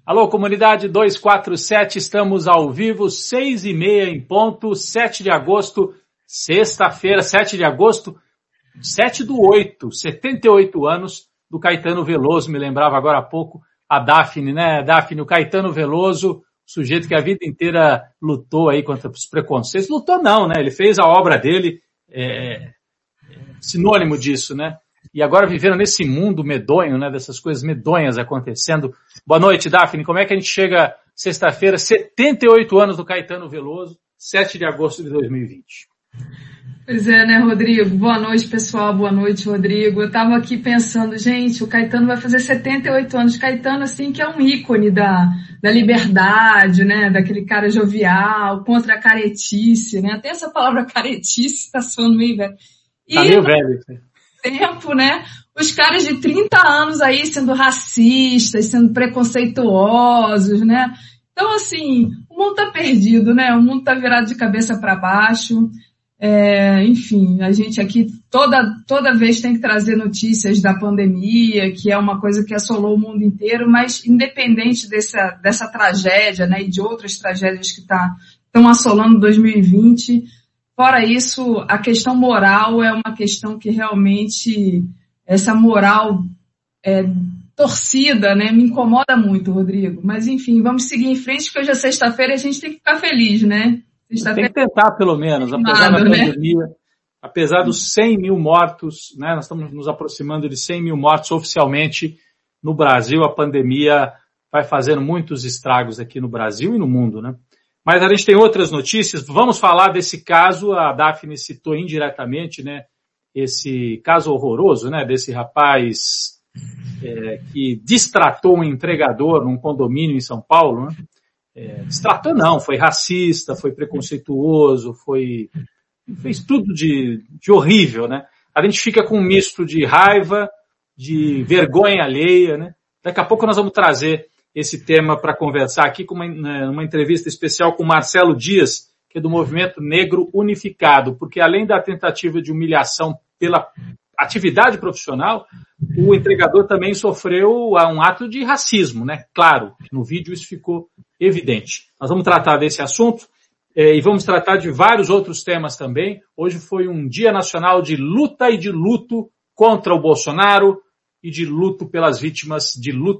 Alô, comunidade 247, estamos ao vivo, 6h30 em ponto, 7 de agosto, sexta-feira, 7 de agosto, 7/8, 78 anos do Caetano Veloso, me lembrava agora há pouco a Daphne, né? Daphne, o Caetano Veloso, sujeito que a vida inteira lutou aí contra os preconceitos, lutou não, né? Ele fez a obra dele, sinônimo disso, né? E agora vivendo nesse mundo medonho, né, dessas coisas medonhas acontecendo. Boa noite, Daphne. Como é que a gente chega sexta-feira, 78 anos do Caetano Veloso, 7 de agosto de 2020? Pois é, né, Rodrigo? Boa noite, pessoal. Boa noite, Rodrigo. Eu tava aqui pensando, gente, o Caetano vai fazer 78 anos. Caetano, assim, que é um ícone da liberdade, né, daquele cara jovial, contra a caretice, né? Até essa palavra caretice tá soando meio velho. Tá meio velho, né? Tempo, né? Os caras de 30 anos aí sendo racistas, sendo preconceituosos, né? Então, assim, o mundo tá perdido, né? O mundo tá virado de cabeça para baixo. Enfim, a gente aqui toda vez tem que trazer notícias da pandemia, que é uma coisa que assolou o mundo inteiro, mas independente dessa tragédia, né? E de outras tragédias que estão assolando 2020, fora isso, a questão moral é uma questão que realmente, essa moral torcida, né, me incomoda muito, Rodrigo. Mas enfim, vamos seguir em frente, porque hoje é sexta-feira e a gente tem que ficar feliz, né? Tem que tentar, pelo menos, apesar da pandemia, apesar dos 100 mil mortos, né, nós estamos nos aproximando de 100 mil mortos oficialmente no Brasil, a pandemia vai fazendo muitos estragos aqui no Brasil e no mundo, né? Mas a gente tem outras notícias. Vamos falar desse caso. A Daphne citou indiretamente, né, esse caso horroroso, né, desse rapaz que distratou um entregador num condomínio em São Paulo, né? Distratou não, foi racista, foi preconceituoso, fez tudo de horrível, né? A gente fica com um misto de raiva, de vergonha alheia, né? Daqui a pouco nós vamos trazer esse tema para conversar aqui com uma entrevista especial com Marcelo Dias, que é do Movimento Negro Unificado, porque além da tentativa de humilhação pela atividade profissional, o entregador também sofreu um ato de racismo, né? Claro, no vídeo isso ficou evidente. Nós vamos tratar desse assunto e vamos tratar de vários outros temas também. Hoje foi um Dia Nacional de Luta e de Luto contra o Bolsonaro e de luto pelas vítimas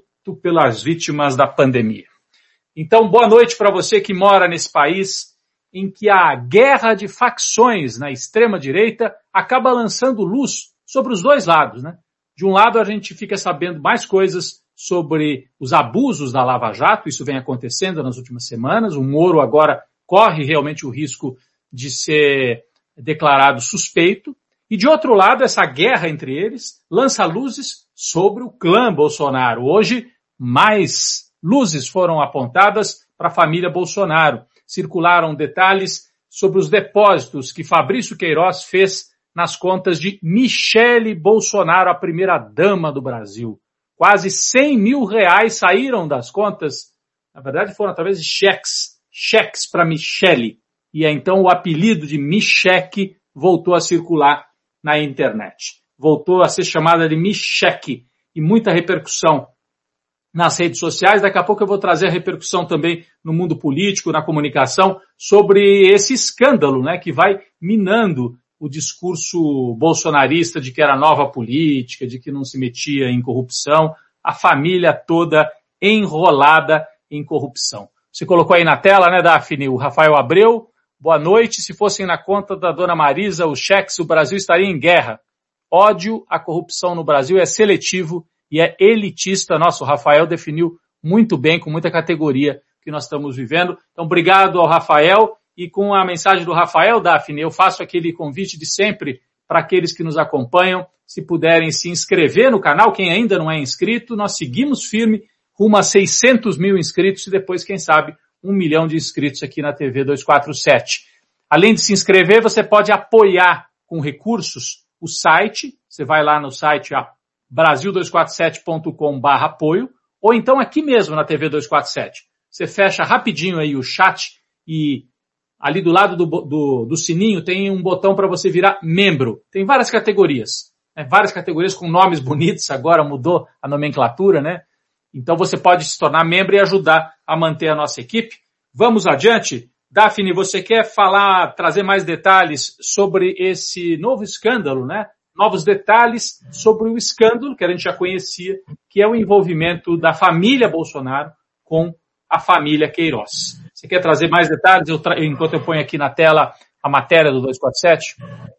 da pandemia. Então, boa noite para você que mora nesse país em que a guerra de facções na extrema-direita acaba lançando luz sobre os dois lados, né? De um lado, a gente fica sabendo mais coisas sobre os abusos da Lava Jato, isso vem acontecendo nas últimas semanas, o Moro agora corre realmente o risco de ser declarado suspeito, e de outro lado, essa guerra entre eles lança luzes sobre o clã Bolsonaro. Hoje, mais luzes foram apontadas para a família Bolsonaro. Circularam detalhes sobre os depósitos que Fabrício Queiroz fez nas contas de Michele Bolsonaro, a primeira-dama do Brasil. Quase 100 mil reais saíram das contas. Na verdade, foram através de cheques para Michele. E então o apelido de Micheque voltou a circular na internet. Voltou a ser chamada de Micheque. E muita repercussão nas redes sociais. Daqui a pouco eu vou trazer a repercussão também no mundo político, na comunicação, sobre esse escândalo, né, que vai minando o discurso bolsonarista de que era nova política, de que não se metia em corrupção, a família toda enrolada em corrupção. Você colocou aí na tela, né, Daphne, o Rafael Abreu. Boa noite. Se fossem na conta da dona Marisa os cheques, o Brasil estaria em guerra. Ódio à corrupção no Brasil é seletivo e é elitista. Nosso Rafael definiu muito bem, com muita categoria, que nós estamos vivendo. Então, obrigado ao Rafael. E com a mensagem do Rafael, Daphne, eu faço aquele convite de sempre para aqueles que nos acompanham, se puderem se inscrever no canal, quem ainda não é inscrito, nós seguimos firme rumo a 600 mil inscritos e depois, quem sabe, 1 milhão de inscritos aqui na TV 247. Além de se inscrever, você pode apoiar com recursos o site, você vai lá no site brasil247.com/apoio, ou então aqui mesmo na TV 247. Você fecha rapidinho aí o chat e ali do lado do sininho tem um botão para você virar membro. Tem várias categorias, né? Várias categorias com nomes bonitos, agora mudou a nomenclatura, né? Então você pode se tornar membro e ajudar a manter a nossa equipe. Vamos adiante. Daphne, você quer trazer mais detalhes sobre esse novo escândalo, né? Novos detalhes sobre o escândalo que a gente já conhecia, que é o envolvimento da família Bolsonaro com a família Queiroz. Você quer trazer mais detalhes enquanto eu ponho aqui na tela a matéria do 247?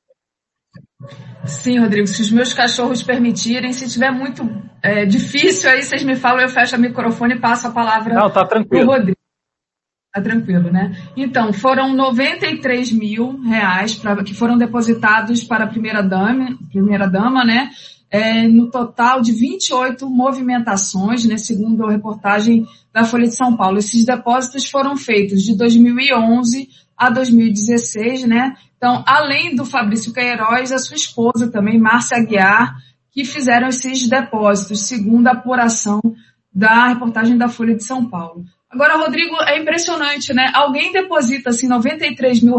Sim, Rodrigo, se os meus cachorros permitirem, se tiver muito difícil, aí vocês me falam, eu fecho o microfone e passo a palavra para o Rodrigo. Tá tranquilo, né? Então, foram R$93 mil que foram depositados para a primeira-dama, né? No total de 28 movimentações, né? Segundo a reportagem da Folha de São Paulo. Esses depósitos foram feitos de 2011 a 2016, né? Então, além do Fabrício Queiroz, a sua esposa também, Márcia Aguiar, que fizeram esses depósitos, segundo a apuração da reportagem da Folha de São Paulo. Agora, Rodrigo, é impressionante, né? Alguém deposita, assim, R$93 mil.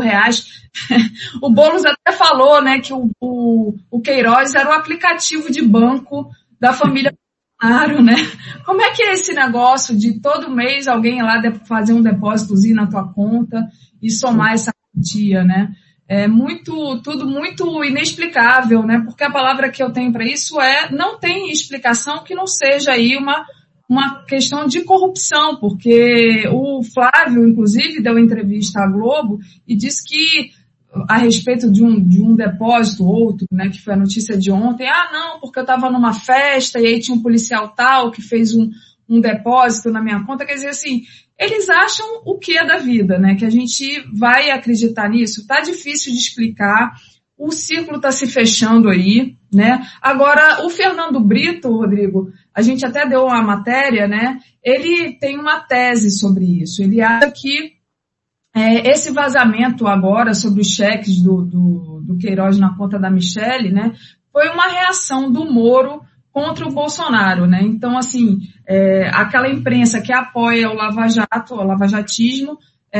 O Boulos até falou, né, que o Queiroz era o aplicativo de banco da família Bolsonaro, né? Como é que é esse negócio de todo mês alguém lá fazer um depósitozinho na tua conta e somar essa quantia, né? É tudo muito inexplicável, né? Porque a palavra que eu tenho para isso não tem explicação que não seja aí uma questão de corrupção, porque o Flávio, inclusive, deu entrevista à Globo e disse que, a respeito de um depósito, outro, né, que foi a notícia de ontem, não, porque eu estava numa festa e aí tinha um policial tal que fez um depósito na minha conta. Quer dizer, assim, eles acham o que é da vida, né, que a gente vai acreditar nisso. Tá difícil de explicar, o círculo está se fechando aí, né. Agora, o Fernando Brito, Rodrigo, a gente até deu uma matéria, né? Ele tem uma tese sobre isso. Ele acha que esse vazamento agora sobre os cheques do Queiroz na conta da Michelle, né? Foi uma reação do Moro contra o Bolsonaro, né? Então, assim, aquela imprensa que apoia o lavajatismo,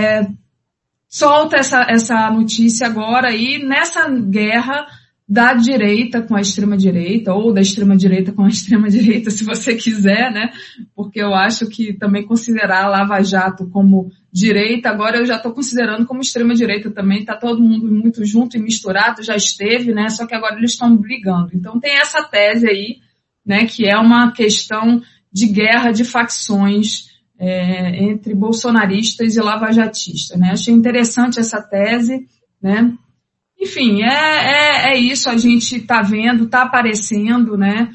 solta essa notícia agora aí nessa guerra da direita com a extrema-direita, ou da extrema-direita com a extrema-direita, se você quiser, né? Porque eu acho que também considerar a Lava Jato como direita, agora eu já estou considerando como extrema-direita também, está todo mundo muito junto e misturado, já esteve, né? Só que agora eles estão brigando. Então tem essa tese aí, né? Que é uma questão de guerra de facções entre bolsonaristas e lavajatistas, né? Achei interessante essa tese, né? Enfim, é isso, a gente está vendo, está aparecendo, né?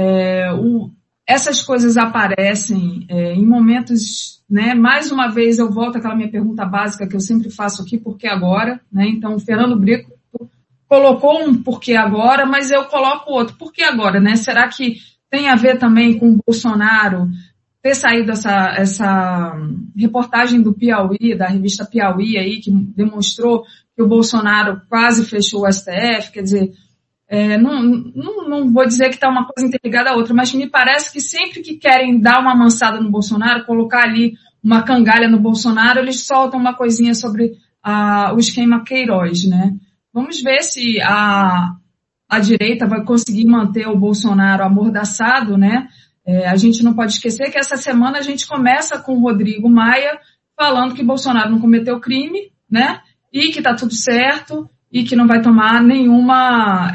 Essas coisas aparecem em momentos, né? Mais uma vez eu volto àquela minha pergunta básica que eu sempre faço aqui, por que agora? Né? Então, o Fernando Brito colocou um por que agora, mas eu coloco outro, por que agora? Né? Será que tem a ver também com o Bolsonaro ter saído essa reportagem do Piauí, da revista Piauí aí, que demonstrou que o Bolsonaro quase fechou o STF, quer dizer, não vou dizer que está uma coisa interligada à outra, mas me parece que sempre que querem dar uma amansada no Bolsonaro, colocar ali uma cangalha no Bolsonaro, eles soltam uma coisinha sobre o esquema Queiroz, né? Vamos ver se a direita vai conseguir manter o Bolsonaro amordaçado, né? A gente não pode esquecer que essa semana a gente começa com o Rodrigo Maia falando que Bolsonaro não cometeu crime, né? E que está tudo certo e que não vai tomar nenhuma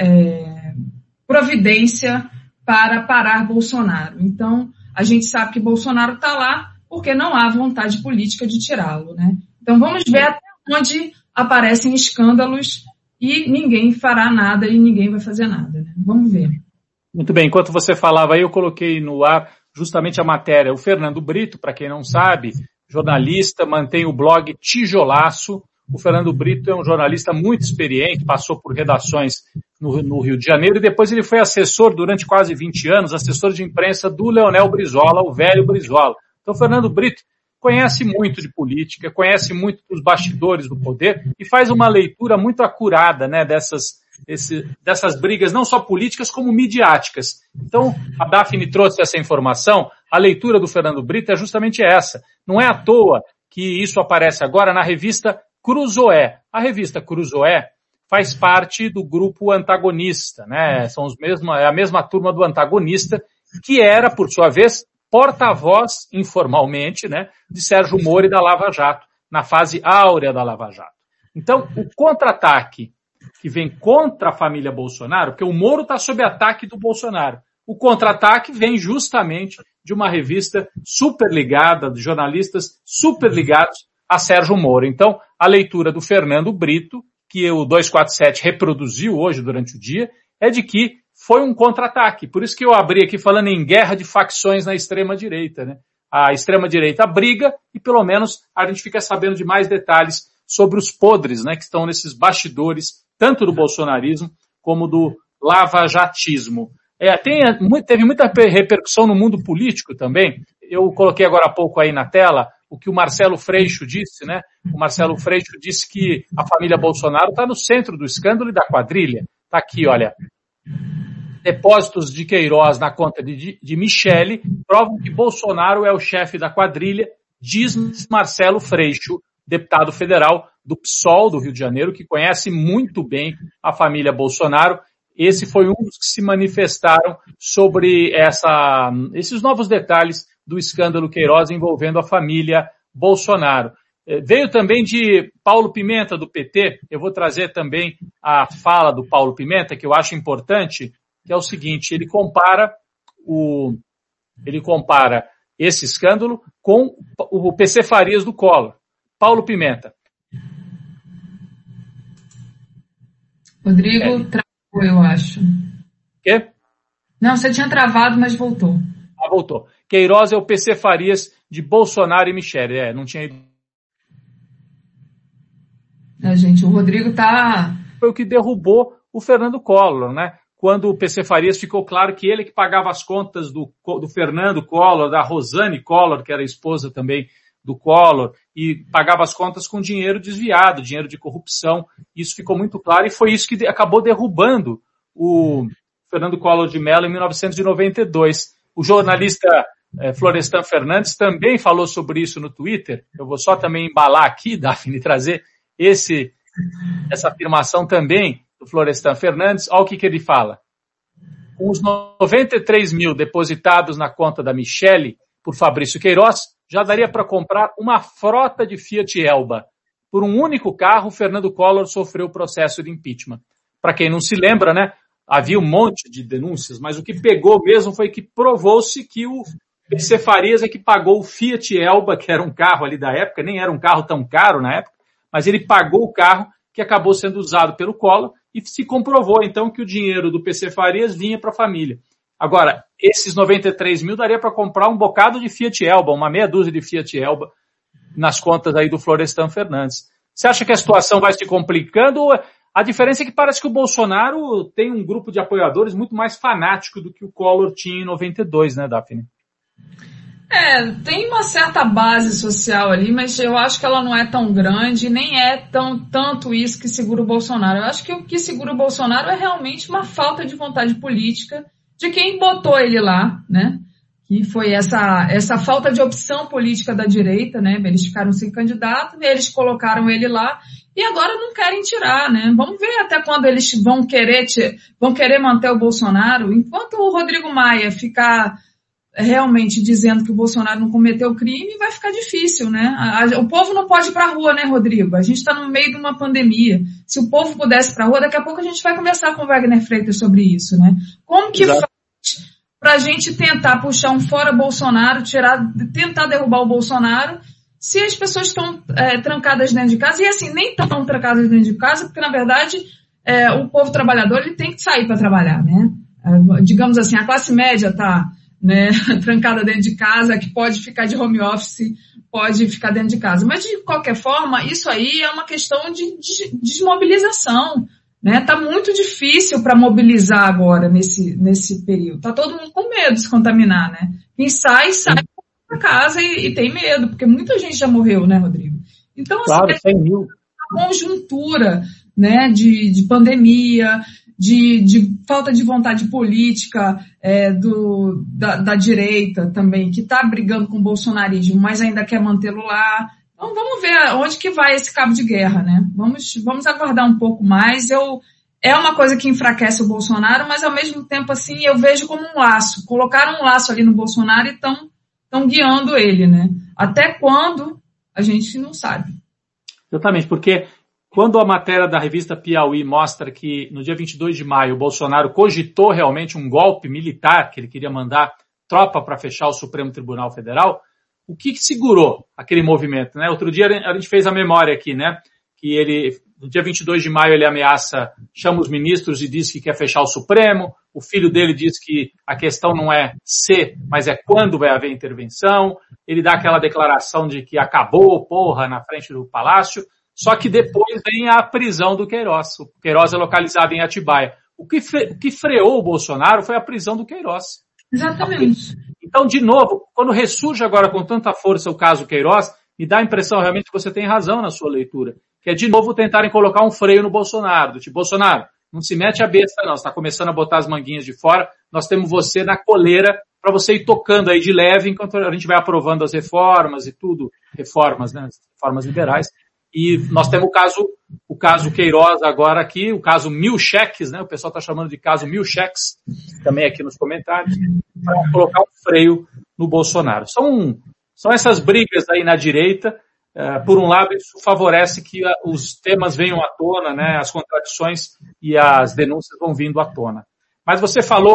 providência para parar Bolsonaro. Então, a gente sabe que Bolsonaro está lá porque não há vontade política de tirá-lo, né? Então, vamos ver até onde aparecem escândalos e ninguém fará nada e ninguém vai fazer nada, né? Vamos ver. Muito bem, enquanto você falava aí, eu coloquei no ar justamente a matéria. O Fernando Brito, para quem não sabe, jornalista, mantém o blog Tijolaço. O Fernando Brito é um jornalista muito experiente, passou por redações no Rio de Janeiro e depois ele foi assessor durante quase 20 anos, assessor de imprensa do Leonel Brizola, o velho Brizola. Então, o Fernando Brito conhece muito de política, conhece muito dos bastidores do poder e faz uma leitura muito acurada, né, dessas brigas, não só políticas, como midiáticas. Então, a Daphne trouxe essa informação, a leitura do Fernando Brito é justamente essa. Não é à toa que isso aparece agora na revista Cruzoé. A revista Cruzoé faz parte do grupo antagonista, né? É a mesma turma do antagonista, que era, por sua vez, porta-voz, informalmente, né, de Sérgio Moro e da Lava Jato, na fase áurea da Lava Jato. Então, o contra-ataque que vem contra a família Bolsonaro, porque o Moro está sob ataque do Bolsonaro, o contra-ataque vem justamente de uma revista super ligada, de jornalistas super ligados a Sérgio Moro. Então, a leitura do Fernando Brito, que o 247 reproduziu hoje durante o dia, é de que foi um contra-ataque. Por isso que eu abri aqui falando em guerra de facções na extrema-direita, né? A extrema-direita briga e pelo menos a gente fica sabendo de mais detalhes sobre os podres, né, que estão nesses bastidores, tanto do bolsonarismo como do lavajatismo. Teve muita repercussão no mundo político também. Eu coloquei agora há pouco aí na tela o que o Marcelo Freixo disse, né? O Marcelo Freixo disse que a família Bolsonaro está no centro do escândalo e da quadrilha. Está aqui, olha. Depósitos de Queiroz na conta de Michele provam que Bolsonaro é o chefe da quadrilha, diz Marcelo Freixo, deputado federal do PSOL do Rio de Janeiro, que conhece muito bem a família Bolsonaro. Esse foi um dos que se manifestaram sobre esses novos detalhes do escândalo Queiroz envolvendo a família Bolsonaro. Veio também de Paulo Pimenta, do PT. Eu vou trazer também a fala do Paulo Pimenta, que eu acho importante, que é o seguinte: ele compara esse escândalo com o PC Farias do Collor. Paulo Pimenta. Rodrigo travou, eu acho. Quê? Não, você tinha travado, mas voltou. Ah, voltou. Queiroz é o PC Farias de Bolsonaro e Michele. Não tinha ido. Gente, o Rodrigo tá... Foi o que derrubou o Fernando Collor, né? Quando o PC Farias ficou claro que ele que pagava as contas do Fernando Collor, da Rosane Collor, que era esposa também do Collor, e pagava as contas com dinheiro desviado, dinheiro de corrupção. Isso ficou muito claro e foi isso que acabou derrubando o Fernando Collor de Mello em 1992. O jornalista Florestan Fernandes também falou sobre isso no Twitter. Eu vou só também embalar aqui, Daphne, trazer essa afirmação também do Florestan Fernandes. Olha o que ele fala. Com os 93 mil depositados na conta da Michele por Fabrício Queiroz, já daria para comprar uma frota de Fiat Elba. Por um único carro, Fernando Collor sofreu o processo de impeachment. Para quem não se lembra, né, havia um monte de denúncias, mas o que pegou mesmo foi que provou-se que o PC Farias é que pagou o Fiat Elba, que era um carro ali da época, nem era um carro tão caro na época, mas ele pagou o carro que acabou sendo usado pelo Collor e se comprovou, então, que o dinheiro do PC Farias vinha para a família. Agora, esses 93 mil daria para comprar um bocado de Fiat Elba, uma meia dúzia de Fiat Elba nas contas aí do Florestan Fernandes. Você acha que a situação vai se complicando? A diferença é que parece que o Bolsonaro tem um grupo de apoiadores muito mais fanático do que o Collor tinha em 92, né, Daphne? Tem uma certa base social ali, mas eu acho que ela não é tão grande, nem é tanto isso que segura o Bolsonaro. Eu acho que o que segura o Bolsonaro é realmente uma falta de vontade política de quem botou ele lá, né? Que foi essa falta de opção política da direita, né? Eles ficaram sem candidato, eles colocaram ele lá e agora não querem tirar, né? Vamos ver até quando eles vão querer manter o Bolsonaro. Enquanto o Rodrigo Maia ficar realmente dizendo que o Bolsonaro não cometeu crime, vai ficar difícil, né? O povo não pode ir pra rua, né, Rodrigo? A gente está no meio de uma pandemia. Se o povo pudesse ir pra rua, daqui a pouco a gente vai conversar com o Wagner Freitas sobre isso, né? Como que faz pra gente tentar puxar um fora Bolsonaro, tentar derrubar o Bolsonaro, se as pessoas estão trancadas dentro de casa? E assim, nem estão trancadas dentro de casa, porque na verdade o povo trabalhador ele tem que sair para trabalhar, né? Digamos assim, a classe média está, né, trancada dentro de casa, que pode ficar de home office, pode ficar dentro de casa. Mas, de qualquer forma, isso aí é uma questão de desmobilização, né? Tá muito difícil para mobilizar agora nesse período. Tá todo mundo com medo de se contaminar, né? Quem sai para casa e tem medo, porque muita gente já morreu, né, Rodrigo? Então, claro, assim, a conjuntura, né, de pandemia, de falta de vontade política da direita também, que está brigando com o bolsonarismo, mas ainda quer mantê-lo lá. Então vamos ver onde que vai esse cabo de guerra, né? Vamos aguardar um pouco mais. É uma coisa que enfraquece o Bolsonaro, mas ao mesmo tempo assim eu vejo como um laço. Colocaram um laço ali no Bolsonaro e estão estão guiando ele, né? Até quando, a gente não sabe. Exatamente, porque quando a matéria da revista Piauí mostra que no dia 22 de maio o Bolsonaro cogitou realmente um golpe militar, que ele queria mandar tropa para fechar o Supremo Tribunal Federal, o que segurou aquele movimento, né? Outro dia a gente fez a memória aqui, né? Que ele, no dia 22 de maio, ele ameaça, chama os ministros e diz que quer fechar o Supremo. O filho dele diz que a questão não é se, mas é quando vai haver intervenção. Ele dá aquela declaração de que acabou, porra, na frente do Palácio. Só que depois vem a prisão do Queiroz. O Queiroz é localizado em Atibaia. O que freou o Bolsonaro foi a prisão do Queiroz. Exatamente. Então, de novo, quando ressurge agora com tanta força o caso Queiroz, me dá a impressão realmente que você tem razão na sua leitura, que é de novo tentarem colocar um freio no Bolsonaro, do tipo, Bolsonaro, não se mete a besta não, você está começando a botar as manguinhas de fora, nós temos você na coleira para você ir tocando aí de leve enquanto a gente vai aprovando as reformas e tudo, reformas, né, reformas liberais. E nós temos o caso Queiroz agora aqui, o caso Milcheques, né? O pessoal está chamando de caso Milcheques, também aqui nos comentários, para colocar um freio no Bolsonaro. São essas brigas aí na direita. Por um lado, isso favorece que os temas venham à tona, né? As contradições e as denúncias vão vindo à tona. Mas você falou,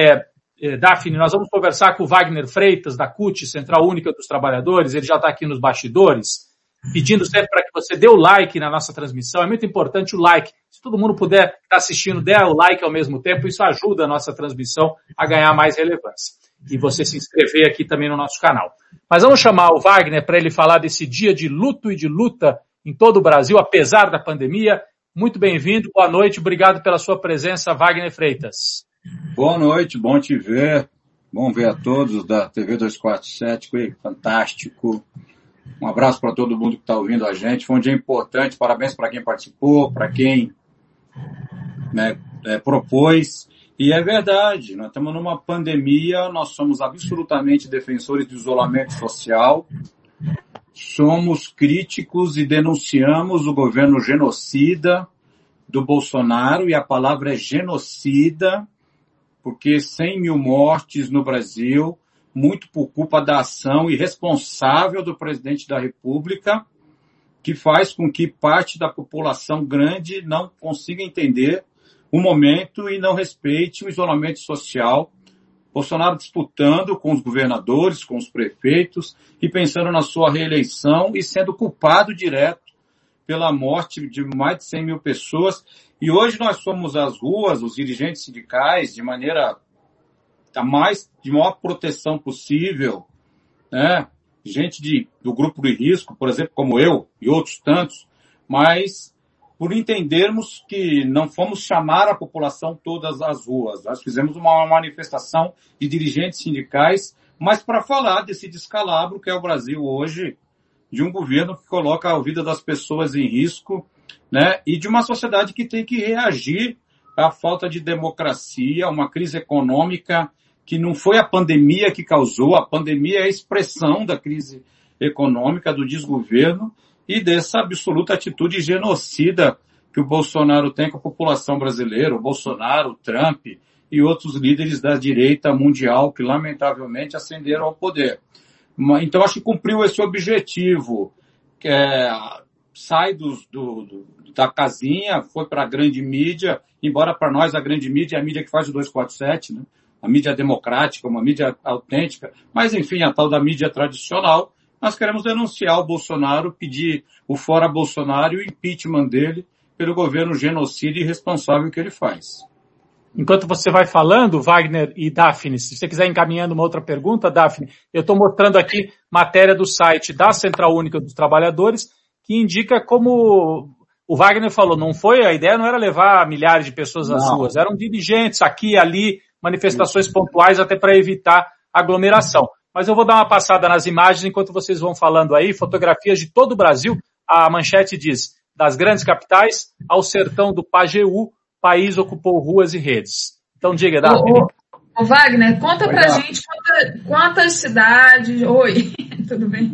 Daphne, nós vamos conversar com o Wagner Freitas, da CUT, Central Única dos Trabalhadores, ele já está aqui nos bastidores, pedindo sempre para que você dê o like na nossa transmissão. É muito importante o like. Se todo mundo puder estar assistindo, dê o like ao mesmo tempo, isso ajuda a nossa transmissão a ganhar mais relevância. E você se inscrever aqui também no nosso canal. Mas vamos chamar o Wagner para ele falar desse dia de luto e de luta em todo o Brasil, apesar da pandemia. Muito bem-vindo, boa noite, obrigado pela sua presença, Wagner Freitas. Boa noite, bom te ver. Bom ver a todos da TV 247, foi fantástico. Um abraço para todo mundo que está ouvindo a gente. Foi um dia importante. Parabéns para quem participou, para quem propôs. E é verdade, nós estamos numa pandemia, nós somos absolutamente defensores do isolamento social, somos críticos e denunciamos o governo genocida do Bolsonaro, e a palavra é genocida, porque 100 mil mortes no Brasil, muito por culpa da ação irresponsável do presidente da República, que faz com que parte da população grande não consiga entender o momento e não respeite o isolamento social. Bolsonaro disputando com os governadores, com os prefeitos e pensando na sua reeleição e sendo culpado direto pela morte de mais de 100 mil pessoas. E hoje nós fomos às ruas, os dirigentes sindicais, de maneira de maior proteção possível, né? Gente do grupo de risco, por exemplo, como eu e outros tantos, mas por entendermos que não fomos chamar a população todas às ruas. Nós fizemos uma manifestação de dirigentes sindicais, mas para falar desse descalabro que é o Brasil hoje, de um governo que coloca a vida das pessoas em risco, né? E de uma sociedade que tem que reagir à falta de democracia, uma crise econômica que não foi a pandemia que causou, a pandemia é a expressão da crise econômica, do desgoverno e dessa absoluta atitude genocida que o Bolsonaro tem com a população brasileira, o Bolsonaro, o Trump e outros líderes da direita mundial que lamentavelmente ascenderam ao poder. Então acho que cumpriu esse objetivo, que sai da casinha, foi para a grande mídia, embora para nós a grande mídia é a mídia que faz o 247, né? A mídia democrática, uma mídia autêntica, mas enfim, a tal da mídia tradicional. Nós queremos denunciar o Bolsonaro, pedir o fora Bolsonaro e o impeachment dele pelo governo genocida e irresponsável que ele faz. Enquanto você vai falando, Wagner e Daphne, se você quiser encaminhando uma outra pergunta, Daphne, eu estou mostrando aqui matéria do site da Central Única dos Trabalhadores, que indica como o Wagner falou, a ideia não era levar milhares de pessoas às ruas, eram dirigentes aqui e ali, manifestações pontuais até para evitar aglomeração. Mas eu vou dar uma passada nas imagens enquanto vocês vão falando aí, fotografias de todo o Brasil. A manchete diz, das grandes capitais ao sertão do Pajeú, país ocupou ruas e redes. Então diga, Daphne. Ô Wagner, conta pra gente quantas cidades... Oi, tudo bem?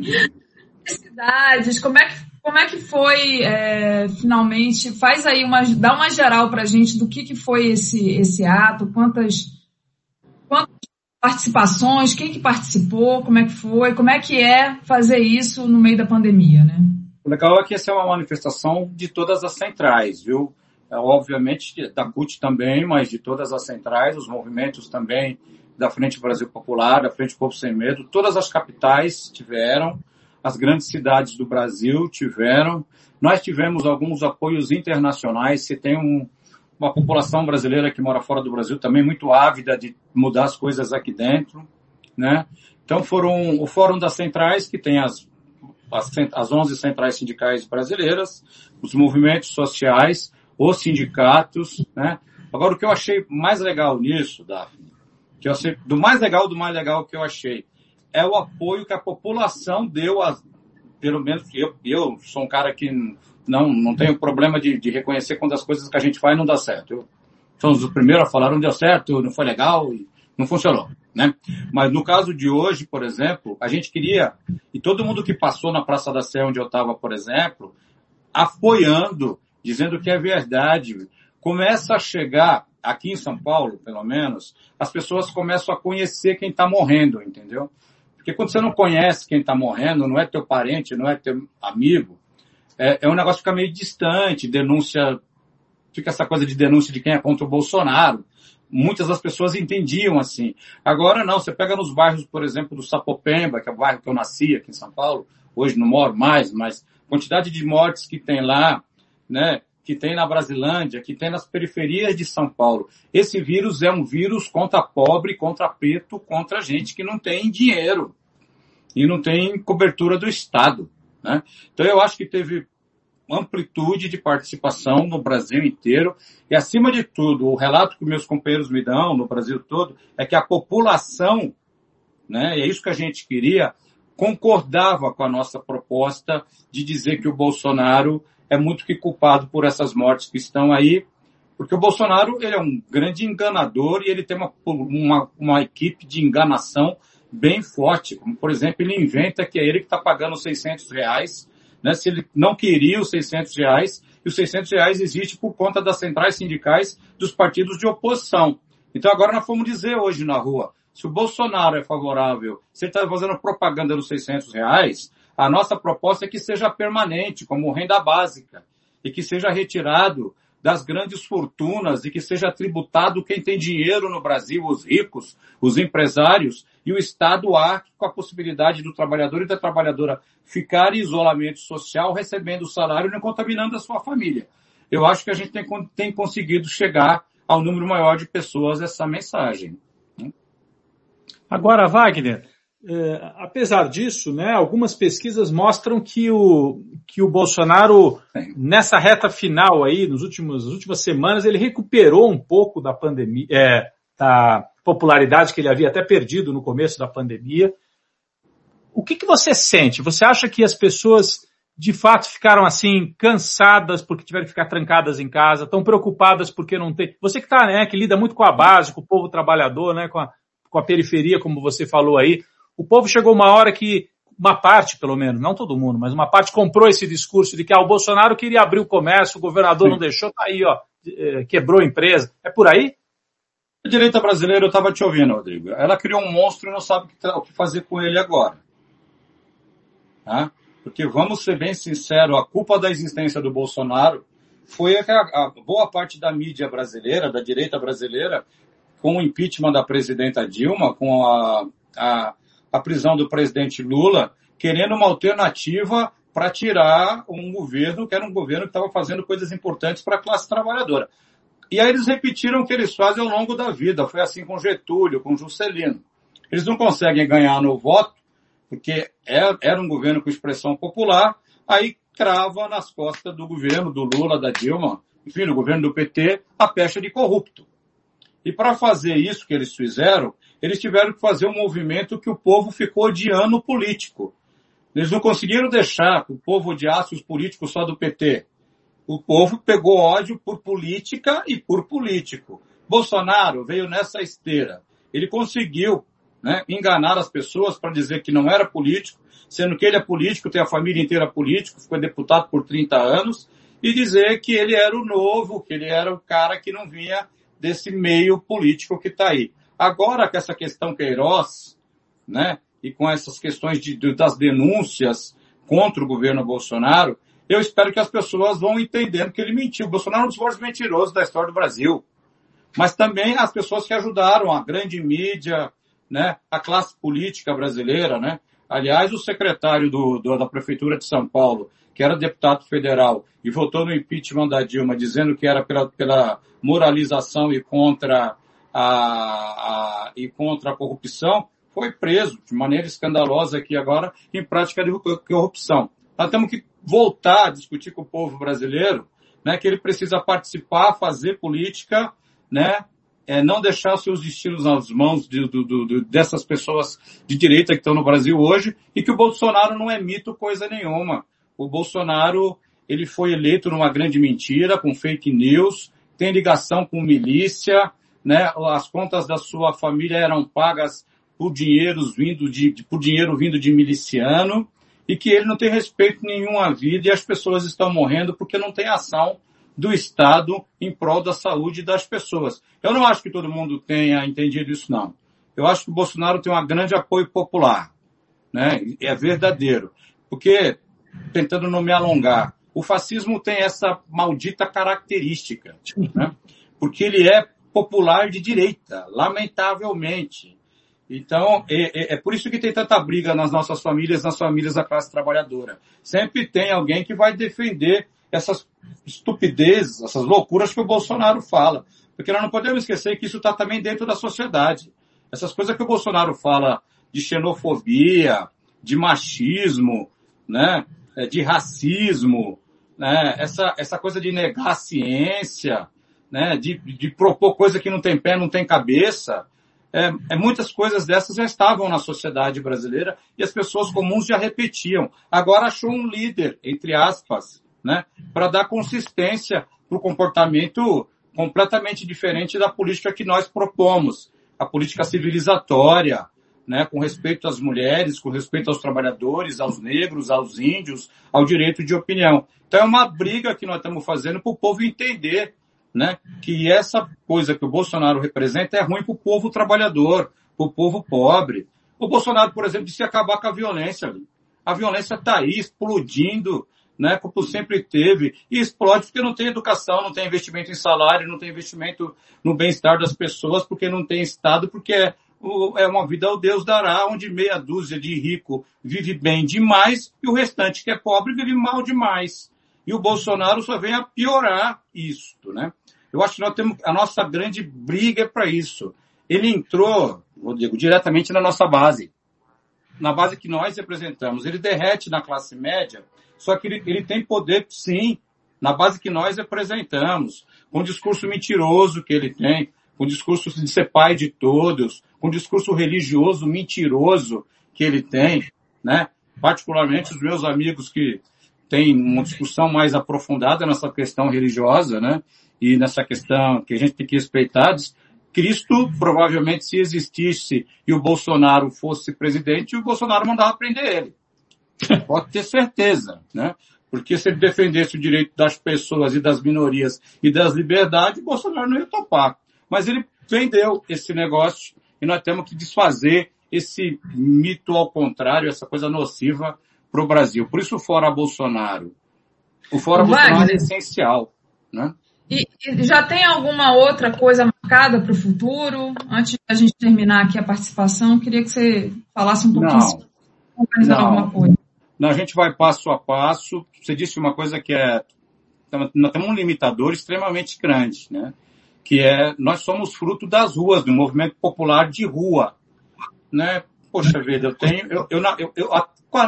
Cidades, como é que foi finalmente? Faz aí dá uma geral pra gente do que foi esse ato, quantas participações, quem que participou, como é que foi, como é que é fazer isso no meio da pandemia, né? O legal é que essa é uma manifestação de todas as centrais, viu? Obviamente da CUT também, mas de todas as centrais, os movimentos também da Frente Brasil Popular, da Frente Povo Sem Medo, todas as capitais tiveram, as grandes cidades do Brasil tiveram. Nós tivemos alguns apoios internacionais, se tem uma população brasileira que mora fora do Brasil também muito ávida de mudar as coisas aqui dentro, né? Então foram o Fórum das Centrais, que tem as 11 centrais sindicais brasileiras, os movimentos sociais, os sindicatos, né? Agora, o que eu achei mais legal nisso, Daphne, que eu achei, do mais legal que eu achei, é o apoio que a população deu, pelo menos eu sou um cara que não tenho problema de reconhecer quando as coisas que a gente faz não dá certo. Somos os primeiros a falar, não deu certo, não foi legal e não funcionou, né? Mas no caso de hoje, por exemplo, a gente queria, e todo mundo que passou na Praça da Sé onde eu estava, por exemplo, apoiando, dizendo que é verdade, começa a chegar, aqui em São Paulo, pelo menos, as pessoas começam a conhecer quem está morrendo, entendeu? Porque quando você não conhece quem está morrendo, não é teu parente, não é teu amigo, é um negócio que fica meio distante, denúncia, fica essa coisa de denúncia de quem é contra o Bolsonaro. Muitas das pessoas entendiam assim. Agora não, você pega nos bairros, por exemplo, do Sapopemba, que é o bairro que eu nasci aqui em São Paulo, hoje não moro mais, mas a quantidade de mortes que tem lá, né, que tem na Brasilândia, que tem nas periferias de São Paulo. Esse vírus é um vírus contra pobre, contra preto, contra gente que não tem dinheiro e não tem cobertura do Estado, né? Então eu acho que teve amplitude de participação no Brasil inteiro e, acima de tudo, o relato que meus companheiros me dão no Brasil todo é que a população, né, e é isso que a gente queria, concordava com a nossa proposta de dizer que o Bolsonaro é muito que culpado por essas mortes que estão aí, porque o Bolsonaro ele é um grande enganador e ele tem uma equipe de enganação bem forte, como, por exemplo, ele inventa que é ele que está pagando R$600, né, se ele não queria os R$600, e os R$600 existe por conta das centrais sindicais dos partidos de oposição. Então agora nós fomos dizer hoje na rua, se o Bolsonaro é favorável, se ele está fazendo propaganda dos R$600, a nossa proposta é que seja permanente, como renda básica, e que seja retirado das grandes fortunas e que seja tributado quem tem dinheiro no Brasil, os ricos, os empresários, e o Estado arque com a possibilidade do trabalhador e da trabalhadora ficar em isolamento social, recebendo o salário e não contaminando a sua família. Eu acho que a gente tem conseguido chegar ao número maior de pessoas essa mensagem. Agora, Wagner, apesar disso, né, algumas pesquisas mostram que o Bolsonaro, nessa reta final aí, nas últimas semanas, ele recuperou um pouco da pandemia, da popularidade que ele havia até perdido no começo da pandemia. O que você sente? Você acha que as pessoas, de fato, ficaram assim, cansadas porque tiveram que ficar trancadas em casa, estão preocupadas porque não tem... Você que tá, né, que lida muito com a base, com o povo trabalhador, né, com a periferia, como você falou aí, o povo chegou uma hora que, uma parte pelo menos, não todo mundo, mas uma parte comprou esse discurso de que o Bolsonaro queria abrir o comércio, o governador não deixou, tá aí, ó, quebrou a empresa. É por aí? A direita brasileira, eu estava te ouvindo, Rodrigo, ela criou um monstro e não sabe o que fazer com ele agora. Tá? Porque, vamos ser bem sinceros, a culpa da existência do Bolsonaro foi a boa parte da mídia brasileira, da direita brasileira, com o impeachment da presidenta Dilma, com a prisão do presidente Lula, querendo uma alternativa para tirar um governo que era um governo que estava fazendo coisas importantes para a classe trabalhadora. E aí eles repetiram o que eles fazem ao longo da vida. Foi assim com Getúlio, com Juscelino. Eles não conseguem ganhar no voto, porque era um governo com expressão popular, aí crava nas costas do governo, do Lula, da Dilma, enfim, do governo do PT, a pecha de corrupto. E para fazer isso que eles fizeram, eles tiveram que fazer um movimento que o povo ficou odiando o político. Eles não conseguiram deixar que o povo odiasse os políticos só do PT. O povo pegou ódio por política e por político. Bolsonaro veio nessa esteira. Ele conseguiu, né, enganar as pessoas para dizer que não era político, sendo que ele é político, tem a família inteira político, foi deputado por 30 anos, e dizer que ele era o novo, que ele era o cara que não vinha desse meio político que está aí. Agora, com essa questão Queiroz, né, e com essas questões das denúncias contra o governo Bolsonaro, eu espero que as pessoas vão entendendo que ele mentiu. O Bolsonaro é um dos maiores mentirosos da história do Brasil. Mas também as pessoas que ajudaram, a grande mídia, né, a classe política brasileira, né. Aliás, o secretário da Prefeitura de São Paulo, que era deputado federal e votou no impeachment da Dilma, dizendo que era pela moralização e contra a corrupção, foi preso de maneira escandalosa aqui agora em prática de corrupção. Nós temos que voltar a discutir com o povo brasileiro, né, que ele precisa participar, fazer política, né, não deixar seus destinos nas mãos dessas pessoas de direita que estão no Brasil hoje, e que o Bolsonaro não é mito coisa nenhuma. O Bolsonaro, ele foi eleito numa grande mentira, com fake news, tem ligação com milícia, né, as contas da sua família eram pagas por dinheiro vindo de miliciano, e que ele não tem respeito nenhum à vida, e as pessoas estão morrendo porque não tem ação do Estado em prol da saúde das pessoas. Eu não acho que todo mundo tenha entendido isso, não. Eu acho que o Bolsonaro tem um grande apoio popular, né? É verdadeiro. Porque, tentando não me alongar, o fascismo tem essa maldita característica, né? Porque ele é popular de direita, lamentavelmente. Então, é por isso que tem tanta briga nas nossas famílias, nas famílias da classe trabalhadora. Sempre tem alguém que vai defender essas estupidezes, essas loucuras que o Bolsonaro fala. Porque nós não podemos esquecer que isso está também dentro da sociedade. Essas coisas que o Bolsonaro fala de xenofobia, de machismo, né, de racismo, né, essa coisa de negar a ciência, né, de propor coisa que não tem pé, não tem cabeça. Muitas coisas dessas já estavam na sociedade brasileira e as pessoas comuns já repetiam. Agora achou um líder, entre aspas, né, para dar consistência para o comportamento completamente diferente da política que nós propomos, a política civilizatória, né, com respeito às mulheres, com respeito aos trabalhadores, aos negros, aos índios, ao direito de opinião. Então é uma briga que nós estamos fazendo para o povo entender, né, que essa coisa que o Bolsonaro representa é ruim para o povo trabalhador, para o povo pobre. O Bolsonaro, por exemplo, disse acabar com a violência. A violência está aí explodindo, né, como sempre teve, e explode porque não tem educação, não tem investimento em salário, não tem investimento no bem-estar das pessoas, porque não tem Estado, porque é uma vida ao Deus dará, onde meia dúzia de rico vive bem demais e o restante que é pobre vive mal demais. E o Bolsonaro só vem a piorar isso, né? Eu acho que nós temos, a nossa grande briga é para isso. Ele entrou, Rodrigo, diretamente na nossa base, na base que nós representamos. Ele derrete na classe média, só que ele tem poder, sim, na base que nós representamos, com o discurso mentiroso que ele tem, com o discurso de ser pai de todos, com o discurso religioso mentiroso que ele tem, né? Particularmente os meus amigos que têm uma discussão mais aprofundada nessa questão religiosa, né? E nessa questão que a gente tem que respeitar. Cristo, provavelmente, se existisse e o Bolsonaro fosse presidente, o Bolsonaro mandava prender ele. Pode ter certeza, né? Porque se ele defendesse o direito das pessoas e das minorias e das liberdades, o Bolsonaro não ia topar. Mas ele vendeu esse negócio e nós temos que desfazer esse mito ao contrário, essa coisa nociva para o Brasil. Por isso o Fora Bolsonaro. O Fora Bolsonaro é essencial, né? E já tem alguma outra coisa marcada para o futuro? Antes da gente terminar aqui a participação, queria que você falasse um pouquinho sobre organizar alguma coisa. Não, a gente vai passo a passo. Você disse uma coisa que nós temos um limitador extremamente grande, né? Que nós somos fruto das ruas, do movimento popular de rua, né? Poxa vida, há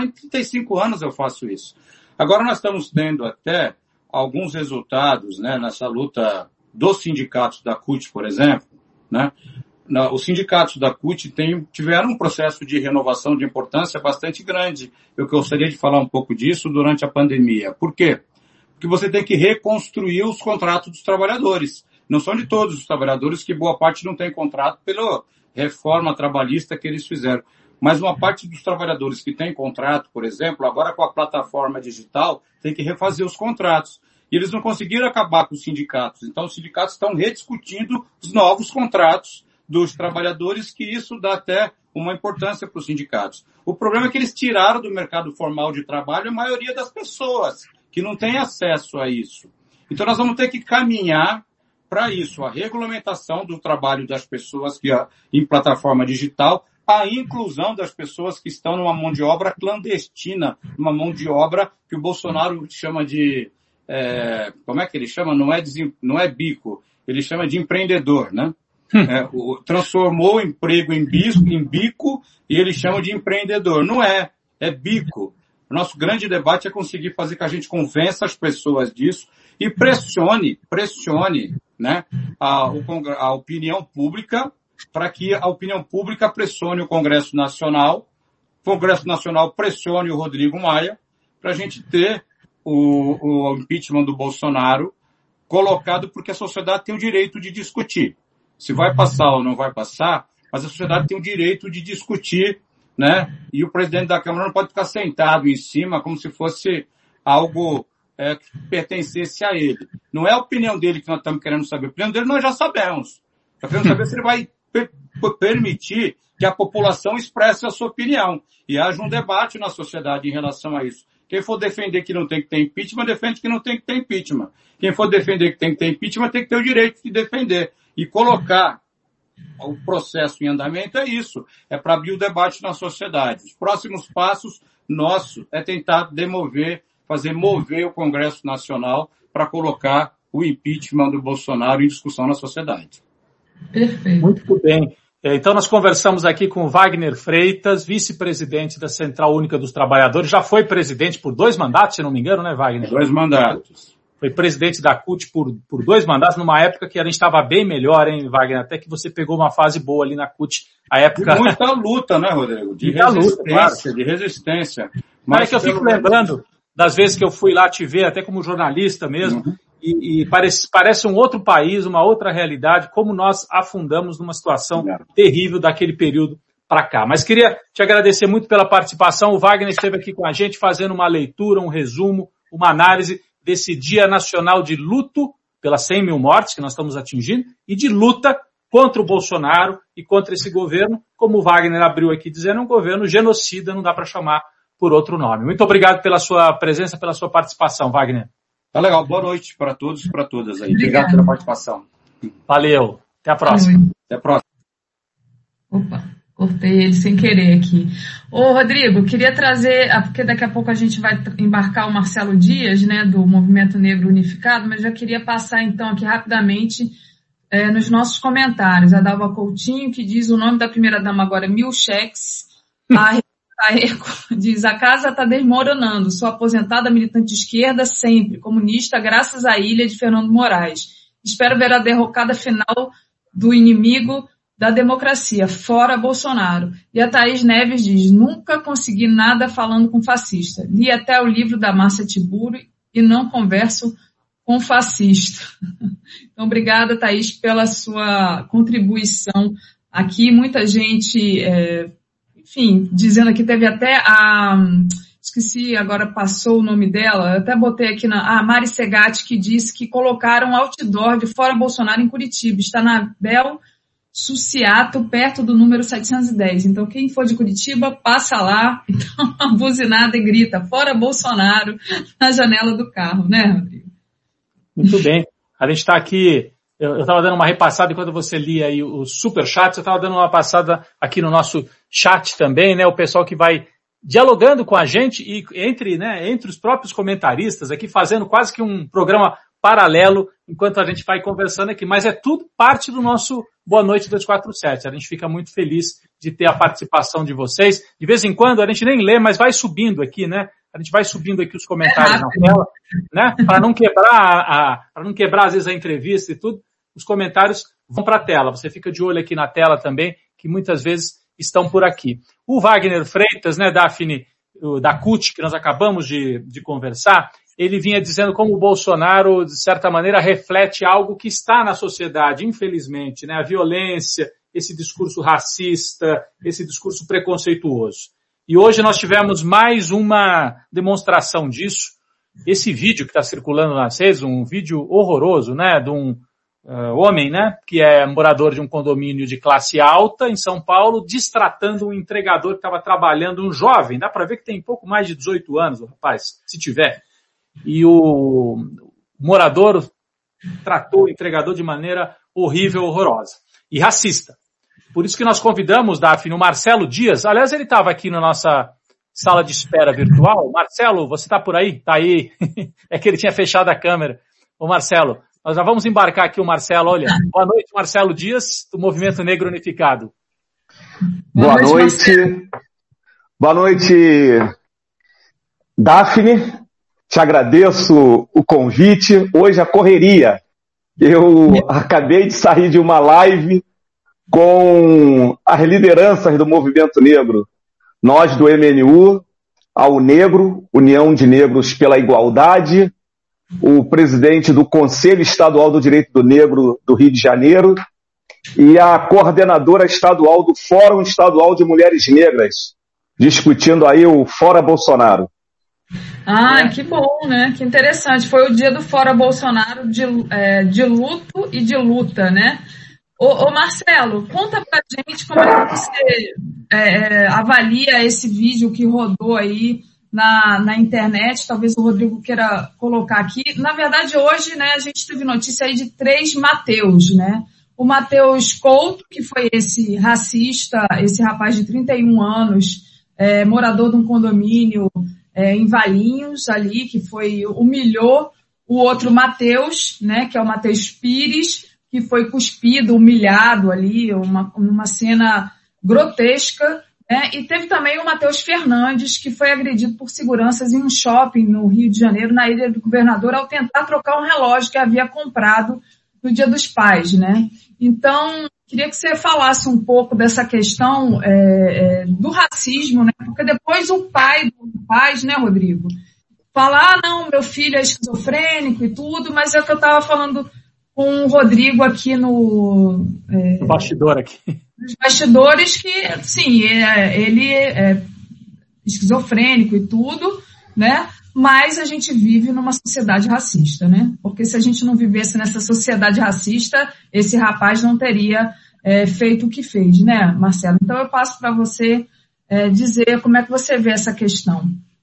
35 anos eu faço isso. Agora nós estamos tendo até alguns resultados, né, nessa luta dos sindicatos da CUT, por exemplo, né? Os sindicatos da CUT tiveram um processo de renovação de importância bastante grande. Eu gostaria de falar um pouco disso durante a pandemia. Por quê? Porque você tem que reconstruir os contratos dos trabalhadores. Não são de todos os trabalhadores, que boa parte não tem contrato pela reforma trabalhista que eles fizeram. Mas uma parte dos trabalhadores que tem contrato, por exemplo, agora com a plataforma digital, tem que refazer os contratos. E eles não conseguiram acabar com os sindicatos. Então, os sindicatos estão rediscutindo os novos contratos dos trabalhadores, que isso dá até uma importância para os sindicatos. O problema é que eles tiraram do mercado formal de trabalho a maioria das pessoas que não têm acesso a isso. Então nós vamos ter que caminhar para isso, a regulamentação do trabalho das pessoas em plataforma digital, a inclusão das pessoas que estão numa mão de obra clandestina, uma mão de obra que o Bolsonaro chama de, como é que ele chama? Não é bico, ele chama de empreendedor, né? Transformou o emprego em bico e ele chama de empreendedor. Não é bico. O nosso grande debate é conseguir fazer que a gente convença as pessoas disso e pressione, né, a opinião pública, para que a opinião pública pressione o Congresso Nacional pressione o Rodrigo Maia, para a gente ter o impeachment do Bolsonaro colocado, porque a sociedade tem o direito de discutir. Se vai passar ou não vai passar, mas a sociedade tem o direito de discutir, né? E o presidente da Câmara não pode ficar sentado em cima como se fosse algo que pertencesse a ele. Não é a opinião dele que nós estamos querendo saber. A opinião dele nós já sabemos. Nós queremos saber se ele vai permitir que a população expresse a sua opinião. E haja um debate na sociedade em relação a isso. Quem for defender que não tem que ter impeachment, defende que não tem que ter impeachment. Quem for defender que tem que ter impeachment, tem que ter o direito de defender. E colocar o processo em andamento é isso. É para abrir o debate na sociedade. Os próximos passos nossos é tentar fazer mover o Congresso Nacional para colocar o impeachment do Bolsonaro em discussão na sociedade. Perfeito. Muito bem. Então nós conversamos aqui com o Wagner Freitas, vice-presidente da Central Única dos Trabalhadores. Já foi presidente por 2 mandatos, se não me engano, né, Wagner? 2 mandatos. Foi presidente da CUT por 2 mandatos, numa época que a gente estava bem melhor, hein, Wagner? Até que você pegou uma fase boa ali na CUT. A época... E muita luta, né, Rodrigo? De resistência. Mas é que eu fico lembrando das vezes que eu fui lá te ver, até como jornalista mesmo, e parece um outro país, uma outra realidade, como nós afundamos numa situação terrível daquele período para cá. Mas queria te agradecer muito pela participação. O Wagner esteve aqui com a gente fazendo uma leitura, um resumo, uma análise desse Dia Nacional de luto pelas 100 mil mortes que nós estamos atingindo e de luta contra o Bolsonaro e contra esse governo, como o Wagner abriu aqui dizendo, um governo genocida, não dá para chamar por outro nome. Muito obrigado pela sua presença, pela sua participação, Wagner. Tá legal. Boa noite para todos e para todas aí. Obrigado pela participação. Valeu. Até a próxima. Até a próxima. Opa, cortei ele sem querer aqui. Ô, Rodrigo, queria trazer, porque daqui a pouco a gente vai embarcar o Marcelo Dias, né, do Movimento Negro Unificado, mas já queria passar então aqui rapidamente nos nossos comentários. A Dalva Coutinho, que diz o nome da primeira-dama agora é Milchex. A Eco diz, a casa está desmoronando, sou aposentada, militante de esquerda sempre, comunista, graças à ilha de Fernando Moraes. Espero ver a derrocada final do inimigo da democracia, fora Bolsonaro. E a Thaís Neves diz, nunca consegui nada falando com fascista. Li até o livro da Márcia Tiburo e não converso com fascista. Então, obrigada, Thaís, pela sua contribuição aqui. Muita gente... Enfim, dizendo aqui, teve até esqueci, agora passou o nome dela, eu até botei aqui a Mari Segatti, que disse que colocaram um outdoor de fora Bolsonaro em Curitiba, está na Bel Suciato, perto do número 710. Então, quem for de Curitiba, passa lá, então, uma buzinada e grita, fora Bolsonaro, na janela do carro, né, Rodrigo? Muito bem. A gente está aqui... Eu estava dando uma repassada enquanto você lia aí os superchats, eu estava dando uma passada aqui no nosso chat também, né? O pessoal que vai dialogando com a gente e entre os próprios comentaristas aqui, fazendo quase que um programa paralelo enquanto a gente vai conversando aqui. Mas é tudo parte do nosso Boa Noite 247. A gente fica muito feliz de ter a participação de vocês. De vez em quando a gente nem lê, mas vai subindo aqui, né? A gente vai subindo aqui os comentários na tela, né? Para não quebrar às vezes a entrevista e tudo, os comentários vão para a tela. Você fica de olho aqui na tela também, que muitas vezes estão por aqui. O Wagner Freitas, né, Daphne, da CUT, que nós acabamos de conversar, ele vinha dizendo como o Bolsonaro, de certa maneira, reflete algo que está na sociedade, infelizmente, né? A violência, esse discurso racista, esse discurso preconceituoso. E hoje nós tivemos mais uma demonstração disso. Esse vídeo que está circulando nas redes, um vídeo horroroso, né, de um homem, né, que é morador de um condomínio de classe alta em São Paulo, destratando um entregador que estava trabalhando, um jovem, dá para ver que tem pouco mais de 18 anos, o rapaz, se tiver. E o morador tratou o entregador de maneira horrível, horrorosa e racista. Por isso que nós convidamos, Daphne, o Marcelo Dias. Aliás, ele estava aqui na nossa sala de espera virtual. Marcelo, você está por aí? Está aí. É que ele tinha fechado a câmera. Ô Marcelo, nós já vamos embarcar aqui o Marcelo. Olha, boa noite, Marcelo Dias, do Movimento Negro Unificado. Boa noite. Boa noite, Daphne. Te agradeço o convite. Hoje a correria. Eu acabei de sair de uma live com as lideranças do Movimento Negro. Nós do MNU, ao Negro, União de Negros pela Igualdade, o presidente do Conselho Estadual do Direito do Negro do Rio de Janeiro e a coordenadora estadual do Fórum Estadual de Mulheres Negras, discutindo aí o Fora Bolsonaro. Ah, que bom, né? Que interessante. Foi o dia do Fora Bolsonaro de luto e de luta, né? Ô Marcelo, conta pra gente como é que você avalia esse vídeo que rodou aí na internet. Talvez o Rodrigo queira colocar aqui. Na verdade, hoje, né, a gente teve notícia aí de 3 Mateus, né? O Mateus Couto, que foi esse racista, esse rapaz de 31 anos, morador de um condomínio em Valinhos ali, que humilhou o outro Mateus, né, que é o Mateus Pires, que foi cuspido, humilhado ali, uma cena grotesca, né, e teve também o Mateus Fernandes, que foi agredido por seguranças em um shopping no Rio de Janeiro, na Ilha do Governador, ao tentar trocar um relógio que havia comprado no Dia dos Pais, né. Então, queria que você falasse um pouco dessa questão do racismo, né? Porque depois o pai do pais, né, Rodrigo, fala, não, meu filho é esquizofrênico e tudo, mas é o que eu estava falando com o Rodrigo aqui no bastidor aqui. Nos bastidores, que, sim, ele é esquizofrênico e tudo, né? Mas a gente vive numa sociedade racista, né? Porque se a gente não vivesse nessa sociedade racista, esse rapaz não teria feito o que fez, né, Marcelo? Então eu passo para você dizer como é que você vê essa questão.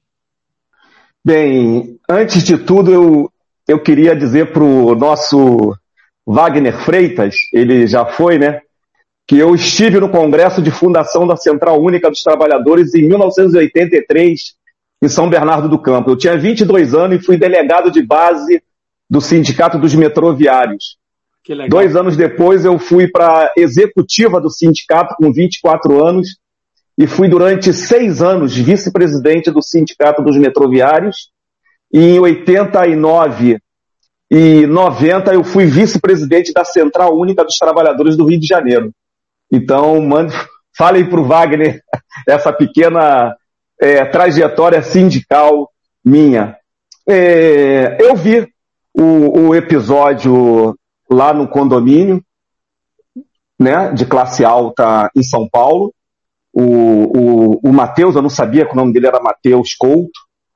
Bem, antes de tudo, eu queria dizer para o nosso Wagner Freitas, ele já foi, né, que eu estive no Congresso de Fundação da Central Única dos Trabalhadores em 1983, em São Bernardo do Campo. Eu tinha 22 anos e fui delegado de base do Sindicato dos Metroviários. Que legal. 2 anos depois eu fui para a executiva do sindicato com 24 anos e fui durante 6 anos vice-presidente do Sindicato dos Metroviários. E em 89 e 90 eu fui vice-presidente da Central Única dos Trabalhadores do Rio de Janeiro. Então, falem para o Wagner essa pequena trajetória sindical minha. Eu vi o episódio lá no condomínio, né, de classe alta em São Paulo. O Mateus, eu não sabia que o nome dele era Mateus Couto,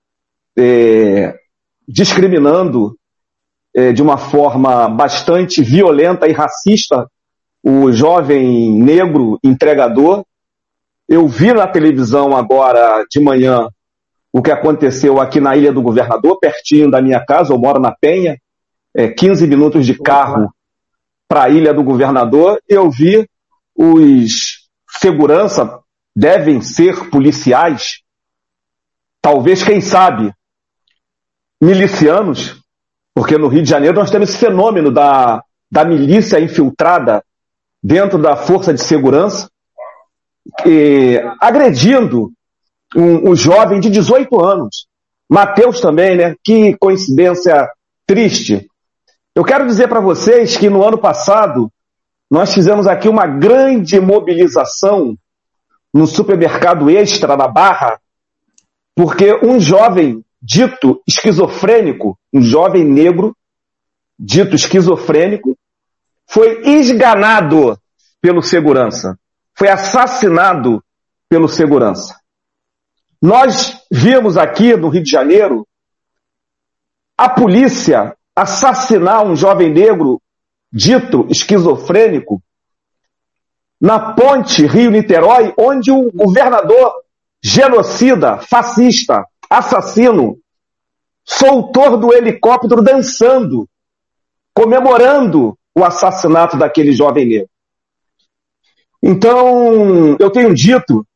discriminando de uma forma bastante violenta e racista o jovem negro entregador. Eu vi na televisão agora de manhã o que aconteceu aqui na Ilha do Governador, pertinho da minha casa. Eu moro na Penha, 15 minutos de carro para a Ilha do Governador. Eu vi os segurança, devem ser policiais, talvez, quem sabe, milicianos, porque no Rio de Janeiro nós temos esse fenômeno da milícia infiltrada dentro da força de segurança, agredindo um jovem de 18 anos. Mateus também, né? Que coincidência triste. Eu quero dizer para vocês que no ano passado nós fizemos aqui uma grande mobilização no supermercado Extra da Barra, porque um jovem dito esquizofrênico, um jovem negro dito esquizofrênico, foi esganado pelo segurança. Foi assassinado pelo segurança. Nós vimos aqui no Rio de Janeiro a polícia assassinar um jovem negro dito esquizofrênico, na ponte Rio-Niterói, onde o governador genocida, fascista, assassino, soltou do helicóptero dançando, comemorando o assassinato daquele jovem negro. Então, eu tenho dito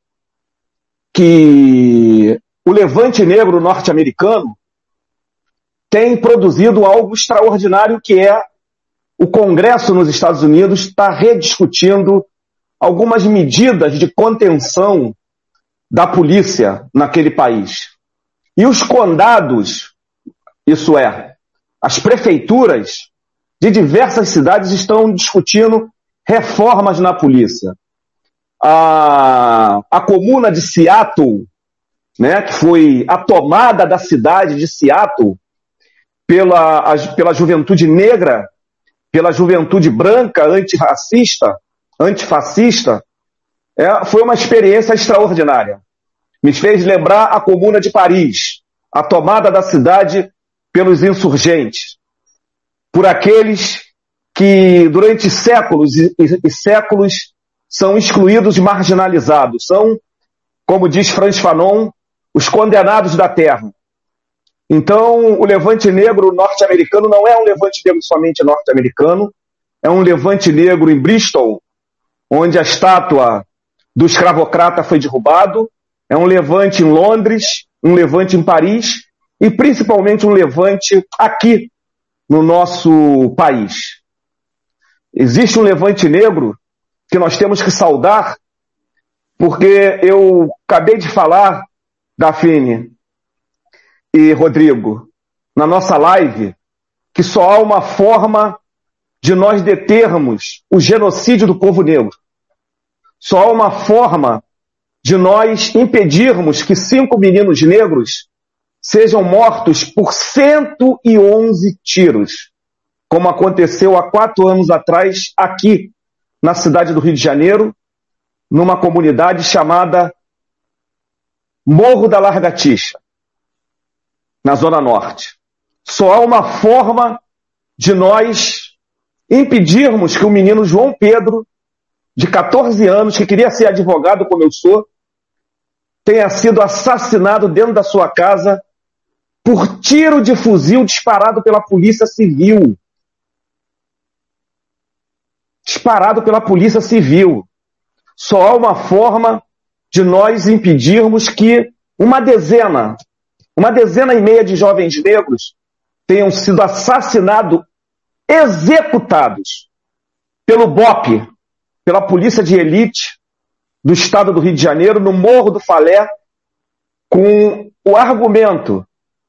que o levante negro norte-americano tem produzido algo extraordinário, que é o Congresso nos Estados Unidos está rediscutindo algumas medidas de contenção da polícia naquele país. E os condados, isso é, as prefeituras de diversas cidades estão discutindo reformas na polícia. A comuna de Seattle, né, que foi a tomada da cidade de Seattle pela juventude negra, pela juventude branca, antirracista, antifascista, foi uma experiência extraordinária. Me fez lembrar a Comuna de Paris, a tomada da cidade pelos insurgentes, por aqueles que durante séculos e séculos são excluídos e marginalizados. São, como diz Frantz Fanon, os condenados da terra. Então, o levante negro norte-americano não é um levante negro somente norte-americano, é um levante negro em Bristol, onde a estátua do escravocrata foi derrubado, é um levante em Londres, um levante em Paris e principalmente um levante aqui no nosso país. Existe um levante negro que nós temos que saudar, porque eu acabei de falar, Dafne e Rodrigo, na nossa live, que só há uma forma de nós determos o genocídio do povo negro. Só há uma forma de nós impedirmos que 5 meninos negros sejam mortos por 111 tiros, como aconteceu há 4 anos atrás aqui na cidade do Rio de Janeiro, numa comunidade chamada Morro da Largatixa, na Zona Norte. Só há uma forma de nós impedirmos que o menino João Pedro, de 14 anos, que queria ser advogado como eu sou, tenha sido assassinado dentro da sua casa por tiro de fuzil disparado pela Polícia Civil. Disparado pela Polícia Civil. Só há uma forma de nós impedirmos que uma dezena e meia de jovens negros tenham sido assassinados, executados pelo BOP, pela Polícia de Elite do Estado do Rio de Janeiro, no Morro do Falé, com o argumento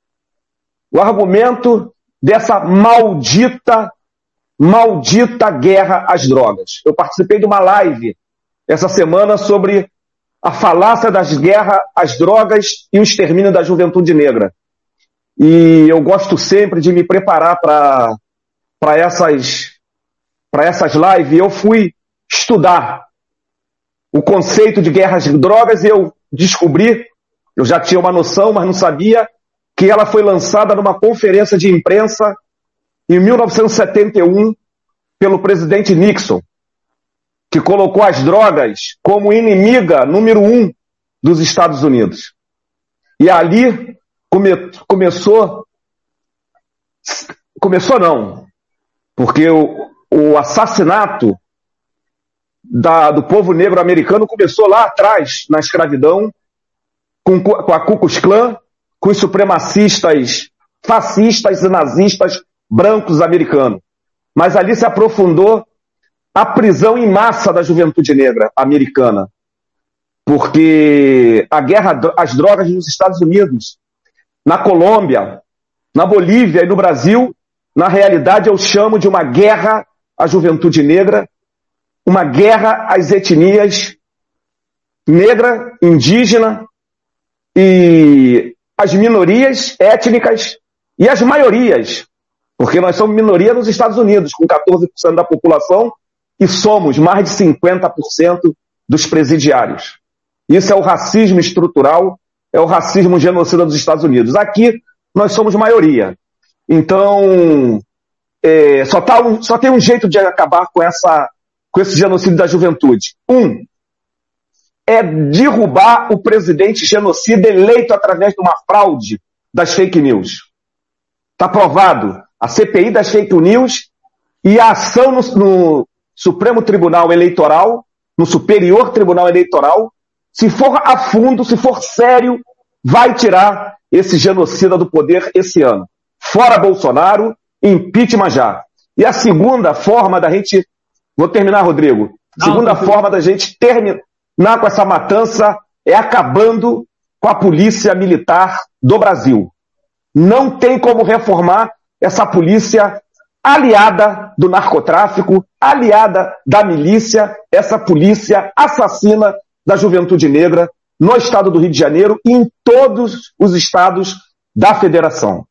dessa maldita guerra às drogas. Eu participei de uma live essa semana sobre a falácia das guerras às drogas e o extermínio da juventude negra. E eu gosto sempre de me preparar para essas lives. Eu fui estudar o conceito de guerras de drogas e eu descobri, eu já tinha uma noção, mas não sabia, que ela foi lançada numa conferência de imprensa em 1971 pelo presidente Nixon, que colocou as drogas como inimiga número 1 dos Estados Unidos. E ali começou não, porque o assassinato do povo negro americano começou lá atrás, na escravidão, com a Ku Klux Klan, com os supremacistas fascistas e nazistas brancos americanos. Mas ali se aprofundou a prisão em massa da juventude negra americana. Porque a guerra às drogas nos Estados Unidos, na Colômbia, na Bolívia e no Brasil, na realidade eu chamo de uma guerra à juventude negra, uma guerra às etnias negra, indígena e as minorias étnicas e as maiorias, porque nós somos minoria nos Estados Unidos, com 14% da população, e somos mais de 50% dos presidiários. Isso é o racismo estrutural, é o racismo genocida dos Estados Unidos. Aqui, nós somos maioria. Então, só tem um jeito de acabar com esse genocídio da juventude. É derrubar o presidente genocida eleito através de uma fraude das fake news. Está provado. A CPI das fake news e a ação no Supremo Tribunal Eleitoral, no Superior Tribunal Eleitoral, se for a fundo, se for sério, vai tirar esse genocida do poder esse ano. Fora Bolsonaro, impeachment já. E a segunda forma da gente... Vou terminar, Rodrigo. Segunda forma da gente terminar com essa matança é acabando com a polícia militar do Brasil. Não tem como reformar essa polícia aliada do narcotráfico, aliada da milícia, essa polícia assassina da juventude negra no estado do Rio de Janeiro e em todos os estados da federação.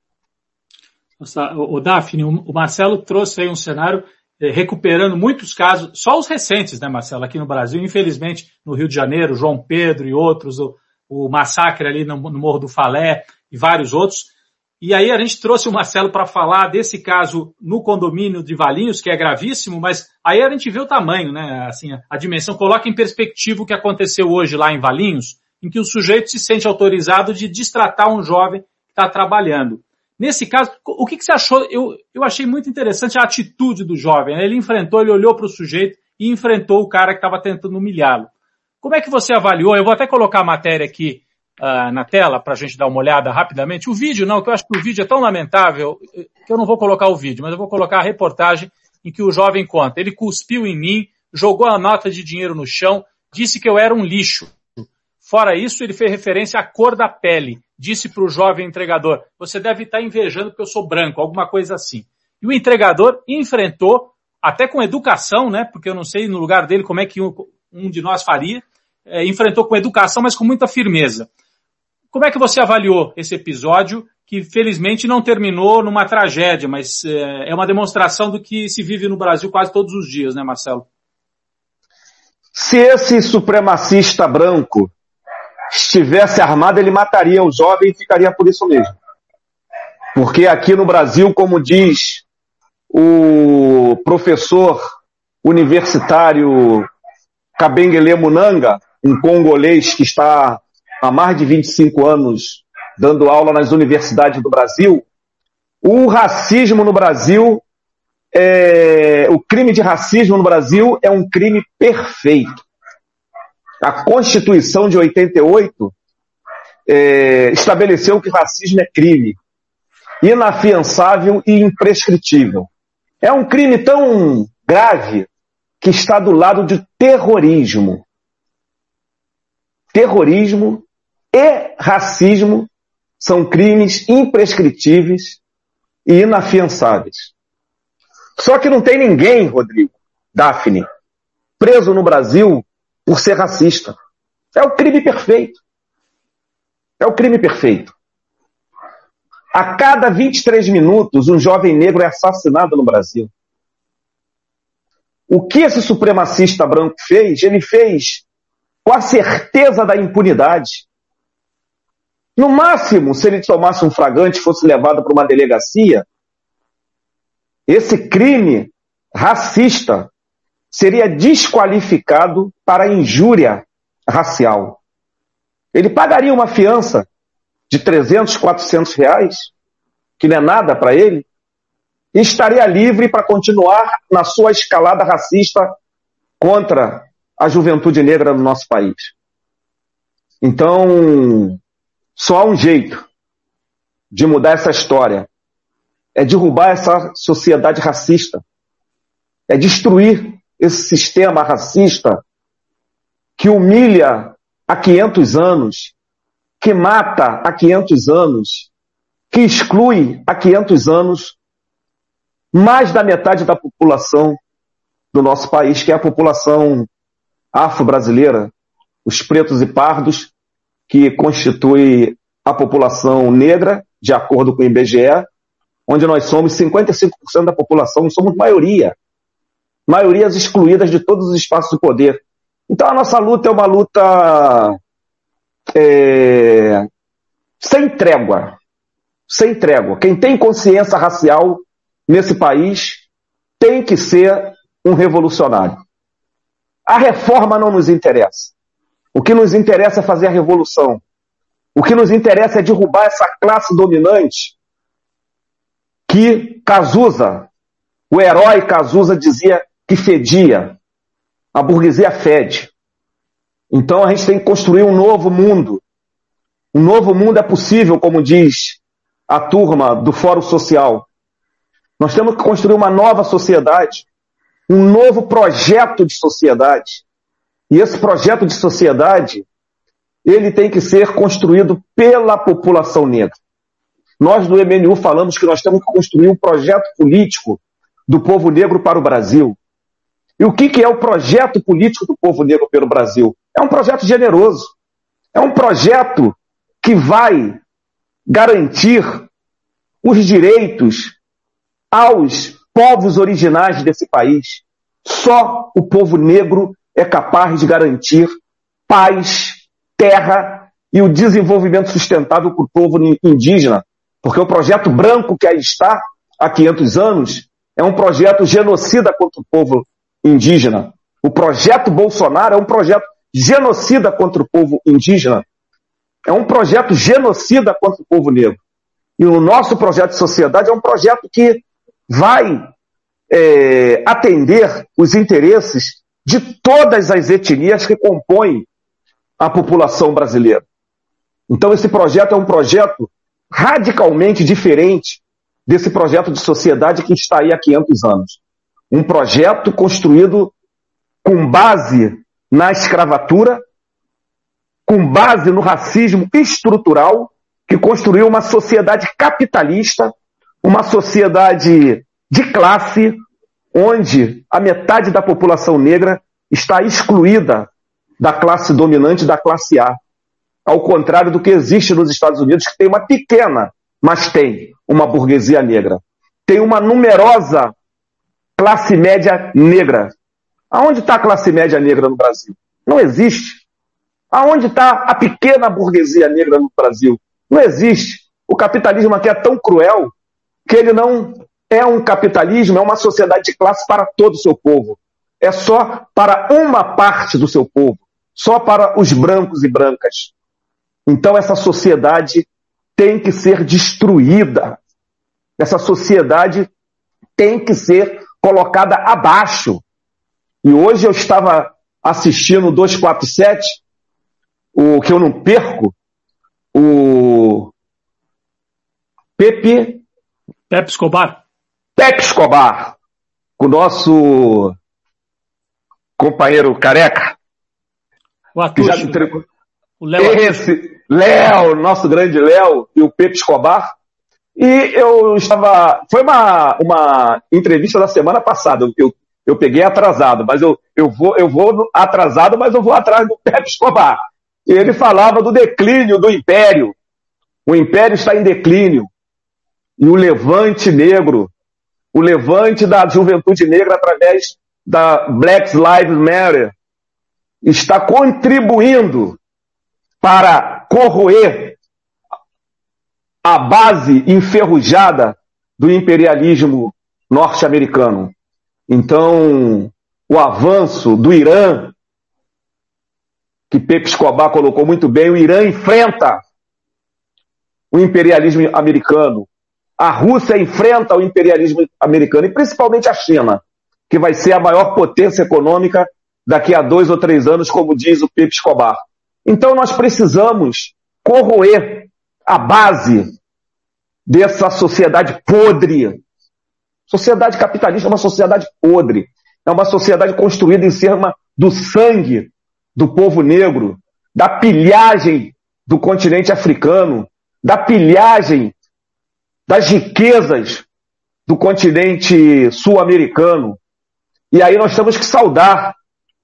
O Daphne, o Marcelo trouxe aí um cenário recuperando muitos casos, só os recentes, né, Marcelo, aqui no Brasil, infelizmente no Rio de Janeiro, João Pedro e outros, o massacre ali no Morro do Falé e vários outros. E aí a gente trouxe o Marcelo para falar desse caso no condomínio de Valinhos, que é gravíssimo, mas aí a gente vê o tamanho, né, assim, a dimensão, coloca em perspectiva o que aconteceu hoje lá em Valinhos, em que o sujeito se sente autorizado de destratar um jovem que está trabalhando. Nesse caso, o que você achou? Eu achei muito interessante a atitude do jovem, né? Ele olhou para o sujeito e enfrentou o cara que estava tentando humilhá-lo. Como é que você avaliou? Eu vou até colocar a matéria aqui na tela para a gente dar uma olhada rapidamente. O vídeo não, que eu acho que o vídeo é tão lamentável que eu não vou colocar o vídeo, mas eu vou colocar a reportagem em que o jovem conta. Ele cuspiu em mim, jogou a nota de dinheiro no chão, disse que eu era um lixo. Fora isso, ele fez referência à cor da pele. Disse para o jovem entregador, você deve estar invejando porque eu sou branco, alguma coisa assim. E o entregador enfrentou, até com educação, né? Porque eu não sei no lugar dele como é que um de nós faria, enfrentou com educação, mas com muita firmeza. Como é que você avaliou esse episódio, que felizmente não terminou numa tragédia, mas é uma demonstração do que se vive no Brasil quase todos os dias, né, Marcelo? Se esse supremacista branco estivesse armado, ele mataria o jovem e ficaria por isso mesmo. Porque aqui no Brasil, como diz o professor universitário Kabengele Munanga, um congolês que está há mais de 25 anos dando aula nas universidades do Brasil, o racismo no Brasil, o crime de racismo no Brasil é um crime perfeito. A Constituição de 88 estabeleceu que racismo é crime, inafiançável e imprescritível. É um crime tão grave que está do lado de terrorismo. Terrorismo e racismo são crimes imprescritíveis e inafiançáveis. Só que não tem ninguém, Rodrigo, Daphne, preso no Brasil por ser racista. É o crime perfeito. É o crime perfeito. A cada 23 minutos, um jovem negro é assassinado no Brasil. O que esse supremacista branco fez? Ele fez com a certeza da impunidade. No máximo, se ele tomasse um flagrante e fosse levado para uma delegacia, esse crime racista seria desqualificado para injúria racial. Ele pagaria uma fiança de 300, 400 reais, que não é nada para ele, e estaria livre para continuar na sua escalada racista contra a juventude negra no nosso país. Então, só há um jeito de mudar essa história. É derrubar essa sociedade racista. É destruir esse sistema racista que humilha há 500 anos, que mata há 500 anos, que exclui há 500 anos mais da metade da população do nosso país, que é a população afro-brasileira, os pretos e pardos, que constitui a população negra, de acordo com o IBGE, onde nós somos 55% da população, somos maioria. Maiorias excluídas de todos os espaços de poder. Então a nossa luta é uma luta sem trégua. Sem trégua. Quem tem consciência racial nesse país tem que ser um revolucionário. A reforma não nos interessa. O que nos interessa é fazer a revolução. O que nos interessa é derrubar essa classe dominante que Cazuza, o herói Cazuza, dizia que fedia. A burguesia fede. Então a gente tem que construir um novo mundo. Um novo mundo é possível, como diz a turma do Fórum Social. Nós temos que construir uma nova sociedade, um novo projeto de sociedade. E esse projeto de sociedade, ele tem que ser construído pela população negra. Nós do MNU falamos que nós temos que construir um projeto político do povo negro para o Brasil. E o que é o projeto político do povo negro pelo Brasil? É um projeto generoso. É um projeto que vai garantir os direitos aos povos originários desse país. Só o povo negro é capaz de garantir paz, terra e o desenvolvimento sustentável para o povo indígena. Porque o projeto branco que aí está há 500 anos é um projeto genocida contra o povo indígena. O projeto Bolsonaro é um projeto genocida contra o povo indígena. É um projeto genocida contra o povo negro. E o nosso projeto de sociedade é um projeto que vai atender os interesses de todas as etnias que compõem a população brasileira. Então esse projeto é um projeto radicalmente diferente desse projeto de sociedade que está aí há 500 anos. Um projeto construído com base na escravatura, com base no racismo estrutural, que construiu uma sociedade capitalista, uma sociedade de classe, onde a metade da população negra está excluída da classe dominante, da classe A. Ao contrário do que existe nos Estados Unidos, que tem uma pequena, mas tem uma burguesia negra. Tem uma numerosa classe média negra. Aonde está a classe média negra no Brasil? Não existe. Aonde está a pequena burguesia negra no Brasil? Não existe. O capitalismo aqui é tão cruel que ele não é um capitalismo, é uma sociedade de classe para todo o seu povo. É só para uma parte do seu povo. Só para os brancos e brancas. Então essa sociedade tem que ser destruída. Essa sociedade tem que ser colocada abaixo. E hoje eu estava assistindo o 247, o que eu não perco, o Pepe Escobar. Pepe Escobar, com o nosso companheiro careca. O ator, o Léo. Esse, Léo, nosso grande Léo, e o Pepe Escobar. E eu estava... Foi uma entrevista da semana passada. Eu peguei atrasado, mas eu vou atrasado, mas eu vou atrás do Pepe Escobar. E ele falava do declínio do Império. O Império está em declínio. E o levante negro, o levante da juventude negra através da Black Lives Matter, está contribuindo para corroer a base enferrujada do imperialismo norte-americano. Então, o avanço do Irã, que Pepe Escobar colocou muito bem, o Irã enfrenta o imperialismo americano. A Rússia enfrenta o imperialismo americano, e principalmente a China, que vai ser a maior potência econômica daqui a 2 ou 3 anos, como diz o Pepe Escobar. Então nós precisamos corroer a base dessa sociedade podre. Sociedade capitalista é uma sociedade podre. É uma sociedade construída em cima do sangue do povo negro, da pilhagem do continente africano, da pilhagem das riquezas do continente sul-americano. E aí nós temos que saudar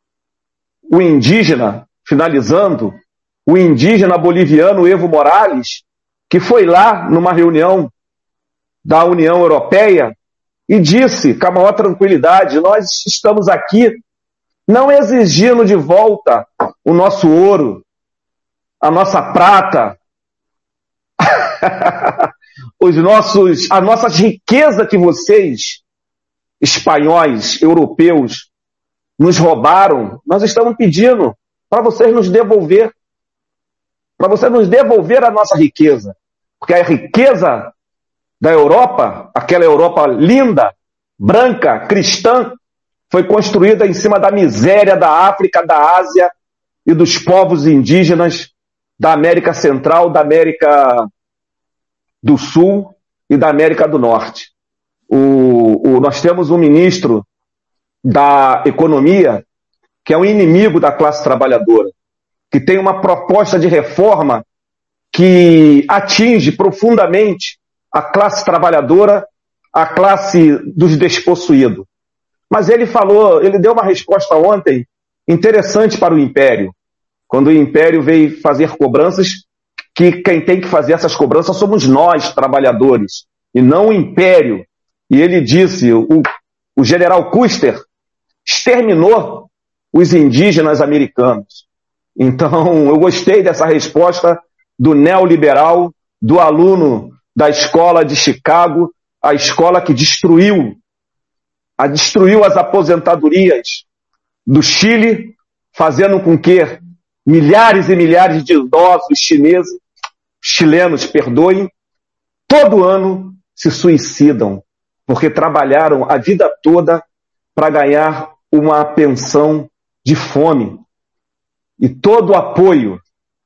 o indígena, finalizando, o indígena boliviano Evo Morales, que foi lá numa reunião da União Europeia e disse, com a maior tranquilidade, nós estamos aqui não exigindo de volta o nosso ouro, a nossa prata, a nossa riqueza que vocês, espanhóis, europeus, nos roubaram, nós estamos pedindo para vocês nos devolver. Para vocês nos devolver a nossa riqueza. Porque a riqueza da Europa, aquela Europa linda, branca, cristã, foi construída em cima da miséria da África, da Ásia e dos povos indígenas da América Central, da América do Sul e da América do Norte. Nós temos um ministro da Economia que é um inimigo da classe trabalhadora, que tem uma proposta de reforma que atinge profundamente a classe trabalhadora, a classe dos despossuídos. Mas ele deu uma resposta ontem interessante para o Império, quando o Império veio fazer cobranças, que quem tem que fazer essas cobranças somos nós, trabalhadores, e não o Império. E ele disse, o general Custer exterminou os indígenas americanos. Então, eu gostei dessa resposta do neoliberal, do aluno da escola de Chicago, a escola que destruiu as aposentadorias do Chile, fazendo com que milhares e milhares de idosos chilenos, todo ano se suicidam, porque trabalharam a vida toda para ganhar uma pensão de fome. E todo o apoio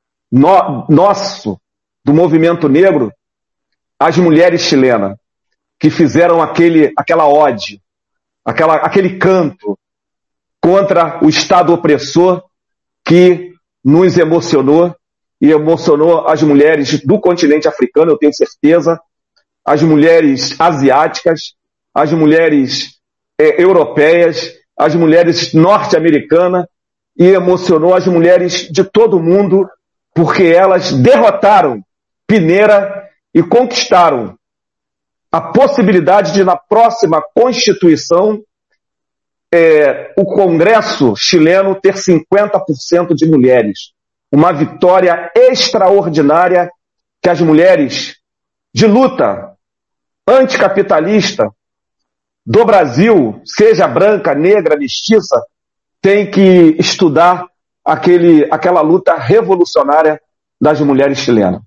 nosso, do movimento negro, às mulheres chilenas, que fizeram aquela ode, aquele canto contra o Estado opressor, que nos emocionou e emocionou as mulheres do continente africano, eu tenho certeza, as mulheres asiáticas, as mulheres europeias, as mulheres norte-americanas, e emocionou as mulheres de todo o mundo, porque elas derrotaram Piñera e conquistaram a possibilidade de, na próxima Constituição, o Congresso chileno ter 50% de mulheres. Uma vitória extraordinária que as mulheres de luta anticapitalista do Brasil, seja branca, negra, mestiça, têm que estudar aquela luta revolucionária das mulheres chilenas.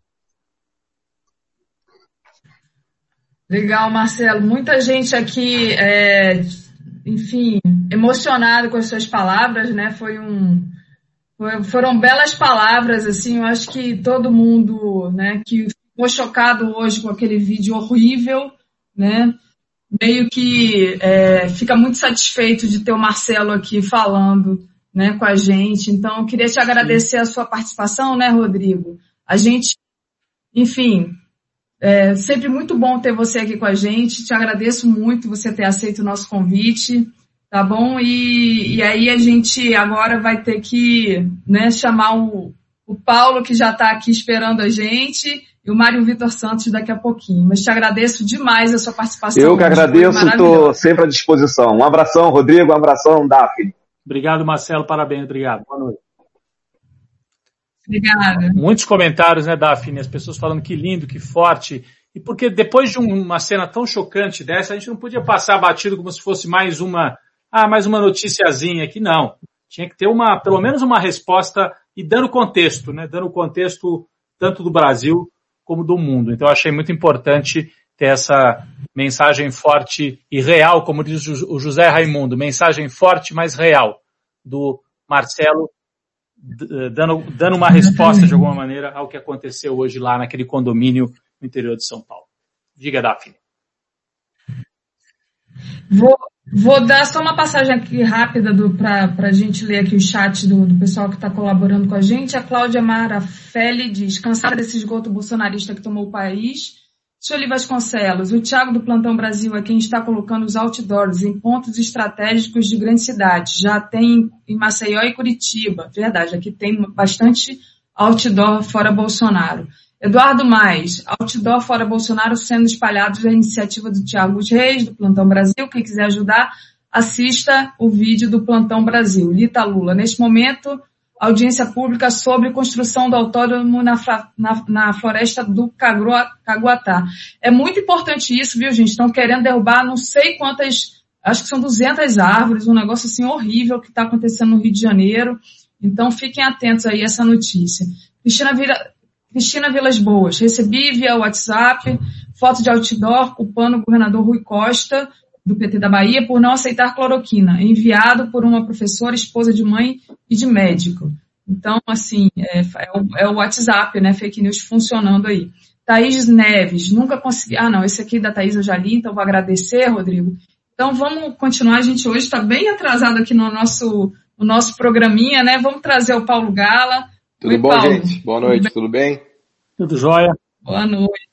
Legal, Marcelo. Muita gente aqui, enfim, emocionada com as suas palavras, né? Foram belas palavras, assim. Eu acho que todo mundo, né, que ficou chocado hoje com aquele vídeo horrível, né, meio que fica muito satisfeito de ter o Marcelo aqui falando, né, com a gente. Então, eu queria te agradecer a sua participação, né, Rodrigo? A gente, enfim, sempre muito bom ter você aqui com a gente. Te agradeço muito você ter aceito o nosso convite, tá bom? E aí a gente agora vai ter que, né, chamar o Paulo, que já está aqui esperando a gente, e o Mário Vitor Santos daqui a pouquinho. Mas te agradeço demais a sua participação. Eu que agradeço, estou sempre à disposição. Um abração, Rodrigo, um abração, Daphne. Obrigado, Marcelo, parabéns, obrigado. Boa noite. Obrigada. Muitos comentários, né, Daphne? As pessoas falando que lindo, que forte. E porque depois de uma cena tão chocante dessa, a gente não podia passar batido como se fosse mais uma noticiazinha aqui, não. Tinha que ter pelo menos uma resposta e dando contexto, né? Dando contexto tanto do Brasil como do mundo. Então eu achei muito importante ter essa mensagem forte e real, como diz o José Raimundo, mensagem forte, mas real, do Marcelo, dando uma resposta de alguma maneira ao que aconteceu hoje lá naquele condomínio no interior de São Paulo. Diga, Daphne. Vou dar só uma passagem aqui rápida para a gente ler aqui o chat do pessoal que está colaborando com a gente. A Cláudia Marafelli diz: cansada desse esgoto bolsonarista que tomou o país. Sueli Vasconcelos: o Thiago do Plantão Brasil é quem está colocando os outdoors em pontos estratégicos de grandes cidades. Já tem em Maceió e Curitiba. Verdade, aqui tem bastante outdoor fora Bolsonaro. Eduardo Mais: outdoor fora Bolsonaro sendo espalhados da iniciativa do Thiago Reis, do Plantão Brasil. Quem quiser ajudar, assista o vídeo do Plantão Brasil. Lita Lula: neste momento, audiência pública sobre construção do autódromo na floresta do Caguatá. É muito importante isso, viu, gente? Estão querendo derrubar não sei quantas, acho que são 200 árvores, um negócio assim horrível que está acontecendo no Rio de Janeiro. Então fiquem atentos aí a essa notícia. Cristina Vilas Boas, recebi via WhatsApp foto de outdoor culpando o governador Rui Costa, do PT da Bahia, por não aceitar cloroquina, enviado por uma professora, esposa de mãe e de médico. Então, assim, é o WhatsApp, né, fake news funcionando aí. Thaís Neves, nunca consegui... não, esse aqui da Thaís eu já li, então vou agradecer, Rodrigo. Então vamos continuar, a gente hoje está bem atrasado aqui no nosso programinha, né, vamos trazer o Paulo Gala. Tudo Oi, bom, Paulo? gente? Boa noite, tudo bem? Tudo jóia. Boa noite.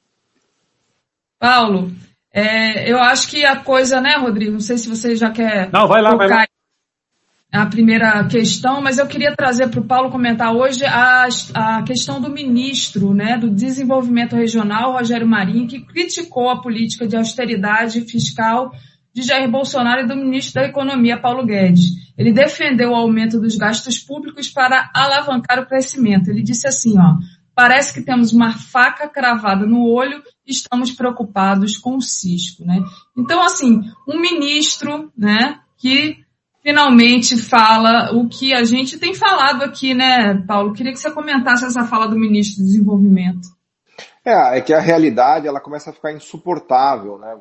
Paulo, eu acho que a coisa, né, Rodrigo, não sei se você já quer tocar a primeira questão, mas eu queria trazer para o Paulo comentar hoje a questão do ministro, né, do Desenvolvimento Regional, Rogério Marinho, que criticou a política de austeridade fiscal de Jair Bolsonaro e do ministro da Economia, Paulo Guedes. Ele defendeu o aumento dos gastos públicos para alavancar o crescimento. Ele disse assim, parece que temos uma faca cravada no olho e estamos preocupados com o cisco, né? Então, assim, um ministro, né, que finalmente fala o que a gente tem falado aqui, né, Paulo? Queria que você comentasse essa fala do ministro do Desenvolvimento. É que a realidade, ela começa a ficar insuportável, né?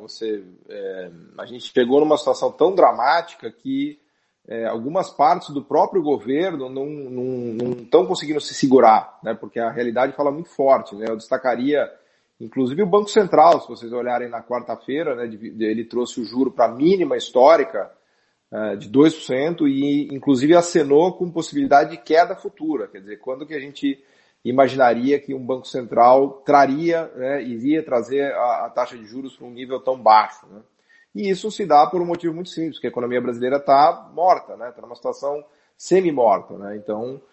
A gente chegou numa situação tão dramática que algumas partes do próprio governo não estão conseguindo se segurar, né? Porque a realidade fala muito forte, né? Eu destacaria, inclusive, o Banco Central, se vocês olharem na quarta-feira, né? Ele trouxe o juro para a mínima histórica de 2% e, inclusive, acenou com possibilidade de queda futura. Quer dizer, quando que a gente imaginaria que um Banco Central iria trazer a taxa de juros para um nível tão baixo, né? E isso se dá por um motivo muito simples, que a economia brasileira está morta, né? Está numa situação semi-morta, né? Então,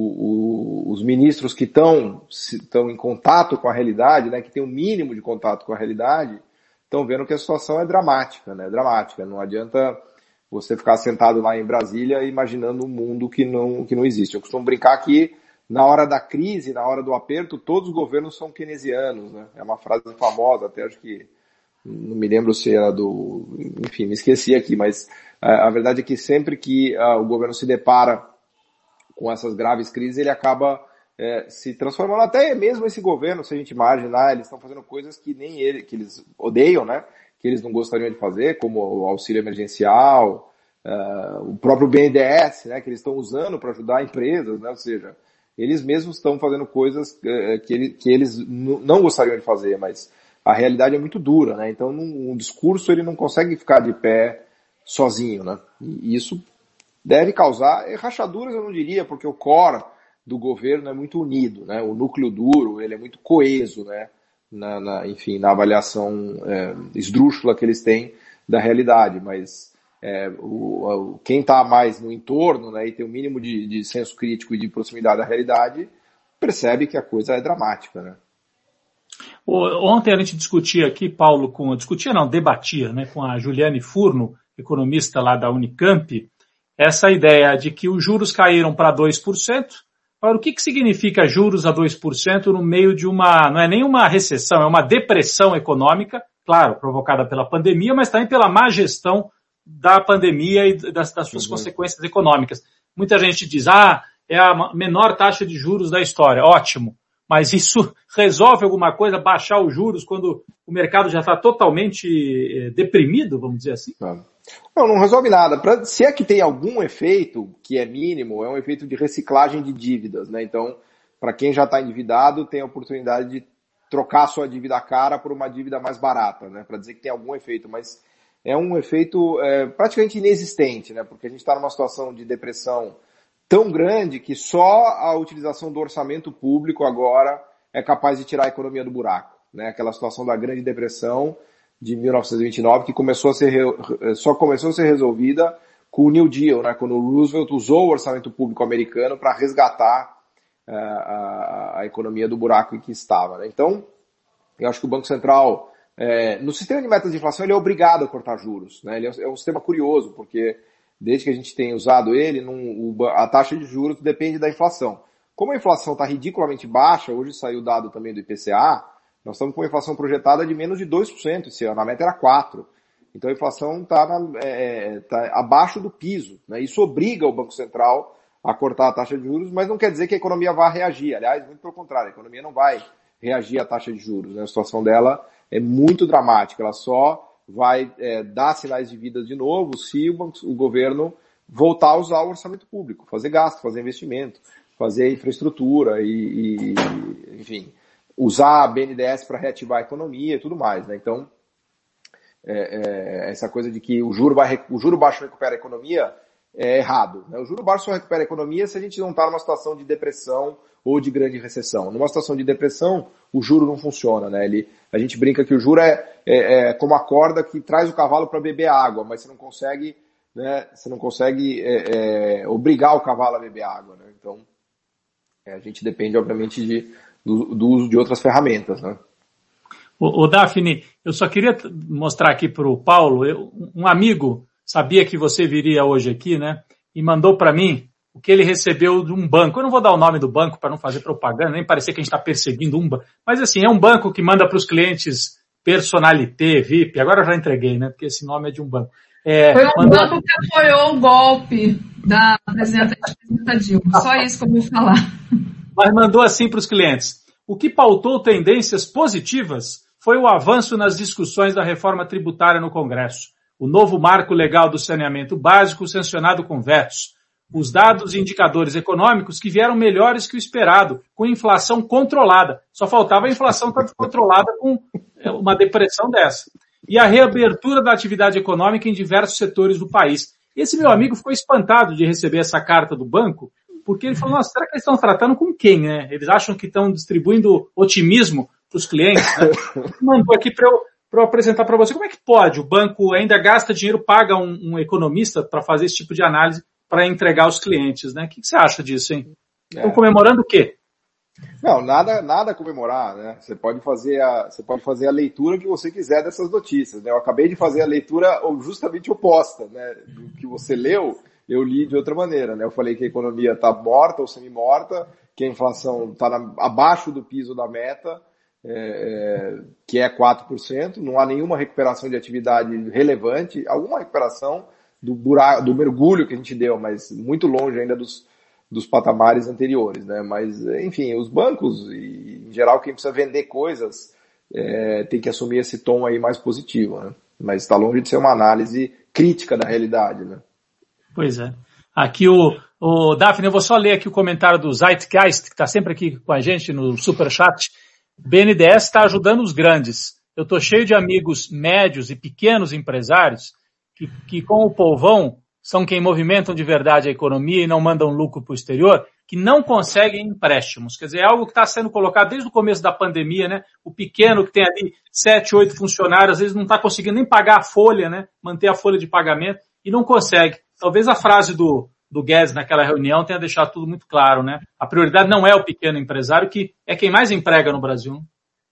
os ministros que estão em contato com a realidade, né? Que tem um mínimo de contato com a realidade, estão vendo que a situação é dramática, né? Dramática. Não adianta você ficar sentado lá em Brasília imaginando um mundo que não existe. Eu costumo brincar que na hora da crise, na hora do aperto, todos os governos são keynesianos, né? É uma frase famosa, até acho que não me lembro se era enfim, me esqueci aqui, mas a verdade é que sempre que o governo se depara com essas graves crises, ele acaba se transformando, até mesmo esse governo, se a gente imaginar, eles estão fazendo coisas que nem que eles odeiam, né? Que eles não gostariam de fazer, como o auxílio emergencial, o próprio BNDES, né? Que eles estão usando para ajudar empresas, né? Ou seja, eles mesmos estão fazendo coisas que eles não gostariam de fazer, mas a realidade é muito dura, né? Então, um discurso ele não consegue ficar de pé sozinho, né? E isso deve causar rachaduras, eu não diria, porque o core do governo é muito unido, né? O núcleo duro, ele é muito coeso, né? Enfim, na avaliação esdrúxula que eles têm da realidade, mas quem está mais no entorno, né, e tem o mínimo de senso crítico e de proximidade da realidade, percebe que a coisa é dramática, né? Ontem a gente discutia aqui, Paulo, debatia, né, com a Juliane Furno, economista lá da Unicamp, essa ideia de que os juros caíram para 2%. Agora, o que significa juros a 2% no meio de não é nem uma recessão, é uma depressão econômica, claro, provocada pela pandemia, mas também pela má gestão da pandemia e das suas consequências econômicas. Muita gente diz, é a menor taxa de juros da história. Ótimo. Mas isso resolve alguma coisa, baixar os juros quando o mercado já está totalmente deprimido, vamos dizer assim? Não resolve nada. Se é que tem algum efeito, que é mínimo, é um efeito de reciclagem de dívidas, né? Então, para quem já está endividado, tem a oportunidade de trocar a sua dívida cara por uma dívida mais barata, né? Para dizer que tem algum efeito, mas é um efeito praticamente inexistente, né? Porque a gente está numa situação de depressão tão grande que só a utilização do orçamento público agora é capaz de tirar a economia do buraco, né? Aquela situação da Grande Depressão de 1929 que só começou a ser resolvida com o New Deal, né? Quando o Roosevelt usou o orçamento público americano para resgatar a economia do buraco em que estava, né? Então, eu acho que o Banco Central, no sistema de metas de inflação, ele é obrigado a cortar juros, né? Ele é um sistema curioso, porque desde que a gente tem usado ele, a taxa de juros depende da inflação. Como a inflação está ridiculamente baixa, hoje saiu o dado também do IPCA, nós estamos com uma inflação projetada de menos de 2% esse ano, a meta era 4%. Então a inflação está abaixo do piso, né? Isso obriga o Banco Central a cortar a taxa de juros, mas não quer dizer que a economia vá reagir. Aliás, muito pelo contrário, a economia não vai reagir à taxa de juros, né? A situação dela é muito dramática, ela só vai dar sinais de vida de novo se o governo voltar a usar o orçamento público, fazer gasto, fazer investimento, fazer infraestrutura e enfim, usar a BNDES para reativar a economia e tudo mais, né? Então, essa coisa de que o juro baixo recupera a economia é errado, né? O juro baixo só recupera a economia se a gente não está numa situação de depressão ou de grande recessão. Numa situação de depressão, o juro não funciona, né? A gente brinca que o juro é como a corda que traz o cavalo para beber água, mas você não consegue, né? Você não consegue obrigar o cavalo a beber água, né? Então, a gente depende, obviamente, do uso de outras ferramentas, né? Ô Daphne, eu só queria mostrar aqui para o Paulo, um amigo sabia que você viria hoje aqui, né? E mandou para mim o que ele recebeu de um banco. Eu não vou dar o nome do banco para não fazer propaganda, nem parecer que a gente está perseguindo um banco. Mas assim, é um banco que manda para os clientes personalité, VIP. Agora eu já entreguei, né? Porque esse nome é de um banco. Foi um banco que apoiou o golpe da presidenta Dilma. Só isso que eu vou falar. Mas mandou assim para os clientes. O que pautou tendências positivas foi o avanço nas discussões da reforma tributária no Congresso, o novo marco legal do saneamento básico sancionado com vetos, os dados e indicadores econômicos que vieram melhores que o esperado, com inflação controlada. Só faltava a inflação estar descontrolada com uma depressão dessa. E a reabertura da atividade econômica em diversos setores do país. Esse meu amigo ficou espantado de receber essa carta do banco, porque ele falou, nossa, será que eles estão tratando com quem, né? Eles acham que estão distribuindo otimismo para os clientes, né? Mandou aqui para eu apresentar para você. Como é que pode? O banco ainda gasta dinheiro, paga um economista para fazer esse tipo de análise para entregar aos clientes, né? O que você acha disso, hein? Estão comemorando o quê? Não, nada a comemorar, né? Você pode fazer a leitura que você quiser dessas notícias, né? Eu acabei de fazer a leitura justamente oposta, né? Do que você leu, eu li de outra maneira, né? Eu falei que a economia está morta ou semi-morta, que a inflação está abaixo do piso da meta, que é 4%, não há nenhuma recuperação de atividade relevante, alguma recuperação do mergulho que a gente deu, mas muito longe ainda dos patamares anteriores, né? Mas, enfim, os bancos, e, em geral, quem precisa vender coisas tem que assumir esse tom aí mais positivo, né? Mas está longe de ser uma análise crítica da realidade, né? Pois é. Aqui o Daphne, eu vou só ler aqui o comentário do Zeitgeist, que está sempre aqui com a gente no Superchat. BNDES está ajudando os grandes. Eu estou cheio de amigos médios e pequenos empresários que com o povão são quem movimentam de verdade a economia e não mandam lucro para o exterior, que não conseguem empréstimos. Quer dizer, é algo que está sendo colocado desde o começo da pandemia, né? O pequeno que tem ali 7, 8 funcionários, às vezes não está conseguindo nem pagar a folha, né? Manter a folha de pagamento e não consegue. Talvez a frase do Guedes naquela reunião tenha deixado tudo muito claro, né? A prioridade não é o pequeno empresário, que é quem mais emprega no Brasil.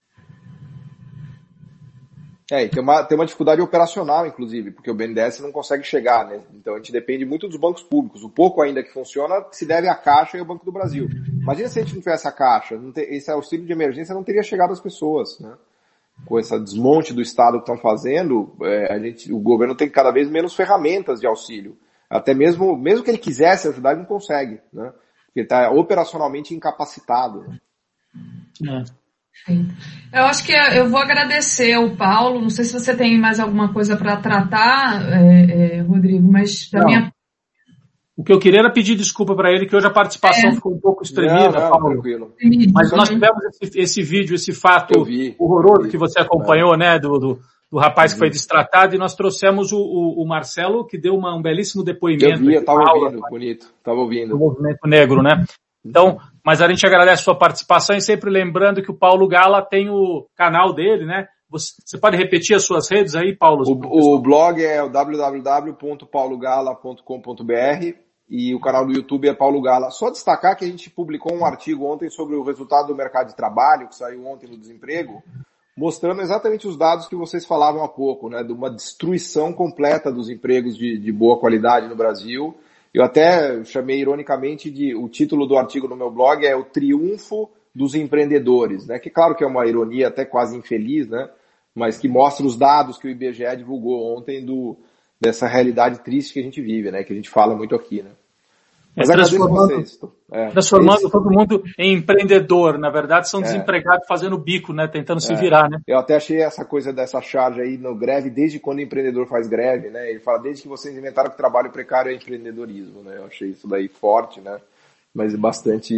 E tem uma dificuldade operacional, inclusive, porque o BNDES não consegue chegar, né? Então a gente depende muito dos bancos públicos. O pouco ainda que funciona se deve à Caixa e ao Banco do Brasil. Imagina se a gente não tivesse a Caixa, esse auxílio de emergência não teria chegado às pessoas, né? Com esse desmonte do Estado que estão fazendo, o governo tem cada vez menos ferramentas de auxílio. Até mesmo que ele quisesse ajudar, ele não consegue, né? Porque está operacionalmente incapacitado. Sim. Eu acho que eu vou agradecer ao Paulo. Não sei se você tem mais alguma coisa para tratar, Rodrigo, mas da minha... O que eu queria era pedir desculpa para ele, que hoje a participação ficou um pouco estremida, Paulo. Tranquilo. Mas nós tivemos esse vídeo, esse fato horroroso que você acompanhou, né, do rapaz que foi destratado, e nós trouxemos o Marcelo, que deu um belíssimo depoimento. Eu vi, estava ouvindo, bonito, estava ouvindo. Do movimento negro, né? Então, mas a gente agradece a sua participação e sempre lembrando que o Paulo Gala tem o canal dele, né? Você pode repetir as suas redes aí, Paulo? O blog é o www.paulogala.com.br e o canal do YouTube é Paulo Gala. Só destacar que a gente publicou um artigo ontem sobre o resultado do mercado de trabalho, que saiu ontem no desemprego. mostrando exatamente os dados que vocês falavam há pouco, né, de uma destruição completa dos empregos de boa qualidade no Brasil. Eu até chamei ironicamente o título do artigo no meu blog é o triunfo dos empreendedores, né, que claro que é uma ironia até quase infeliz, né, mas que mostra os dados que o IBGE divulgou ontem dessa realidade triste que a gente vive, né, que a gente fala muito aqui, né. Mas transformando todo mundo em empreendedor, na verdade são desempregados fazendo bico, né, tentando se virar, né. Eu até achei essa coisa dessa charge aí no greve, desde quando o empreendedor faz greve, né, ele fala desde que vocês inventaram que trabalho precário é empreendedorismo, né, eu achei isso daí forte, né, mas bastante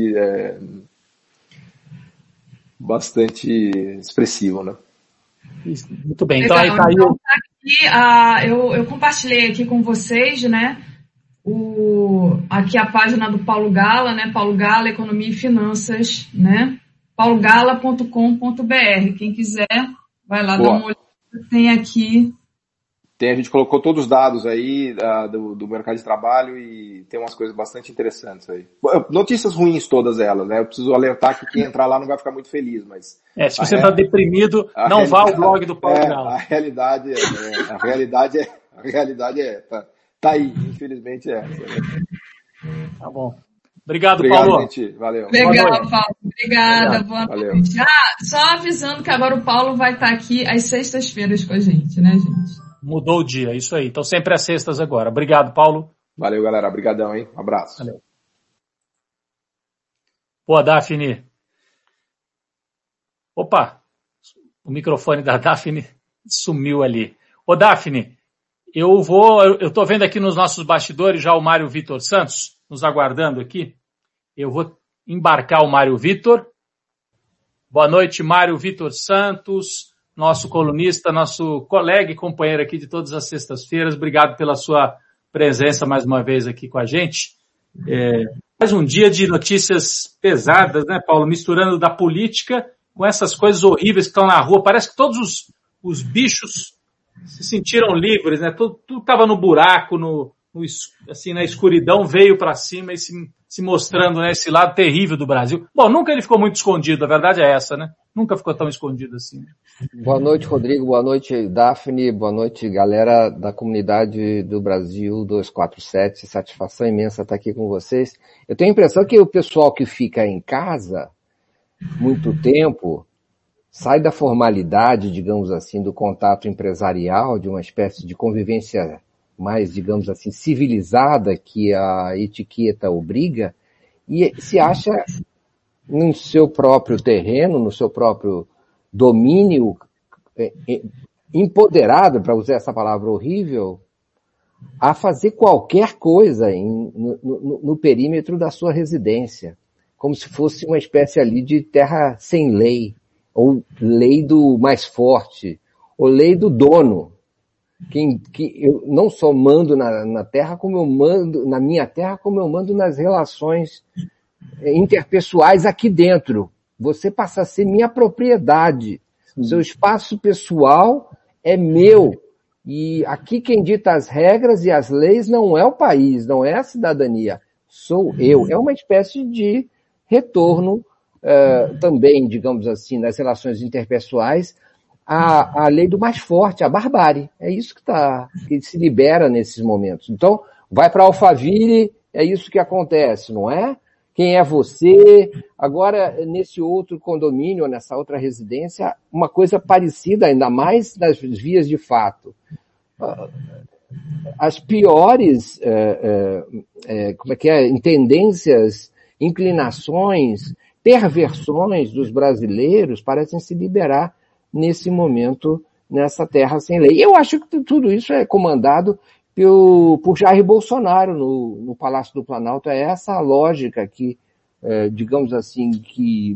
expressivo, né. Muito bem, então aí caiu. Eu compartilhei aqui com vocês, né, aqui a página do Paulo Gala, né? Paulo Gala, Economia e Finanças, né? paulogala.com.br. Quem quiser, vai lá dar uma olhada. Tem aqui. A gente colocou todos os dados aí do mercado de trabalho e tem umas coisas bastante interessantes aí. Notícias ruins todas elas, né? Eu preciso alertar que quem entrar lá não vai ficar muito feliz, mas... se você está deprimido, não vá ao blog do Paulo Gala. A realidade tá aí, infelizmente é essa. Né? Tá bom. Obrigado, Paulo. Gente. Valeu. Legal, Paulo. Obrigada. Boa noite. Só avisando que agora o Paulo vai estar aqui às sextas-feiras com a gente, né, gente? Mudou o dia, isso aí. Então sempre às sextas agora. Obrigado, Paulo. Valeu, galera. Obrigadão, hein? Um abraço. Valeu. Pô, Daphne. Opa, o microfone da Daphne sumiu ali. Ô, Daphne, eu tô vendo aqui nos nossos bastidores já o Mário Vitor Santos, nos aguardando aqui. Eu vou embarcar o Mário Vitor. Boa noite, Mário Vitor Santos, nosso colunista, nosso colega e companheiro aqui de todas as sextas-feiras. Obrigado pela sua presença mais uma vez aqui com a gente. Mais um dia de notícias pesadas, né, Paulo? Misturando da política com essas coisas horríveis que estão na rua. Parece que todos os bichos se sentiram livres, né? Tudo estava no buraco, assim, na escuridão, veio para cima e se mostrando, né, esse lado terrível do Brasil. Bom, nunca ele ficou muito escondido, a verdade é essa, né? Nunca ficou tão escondido assim. Boa noite, Rodrigo. Boa noite, Daphne. Boa noite, galera da comunidade do Brasil 247. Satisfação imensa estar aqui com vocês. Eu tenho a impressão que o pessoal que fica em casa muito tempo sai da formalidade, digamos assim, do contato empresarial, de uma espécie de convivência mais, digamos assim, civilizada que a etiqueta obriga, e se acha no seu próprio terreno, no seu próprio domínio, empoderado, para usar essa palavra horrível, a fazer qualquer coisa no perímetro da sua residência, como se fosse uma espécie ali de terra sem lei, ou lei do mais forte, ou lei do dono. Que eu não só mando na terra, como eu mando na minha terra, como eu mando nas relações interpessoais aqui dentro. Você passa a ser minha propriedade. O seu espaço pessoal é meu. E aqui quem dita as regras e as leis não é o país, não é a cidadania. Sou eu. É uma espécie de retorno também, digamos assim, nas relações interpessoais, a lei do mais forte, a barbárie. É isso que se libera nesses momentos. Então, vai para Alphaville, é isso que acontece, não é? Quem é você? Agora, nesse outro condomínio, nessa outra residência, uma coisa parecida, ainda mais nas vias de fato. As piores, tendências, inclinações, perversões dos brasileiros parecem se liberar nesse momento, nessa terra sem lei. Eu acho que tudo isso é comandado por Jair Bolsonaro no Palácio do Planalto. É essa a lógica que, digamos assim, que